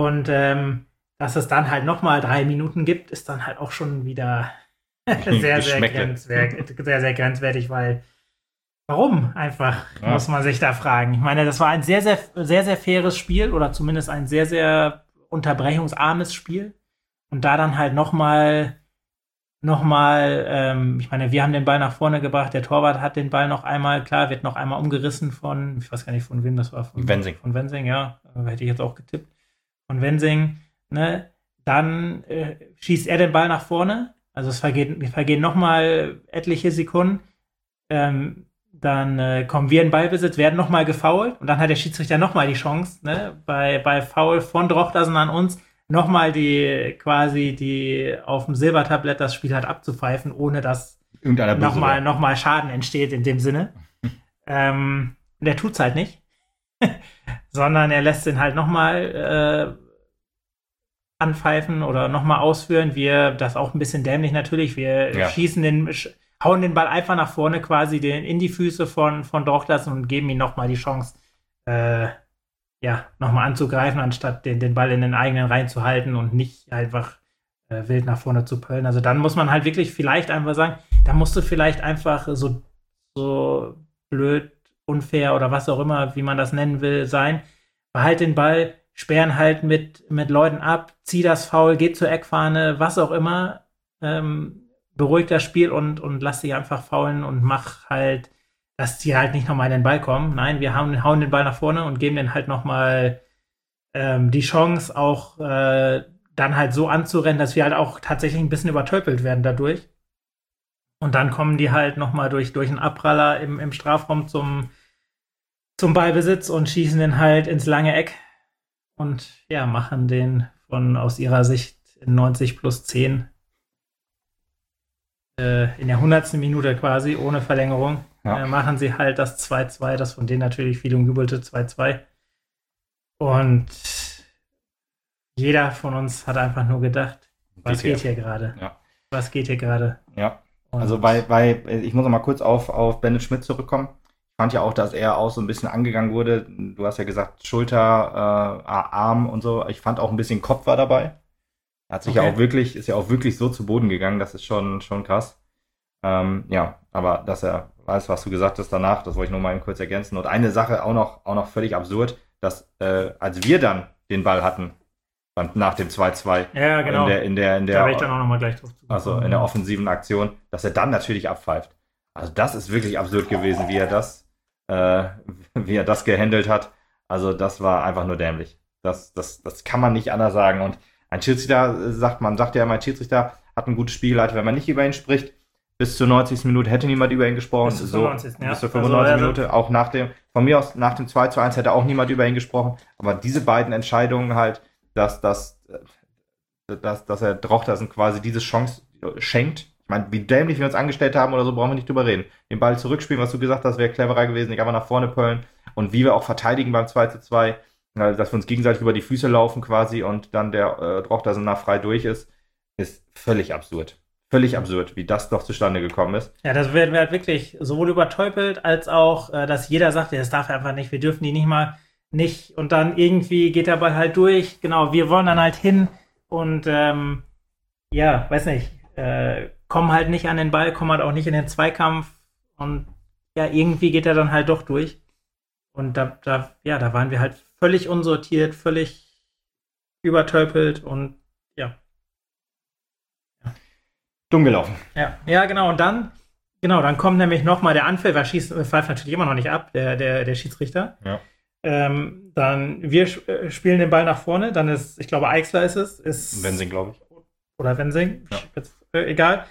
[SPEAKER 2] Dass es dann halt nochmal 3 Minuten gibt, ist dann halt auch schon wieder sehr, sehr grenzwertig, weil warum einfach, muss man sich da fragen. Ich meine, das war ein sehr, sehr, sehr, sehr faires Spiel oder zumindest ein sehr, sehr unterbrechungsarmes Spiel. Und da dann halt nochmal, ich meine, wir haben den Ball nach vorne gebracht, der Torwart hat den Ball noch einmal, klar, wird noch einmal umgerissen von, ich weiß gar nicht, von wem das war. Von
[SPEAKER 1] Wensing.
[SPEAKER 2] Von Wensing, ja. Hätte ich jetzt auch getippt. Von Wensing, ne? Dann schießt er den Ball nach vorne. Also es vergehen nochmal etliche Sekunden. Dann kommen wir in Ballbesitz, werden nochmal gefoult und dann hat der Schiedsrichter nochmal die Chance, ne, bei Foul von Drochtersen an uns, nochmal die auf dem Silbertablett das Spiel hat abzupfeifen, ohne dass nochmal Schaden entsteht in dem Sinne. Der tut's halt nicht. Sondern er lässt den halt nochmal anpfeifen oder nochmal ausführen. Das auch ein bisschen dämlich natürlich, hauen den Ball einfach nach vorne quasi in die Füße von Drochtersen und geben ihm nochmal die Chance, nochmal anzugreifen, anstatt den Ball in den eigenen Reihen zu halten und nicht einfach wild nach vorne zu pöllen. Also dann muss man halt wirklich vielleicht einfach sagen, da musst du vielleicht einfach so blöd, unfair oder was auch immer, wie man das nennen will, sein. Behalt den Ball, sperren halt mit Leuten ab, zieh das Foul, geht zur Eckfahne, was auch immer, beruhigt das Spiel und lass dich einfach faulen und mach halt, dass die halt nicht nochmal in den Ball kommen. Nein, wir hauen den Ball nach vorne und geben den halt nochmal die Chance, auch dann halt so anzurennen, dass wir halt auch tatsächlich ein bisschen übertölpelt werden dadurch. Und dann kommen die halt nochmal durch einen Abpraller im Strafraum zum Ballbesitz und schießen den halt ins lange Eck und ja, machen den aus ihrer Sicht in 90+10 in der 100. Minute quasi, ohne Verlängerung, machen sie halt das 2-2, das von denen natürlich viel umjubelte 2-2. Und jeder von uns hat einfach nur gedacht, was geht hier gerade?
[SPEAKER 1] Ja.
[SPEAKER 2] Was geht hier gerade?
[SPEAKER 1] Ja, also ich muss noch mal kurz auf Bennett Schmidt zurückkommen. Ich fand ja auch, dass er auch so ein bisschen angegangen wurde. Du hast ja gesagt, Schulter, Arm und so. Ich fand auch ein bisschen Kopf war dabei. Er hat sich ist ja auch wirklich so zu Boden gegangen. Das ist schon krass. Aber dass er weiß, was du gesagt hast danach, das wollte ich nur mal kurz ergänzen. Und eine Sache auch noch völlig absurd, dass als wir dann den Ball hatten, nach dem 2-2,
[SPEAKER 2] ja, genau.
[SPEAKER 1] in der
[SPEAKER 2] da werde ich dann auch noch mal gleich drauf zu.
[SPEAKER 1] Also in der offensiven Aktion, dass er dann natürlich abpfeift. Also das ist wirklich absurd gewesen, wie er das gehandelt hat. Also das war einfach nur dämlich. Das kann man nicht anders sagen. Und ein Schiedsrichter sagt ja immer, ein Schiedsrichter hat ein gutes Spiel geleitet, wenn man nicht über ihn spricht. Bis zur 90. Minute hätte niemand über ihn gesprochen.
[SPEAKER 2] Bis zur 95.
[SPEAKER 1] Bis zur 95. Minute. Auch von mir aus nach dem 2-1 hätte auch niemand über ihn gesprochen. Aber diese beiden Entscheidungen halt, dass er Drochtersen quasi diese Chance schenkt. Ich meine, wie dämlich wir uns angestellt haben oder so, brauchen wir nicht drüber reden. Den Ball zurückspielen, was du gesagt hast, wäre cleverer gewesen, nicht einfach nach vorne pöllen. Und wie wir auch verteidigen beim 2-2, dass wir uns gegenseitig über die Füße laufen quasi und dann der Drochtersen nach frei durch ist völlig absurd. Völlig absurd, wie das doch zustande gekommen ist.
[SPEAKER 2] Ja, das werden wir halt wirklich sowohl übertäubelt, als auch, dass jeder sagt, das darf einfach nicht, wir dürfen die nicht und dann irgendwie geht der Ball halt durch. Genau, wir wollen dann halt hin und weiß nicht, kommen halt nicht an den Ball, kommen halt auch nicht in den Zweikampf und ja, irgendwie geht er dann halt doch durch. Und da waren wir halt völlig unsortiert, völlig übertäubelt und
[SPEAKER 1] dumm gelaufen.
[SPEAKER 2] Ja, genau. Und dann kommt nämlich nochmal der Anpfiff, pfeift natürlich immer noch nicht ab, der Schiedsrichter.
[SPEAKER 1] Ja.
[SPEAKER 2] Dann wir spielen den Ball nach vorne, dann ist, ich glaube, Eichsler ist
[SPEAKER 1] Wensing, glaube ich.
[SPEAKER 2] Oder Wensing,
[SPEAKER 1] ja.
[SPEAKER 2] Jetzt, egal.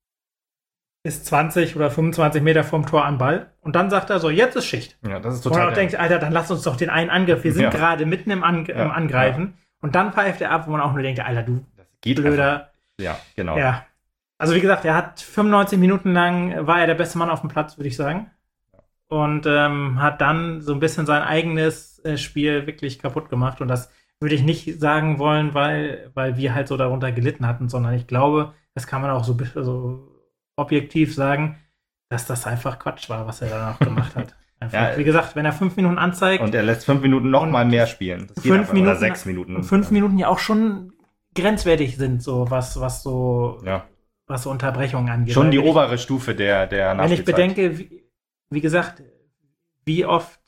[SPEAKER 2] Ist 20 oder 25 Meter vom Tor an Ball. Und dann sagt er so, jetzt ist Schicht.
[SPEAKER 1] Ja, das ist total.
[SPEAKER 2] Und man auch denkt, Alter, dann lass uns doch den einen Angriff. Wir sind gerade mitten im Angreifen. Ja. Und dann pfeift er ab, wo man auch nur denkt, Alter, du blöder.
[SPEAKER 1] Einfach. Ja, genau.
[SPEAKER 2] Ja. Also wie gesagt, er hat 95 Minuten lang, war er der beste Mann auf dem Platz, würde ich sagen. Und hat dann so ein bisschen sein eigenes Spiel wirklich kaputt gemacht. Und das würde ich nicht sagen wollen, weil wir halt so darunter gelitten hatten, sondern ich glaube, das kann man auch so objektiv sagen, dass das einfach Quatsch war, was er danach gemacht hat. Einfach, wie gesagt, wenn er 5 Minuten anzeigt.
[SPEAKER 1] Und er lässt 5 Minuten noch mal mehr spielen. Das geht
[SPEAKER 2] 5 Minuten,
[SPEAKER 1] oder 6 Minuten.
[SPEAKER 2] Und 5 Minuten ja auch schon grenzwertig sind, so was so Unterbrechungen angeht.
[SPEAKER 1] Schon die obere Stufe der Nachspielzeit.
[SPEAKER 2] Wenn ich bedenke, wie gesagt, wie oft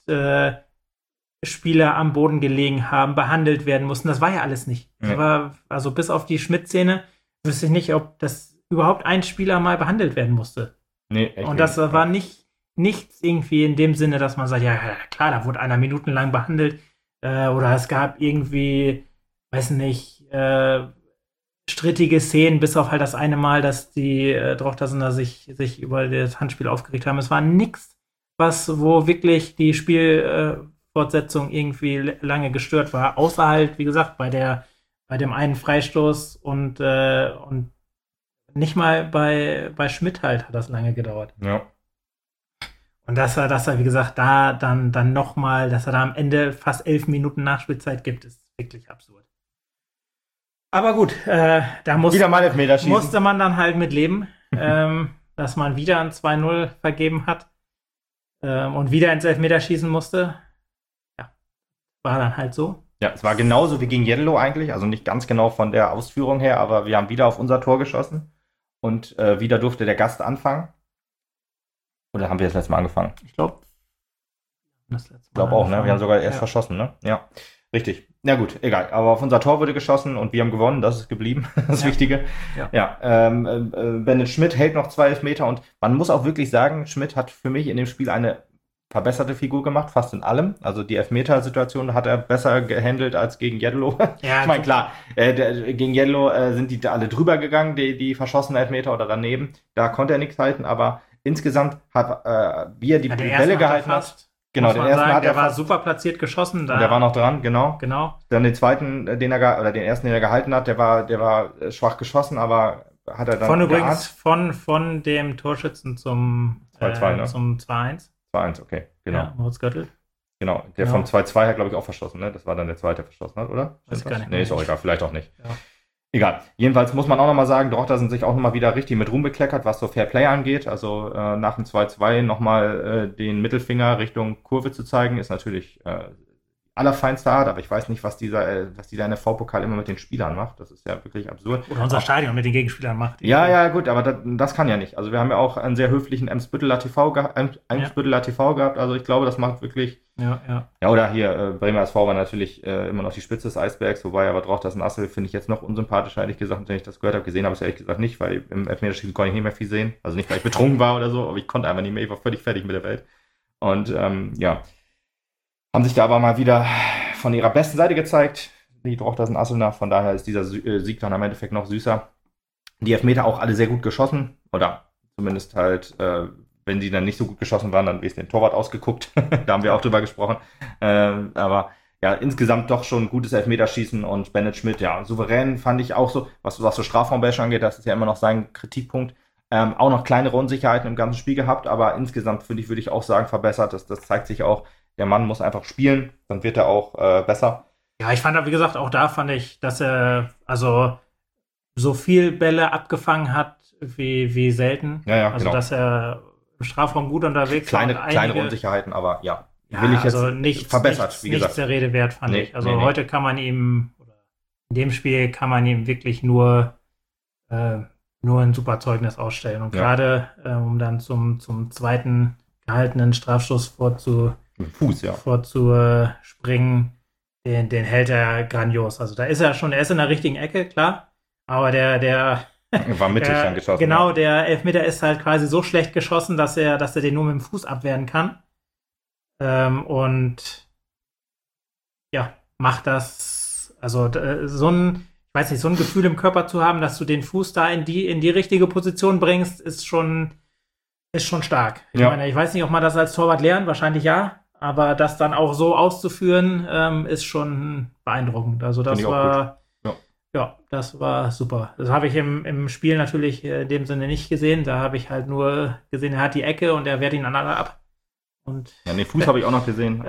[SPEAKER 2] Spieler am Boden gelegen haben, behandelt werden mussten, das war ja alles nicht. Das war, also bis auf die Schmidt-Szene wüsste ich nicht, ob das überhaupt ein Spieler mal behandelt werden musste.
[SPEAKER 1] Nee, echt.
[SPEAKER 2] Und das war nichts irgendwie in dem Sinne, dass man sagt, ja klar, da wurde einer minutenlang behandelt oder es gab irgendwie, weiß nicht, strittige Szenen, bis auf halt das eine Mal, dass die Drochtersener sich über das Handspiel aufgeregt haben. Es war nichts, wo wirklich die Spielfortsetzung irgendwie lange gestört war, außer halt, wie gesagt, bei dem einen Freistoß und nicht mal bei Schmidt halt hat das lange gedauert.
[SPEAKER 1] Ja.
[SPEAKER 2] Und dass er, wie gesagt, da dann nochmal, dass er da am Ende fast 11 Minuten Nachspielzeit gibt, ist wirklich absurd. Aber gut, da musste man dann halt mit leben, dass man wieder ein 2-0 vergeben hat und wieder ins Elfmeterschießen musste. Ja, war dann halt so.
[SPEAKER 1] Ja, es war genauso wie gegen Jeddelo eigentlich, also nicht ganz genau von der Ausführung her, aber wir haben wieder auf unser Tor geschossen und wieder durfte der Gast anfangen. Oder haben wir das letzte Mal angefangen?
[SPEAKER 2] Ich glaube
[SPEAKER 1] auch, ne? Wir haben sogar erst verschossen, ne? Ja, richtig. Na gut, egal. Aber auf unser Tor wurde geschossen und wir haben gewonnen. Das ist geblieben, das Wichtige. Ja. Bennett Schmidt hält noch 2 Elfmeter und man muss auch wirklich sagen, Schmidt hat für mich in dem Spiel eine verbesserte Figur gemacht, fast in allem. Also die Elfmeter-Situation hat er besser gehandelt als gegen Jeddelo. Ja, ich meine, klar, gegen Jeddelo sind die da alle drüber gegangen, die verschossenen Elfmeter oder daneben. Da konnte er nichts halten, aber insgesamt hat wie er die Bälle gehalten hat.
[SPEAKER 2] Genau, den ersten hat er war super platziert geschossen.
[SPEAKER 1] Der war noch dran, genau.
[SPEAKER 2] Genau.
[SPEAKER 1] Dann den zweiten, den ersten, den er gehalten hat, der war schwach geschossen, aber hat er dann
[SPEAKER 2] von übrigens von dem Torschützen zum
[SPEAKER 1] 2-2, ne?
[SPEAKER 2] Zum 2-1.
[SPEAKER 1] 2-1, okay, genau.
[SPEAKER 2] Ja, Moritz Göttl.
[SPEAKER 1] Genau, der vom 2-2 hat, glaube ich, auch verschossen, ne? Das war dann der zweite, der verschossen hat, oder?
[SPEAKER 2] Weiß gar nicht.
[SPEAKER 1] Nee, ist auch egal, vielleicht auch nicht.
[SPEAKER 2] Ja.
[SPEAKER 1] Egal. Jedenfalls muss man auch nochmal sagen, Drochtersen sich auch nochmal wieder richtig mit Ruhm bekleckert, was so Fair Play angeht. Also nach dem 2-2 nochmal den Mittelfinger Richtung Kurve zu zeigen, ist natürlich allerfeinste Art, aber ich weiß nicht, was dieser NFV-Pokal immer mit den Spielern macht. Das ist ja wirklich absurd.
[SPEAKER 2] Oder unser Stadion mit den Gegenspielern macht.
[SPEAKER 1] Ja, gut, aber das kann ja nicht. Also wir haben ja auch einen sehr höflichen Eimsbütteler TV gehabt. Also ich glaube, das macht wirklich... Ja, oder hier, Bremer SV war natürlich immer noch die Spitze des Eisbergs, wobei aber Drochtersen Assel finde ich jetzt noch unsympathischer, ehrlich gesagt, wenn ich das gehört habe. Gesehen habe ich es ehrlich gesagt nicht, weil im Elfmeterschießen konnte ich nicht mehr viel sehen. Also nicht, weil ich betrunken war oder so, aber ich konnte einfach nicht mehr. Ich war völlig fertig mit der Welt. Und haben sich da aber mal wieder von ihrer besten Seite gezeigt, die Drochtersen Asselner. Von daher ist dieser Sieg dann im Endeffekt noch süßer. Die Elfmeter auch alle sehr gut geschossen. Oder zumindest halt, wenn die dann nicht so gut geschossen waren, dann ist den Torwart ausgeguckt. Da haben wir auch drüber gesprochen. Aber ja, insgesamt doch schon gutes Elfmeterschießen. Und Bennett Schmidt, ja, souverän fand ich auch so, was so Strafraumbäsche angeht, das ist ja immer noch sein Kritikpunkt. Auch noch kleinere Unsicherheiten im ganzen Spiel gehabt, aber insgesamt würde ich auch sagen, verbessert. Das zeigt sich auch. Der Mann muss einfach spielen, dann wird er auch besser.
[SPEAKER 2] Ja, ich fand, wie gesagt, auch da fand ich, dass er also so viel Bälle abgefangen hat wie selten.
[SPEAKER 1] Ja,
[SPEAKER 2] also,
[SPEAKER 1] genau.
[SPEAKER 2] Dass er im Strafraum gut unterwegs
[SPEAKER 1] war. Kleinere Unsicherheiten, aber ja.
[SPEAKER 2] Will ich jetzt also verbessert, wie gesagt. Nichts der Rede wert, fand ich. Also heute kann man ihm, oder in dem Spiel kann man ihm wirklich nur ein super Zeugnis ausstellen. Und gerade, um dann zum zweiten gehaltenen Strafstoß vorzuspringen, den hält er grandios. Also da ist er schon, er ist in der richtigen Ecke, klar, aber der
[SPEAKER 1] war mittig dann geschossen.
[SPEAKER 2] Genau, ja. Der Elfmeter ist halt quasi so schlecht geschossen, dass er den nur mit dem Fuß abwehren kann. Und ja, macht das, also so ein Gefühl im Körper zu haben, dass du den Fuß da in die richtige Position bringst, ist schon stark. Ich meine, ich weiß nicht, ob man das als Torwart lernt, wahrscheinlich ja, aber das dann auch so auszuführen, ist schon beeindruckend. Also das war das war super. Das habe ich im Spiel natürlich in dem Sinne nicht gesehen. Da habe ich halt nur gesehen, er hat die Ecke und er wehrt ihn aneinander ab. Und
[SPEAKER 1] den Fuß habe ich auch noch gesehen.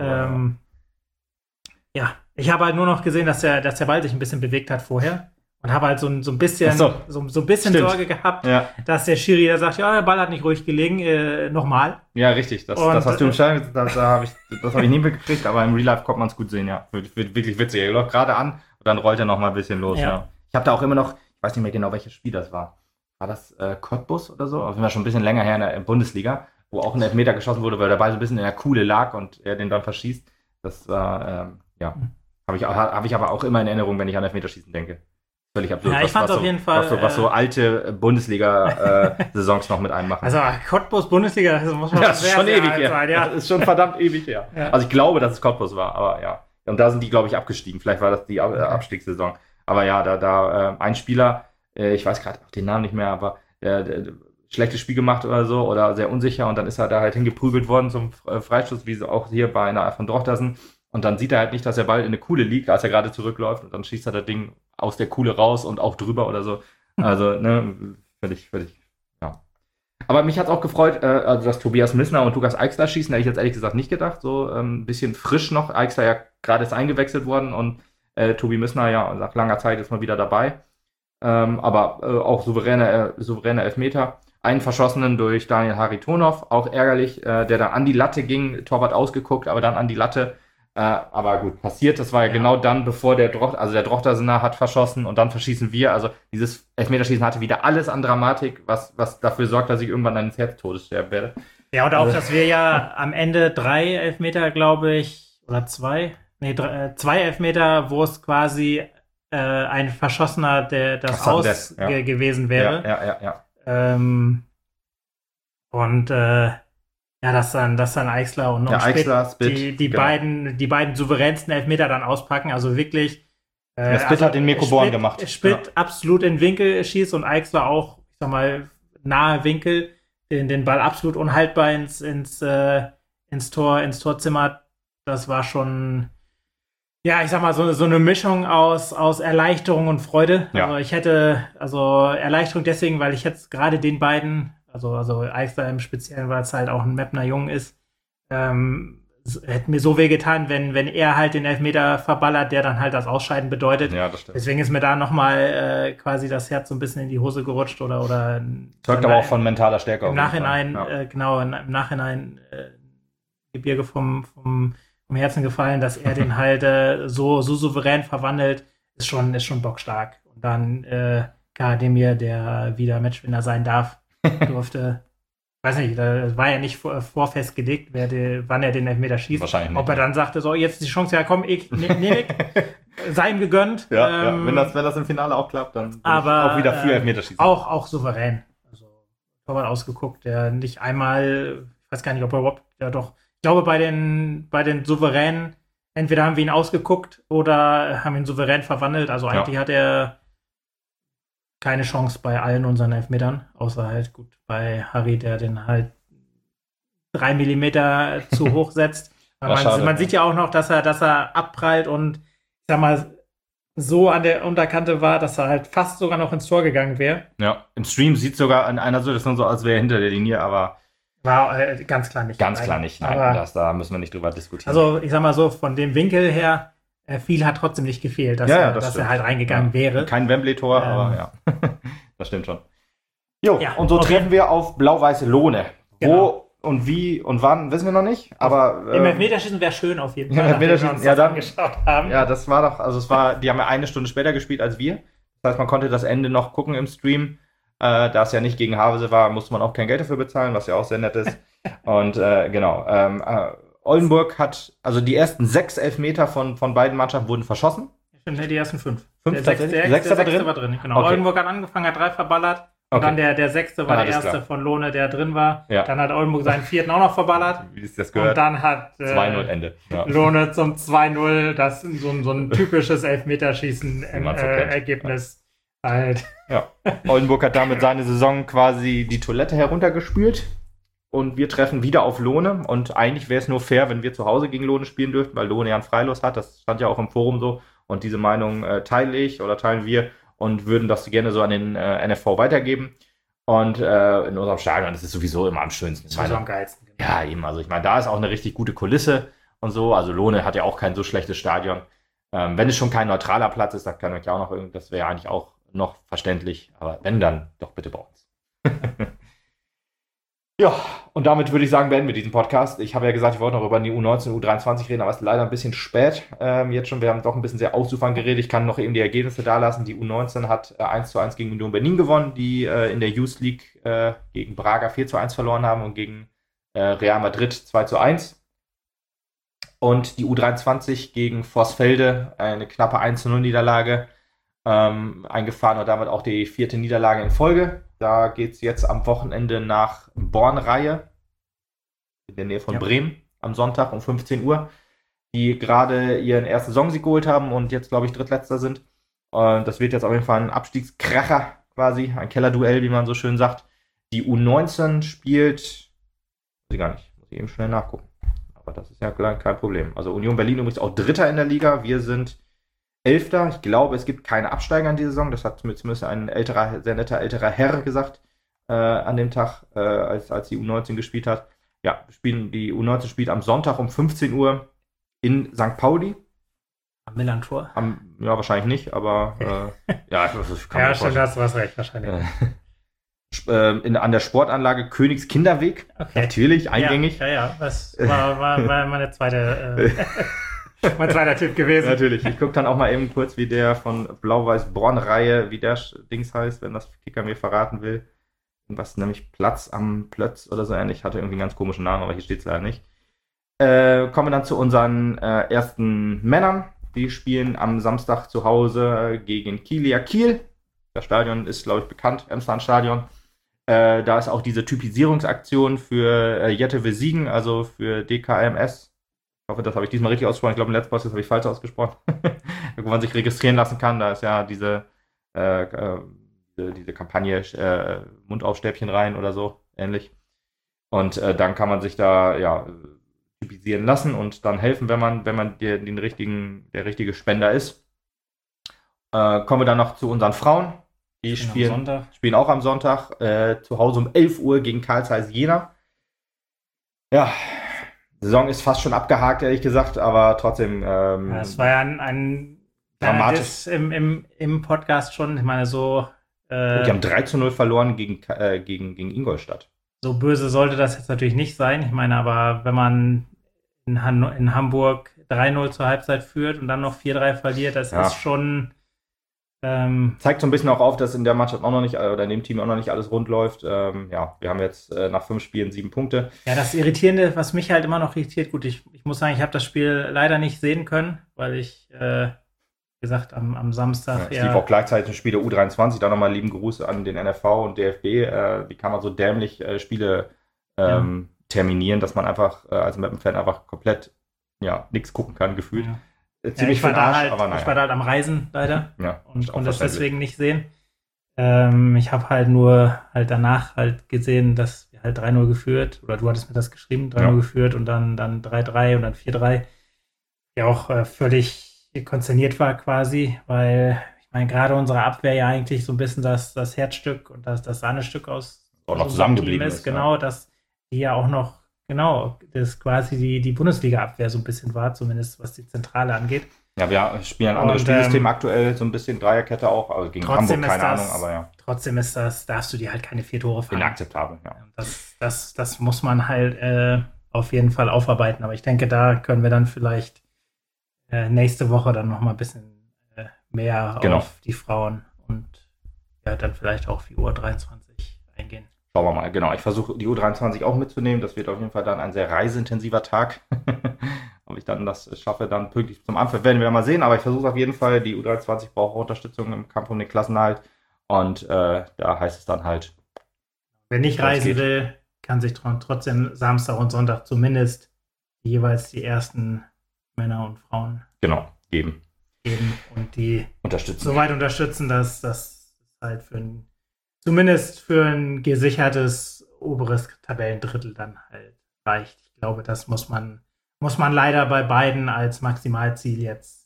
[SPEAKER 2] Ich habe halt nur noch gesehen, dass der Ball sich ein bisschen bewegt hat vorher. Und habe halt so ein bisschen Sorge gehabt, dass der Schiri da sagt, ja, der Ball hat nicht ruhig gelegen, nochmal.
[SPEAKER 1] Ja, richtig. Das hast du entscheidend, das habe ich nie mitgekriegt, aber im Real Life konnte man es gut sehen, ja. Wird wirklich witzig. Er läuft gerade an und dann rollt er noch mal ein bisschen los, ja. Ich habe da auch immer noch, ich weiß nicht mehr genau, welches Spiel das war. War das Cottbus oder so? Auf jeden Fall schon ein bisschen länger her in der Bundesliga, wo auch ein Elfmeter geschossen wurde, weil der Ball so ein bisschen in der Kuhle lag und er den dann verschießt. Das war, habe ich aber auch immer in Erinnerung, wenn ich an Elfmeterschießen denke. Völlig absurd.
[SPEAKER 2] Ja, ich fand auf jeden Fall.
[SPEAKER 1] Was so alte Bundesliga-Saisons noch mit einem machen.
[SPEAKER 2] Also Cottbus Bundesliga, das muss man
[SPEAKER 1] das ist schon ewig her. Sein, ja. Das ist schon verdammt ewig her. Ja. Also ich glaube, dass es Cottbus war, aber ja. Und da sind die, glaube ich, abgestiegen. Vielleicht war das die Abstiegssaison. Aber ja, da ein Spieler, ich weiß gerade auch den Namen nicht mehr, aber schlechtes Spiel gemacht oder so oder sehr unsicher und dann ist er da halt hingeprügelt worden zum Freistoß, wie so auch hier bei einer von Drochtersen. Und dann sieht er halt nicht, dass der Ball in eine Kuhle liegt, als er gerade zurückläuft. Und dann schießt er das Ding aus der Kuhle raus und auch drüber oder so. Also, völlig, ja. Aber mich hat es auch gefreut, dass Tobias Missner und Lukas Eichsler schießen. Hätte ich jetzt ehrlich gesagt nicht gedacht. So ein bisschen frisch noch. Eichsler ja gerade ist eingewechselt worden und Tobi Missner ja nach langer Zeit ist mal wieder dabei. Aber auch souveräne Elfmeter. Einen verschossenen durch Daniel Haritonov. Auch ärgerlich, der dann an die Latte ging. Torwart ausgeguckt, aber dann an die Latte. Aber gut, passiert, das war ja genau dann, bevor der Drochtersener hat verschossen und dann verschießen wir. Also dieses Elfmeterschießen hatte wieder alles an Dramatik, was dafür sorgt, dass ich irgendwann eines Herztodes sterben werde.
[SPEAKER 2] Ja, und auch, dass wir ja am Ende 3 Elfmeter, glaube ich, oder 2 Elfmeter, wo es quasi ein Verschossener, der das Aus gewesen wäre.
[SPEAKER 1] Ja.
[SPEAKER 2] Dass dann Eichsler und
[SPEAKER 1] Spit,
[SPEAKER 2] die beiden souveränsten Elfmeter dann auspacken. Also wirklich.
[SPEAKER 1] Spit hat den Mirko Born gemacht.
[SPEAKER 2] Spit absolut in den Winkel schießt und Eichsler auch, ich sag mal, nahe Winkel, den Ball absolut unhaltbar ins Tor zimmert. Das war schon Ja, ich sag mal, so eine Mischung aus Erleichterung und Freude.
[SPEAKER 1] Ja.
[SPEAKER 2] Also ich hätte, Erleichterung deswegen, weil ich jetzt gerade den beiden, also Eichler im Speziellen, weil es halt auch ein Mapner Jung ist, hätte mir so wehgetan, wenn er halt den Elfmeter verballert, der dann halt das Ausscheiden bedeutet.
[SPEAKER 1] Ja, das stimmt.
[SPEAKER 2] Deswegen ist mir da nochmal quasi das Herz so ein bisschen in die Hose gerutscht oder
[SPEAKER 1] Zeugt aber auch von mentaler Stärke.
[SPEAKER 2] Im Nachhinein, im Nachhinein Gebirge vom Herzen gefallen, dass er den halt so souverän verwandelt, ist schon bockstark. Und dann Karademir, der wieder Matchwinner sein durfte. Weiß nicht, da war ja nicht vorfestgelegt, wann er den Elfmeter schießt.
[SPEAKER 1] Wahrscheinlich nicht.
[SPEAKER 2] Ob er dann sagte, so, jetzt ist die Chance, ja komm, nehm ich. Sei ihm gegönnt.
[SPEAKER 1] Ja, wenn das im Finale auch klappt, dann
[SPEAKER 2] aber
[SPEAKER 1] auch wieder für Elfmeter schießen.
[SPEAKER 2] Auch souverän. Also, Torwart ausgeguckt, der nicht einmal, ich weiß gar nicht, ob er überhaupt, ja doch, ich glaube, bei den Souveränen, entweder haben wir ihn ausgeguckt oder haben ihn souverän verwandelt. Also eigentlich hat er keine Chance bei allen unseren Elfmetern, außer halt gut bei Harry, der den halt 3 Millimeter zu hoch setzt. Man sieht ja auch noch, dass er abprallt und ich sag mal, so an der Unterkante war, dass er halt fast sogar noch ins Tor gegangen wäre.
[SPEAKER 1] Ja, im Stream sieht sogar an einer Situation so, als wäre er hinter der Linie, aber
[SPEAKER 2] war ganz klar nicht.
[SPEAKER 1] Ganz klar nicht, nein. Da müssen wir nicht drüber diskutieren.
[SPEAKER 2] Also, ich sag mal so, von dem Winkel her, viel hat trotzdem nicht gefehlt, dass er halt reingegangen wäre.
[SPEAKER 1] Kein Wembley-Tor, aber ja. Das stimmt schon. Jo, und so treffen wir auf Blau-Weiße Lohne. Genau. Wo und wie und wann, wissen wir noch nicht. Aber
[SPEAKER 2] im Elfmeterschießen wäre schön auf jeden Fall.
[SPEAKER 1] Elfmeterschießen, ja, dann angeschaut haben. Ja, das war doch, die haben ja 1 Stunde später gespielt als wir. Das heißt, man konnte das Ende noch gucken im Stream. Da es ja nicht gegen Havelse war, musste man auch kein Geld dafür bezahlen, was ja auch sehr nett ist. Und genau. Oldenburg hat, also die ersten 6 Elfmeter von beiden Mannschaften wurden verschossen.
[SPEAKER 2] Stimmt, die ersten 5.
[SPEAKER 1] 5
[SPEAKER 2] der Sechste war drin. Genau. Okay. Oldenburg hat angefangen, hat 3 verballert. Und dann der 6. war der erste klar. Von Lohne, der drin war. Ja. Dann hat Oldenburg seinen 4. auch noch verballert.
[SPEAKER 1] Wie ist das gehört?
[SPEAKER 2] Und dann hat
[SPEAKER 1] 2-0 Ende.
[SPEAKER 2] Ja. Lohne zum 2-0, das so ein typisches Elfmeterschießen-Ergebnis halt.
[SPEAKER 1] Ja. Oldenburg hat damit seine Saison quasi die Toilette heruntergespült. Und wir treffen wieder auf Lohne. Und eigentlich wäre es nur fair, wenn wir zu Hause gegen Lohne spielen dürften, weil Lohne ja einen Freilos hat. Das stand ja auch im Forum so. Und diese Meinung teilen wir und würden das gerne so an den NFV weitergeben. Und in unserem Stadion, das ist sowieso immer am schönsten.
[SPEAKER 2] Das ist so am geilsten.
[SPEAKER 1] Genau. Ja, eben. Also ich meine, da ist auch eine richtig gute Kulisse und so. Also Lohne hat ja auch kein so schlechtes Stadion. Wenn es schon kein neutraler Platz ist, da kann ich auch noch das wäre eigentlich auch noch verständlich. Aber wenn, dann doch bitte bei uns. Ja, und damit würde ich sagen, beenden wir diesen Podcast. Ich habe ja gesagt, ich wollte noch über die U19 und U23 reden, aber es ist leider ein bisschen spät jetzt schon. Wir haben doch ein bisschen sehr ausufern geredet. Ich kann noch eben die Ergebnisse da lassen. Die U19 hat 1:1 gegen Union Berlin gewonnen, die in der Youth League gegen Braga 4:1 verloren haben und gegen Real Madrid 2:1. Und die U23 gegen Vorsfelde eine knappe 1:0 Niederlage eingefahren und damit auch die 4. Niederlage in Folge. Da geht es jetzt am Wochenende nach Bornreihe, in der Nähe von Bremen, am Sonntag um 15 Uhr, die gerade ihren ersten Saisonsieg geholt haben und jetzt, glaube ich, Drittletzter sind. Und das wird jetzt auf jeden Fall ein Abstiegskracher quasi, ein Kellerduell, wie man so schön sagt. Die U19 spielt, weiß ich gar nicht, muss ich eben schnell nachgucken. Aber das ist ja kein Problem. Also Union Berlin übrigens auch Dritter in der Liga. Wir sind 11. Ich glaube, es gibt keine Absteiger in dieser Saison. Das hat zumindest ein sehr netter älterer Herr gesagt an dem Tag, als die U19 gespielt hat. Ja, die U19 spielt am Sonntag um 15 Uhr in St. Pauli.
[SPEAKER 2] Am Millantor?
[SPEAKER 1] Ja, wahrscheinlich nicht, aber ja, das kann man
[SPEAKER 2] schon, hast du was recht, wahrscheinlich.
[SPEAKER 1] An der Sportanlage Königs Kinderweg. Okay. Natürlich, eingängig.
[SPEAKER 2] Ja, das war meine zweite... mein zweiter Tipp gewesen.
[SPEAKER 1] Natürlich. Ich gucke dann auch mal eben kurz, wie der von Blau-Weiß-Born-Reihe, wie der Dings heißt, wenn das Kicker mir verraten will. Was nämlich Platz am Plötz oder so ähnlich. Hatte irgendwie einen ganz komischen Namen, aber hier steht es leider nicht. Kommen wir dann zu unseren ersten Männern. Die spielen am Samstag zu Hause gegen Kielia Kiel. Das Stadion ist, glaube ich, bekannt, Emsland-Stadion. Da ist auch diese Typisierungsaktion für Jette will siegen, also für DKMS. Ich hoffe, das habe ich diesmal richtig ausgesprochen. Ich glaube, im letzten Podcast habe ich falsch ausgesprochen. Wo man sich registrieren lassen kann. Da ist ja diese Kampagne Mund auf Stäbchen rein oder so ähnlich. Und dann kann man sich da typisieren lassen und dann helfen, wenn man der richtige Spender ist. Kommen wir dann noch zu unseren Frauen. Die spielen auch am Sonntag zu Hause um 11 Uhr gegen Carl Zeiss Jena. Ja, die Saison ist fast schon abgehakt, ehrlich gesagt, aber trotzdem.
[SPEAKER 2] Es war ja ein
[SPEAKER 1] dramatisch
[SPEAKER 2] im Podcast schon. Ich meine, so.
[SPEAKER 1] Die haben 3-0 verloren gegen Ingolstadt.
[SPEAKER 2] So böse sollte das jetzt natürlich nicht sein. Ich meine, aber wenn man in Hamburg 3-0 zur Halbzeit führt und dann noch 4-3 verliert, das ist schon.
[SPEAKER 1] Zeigt so ein bisschen auch auf, dass in der Mannschaft auch noch nicht, oder in dem Team auch noch nicht alles rund läuft. Wir haben jetzt nach 5 Spielen 7 Punkte.
[SPEAKER 2] Ja, das Irritierende, was mich halt immer noch irritiert, gut, ich muss sagen, ich habe das Spiel leider nicht sehen können, weil ich, wie gesagt, am Samstag.
[SPEAKER 1] Es lief auch gleichzeitig ein Spiel der U23, da nochmal lieben Gruß an den NFV und DFB. Wie kann man so dämlich Spiele terminieren, dass man einfach als Mappen-Fan einfach komplett nichts gucken kann, gefühlt.
[SPEAKER 2] Ja. Ziemlich für den Arsch, aber naja. Ich war da halt am Reisen, leider.
[SPEAKER 1] Ja,
[SPEAKER 2] und das deswegen nicht sehen. Ich habe halt nur danach gesehen, dass wir halt 3-0 geführt, oder du hattest mir das geschrieben, 3-0 geführt und dann 3-3 und dann 4-3. Ja, auch völlig konsterniert war quasi, weil ich meine, gerade unsere Abwehr ja eigentlich so ein bisschen das Herzstück und das Sahnestück aus
[SPEAKER 1] auch noch zusammengeblieben ist.
[SPEAKER 2] Genau, dass die ja auch noch das quasi die Bundesliga-Abwehr so ein bisschen war, zumindest was die Zentrale angeht.
[SPEAKER 1] Ja, wir spielen ein anderes Spielsystem aktuell, so ein bisschen Dreierkette auch, also gegen Hamburg, keine Ahnung, aber ja.
[SPEAKER 2] Trotzdem darfst du dir halt keine 4 Tore fangen.
[SPEAKER 1] Inakzeptabel, ja.
[SPEAKER 2] Das muss man halt auf jeden Fall aufarbeiten, aber ich denke, da können wir dann vielleicht nächste Woche dann noch mal ein bisschen mehr auf die Frauen und dann vielleicht auch die U23 eingehen.
[SPEAKER 1] Schauen wir mal, genau. Ich versuche die U23 auch mitzunehmen. Das wird auf jeden Fall dann ein sehr reiseintensiver Tag. Ob ich dann das schaffe, dann pünktlich zum Anpfiff, werden wir mal sehen. Aber ich versuche auf jeden Fall. Die U23 braucht Unterstützung im Kampf um den Klassenerhalt. Und da heißt es dann halt.
[SPEAKER 2] Wer nicht reisen will, kann sich trotzdem Samstag und Sonntag zumindest jeweils die ersten Männer und Frauen
[SPEAKER 1] geben
[SPEAKER 2] und die
[SPEAKER 1] unterstützen.
[SPEAKER 2] So weit unterstützen, dass das halt zumindest für ein gesichertes oberes Tabellendrittel dann halt reicht. Ich glaube, das muss man leider bei beiden als Maximalziel jetzt.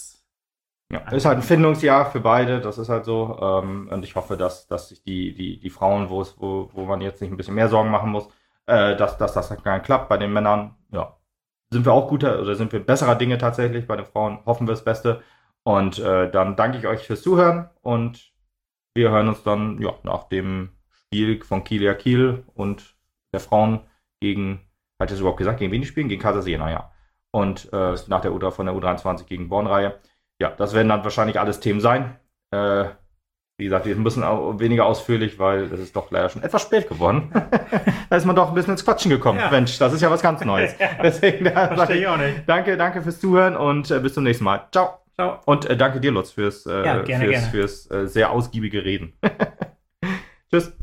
[SPEAKER 1] Ja, ist halt ein Findungsjahr für beide, das ist halt so. Und ich hoffe, dass sich die Frauen, wo man jetzt nicht ein bisschen mehr Sorgen machen muss, dass das dann klappt. Bei den Männern, sind wir auch sind wir besserer Dinge tatsächlich. Bei den Frauen hoffen wir das Beste. Und dann danke ich euch fürs Zuhören und wir hören uns dann nach dem Spiel von Kieler Kiel und der Frauen gegen, hat es überhaupt gesagt, gegen wen die spielen? Gegen Carl Zeiss Jena, ja. Und nach von der U23 gegen Bornreihe. Ja, das werden dann wahrscheinlich alles Themen sein. Wie gesagt, wir müssen auch weniger ausführlich, weil es ist doch leider schon etwas spät geworden. Da ist man doch ein bisschen ins Quatschen gekommen. Ja. Mensch, das ist ja was ganz Neues. Deswegen verstehe ich auch nicht. Danke fürs Zuhören und bis zum nächsten Mal. Ciao.
[SPEAKER 2] Ciao.
[SPEAKER 1] Und danke dir, Lutz, fürs
[SPEAKER 2] gerne.
[SPEAKER 1] sehr ausgiebige Reden. Tschüss.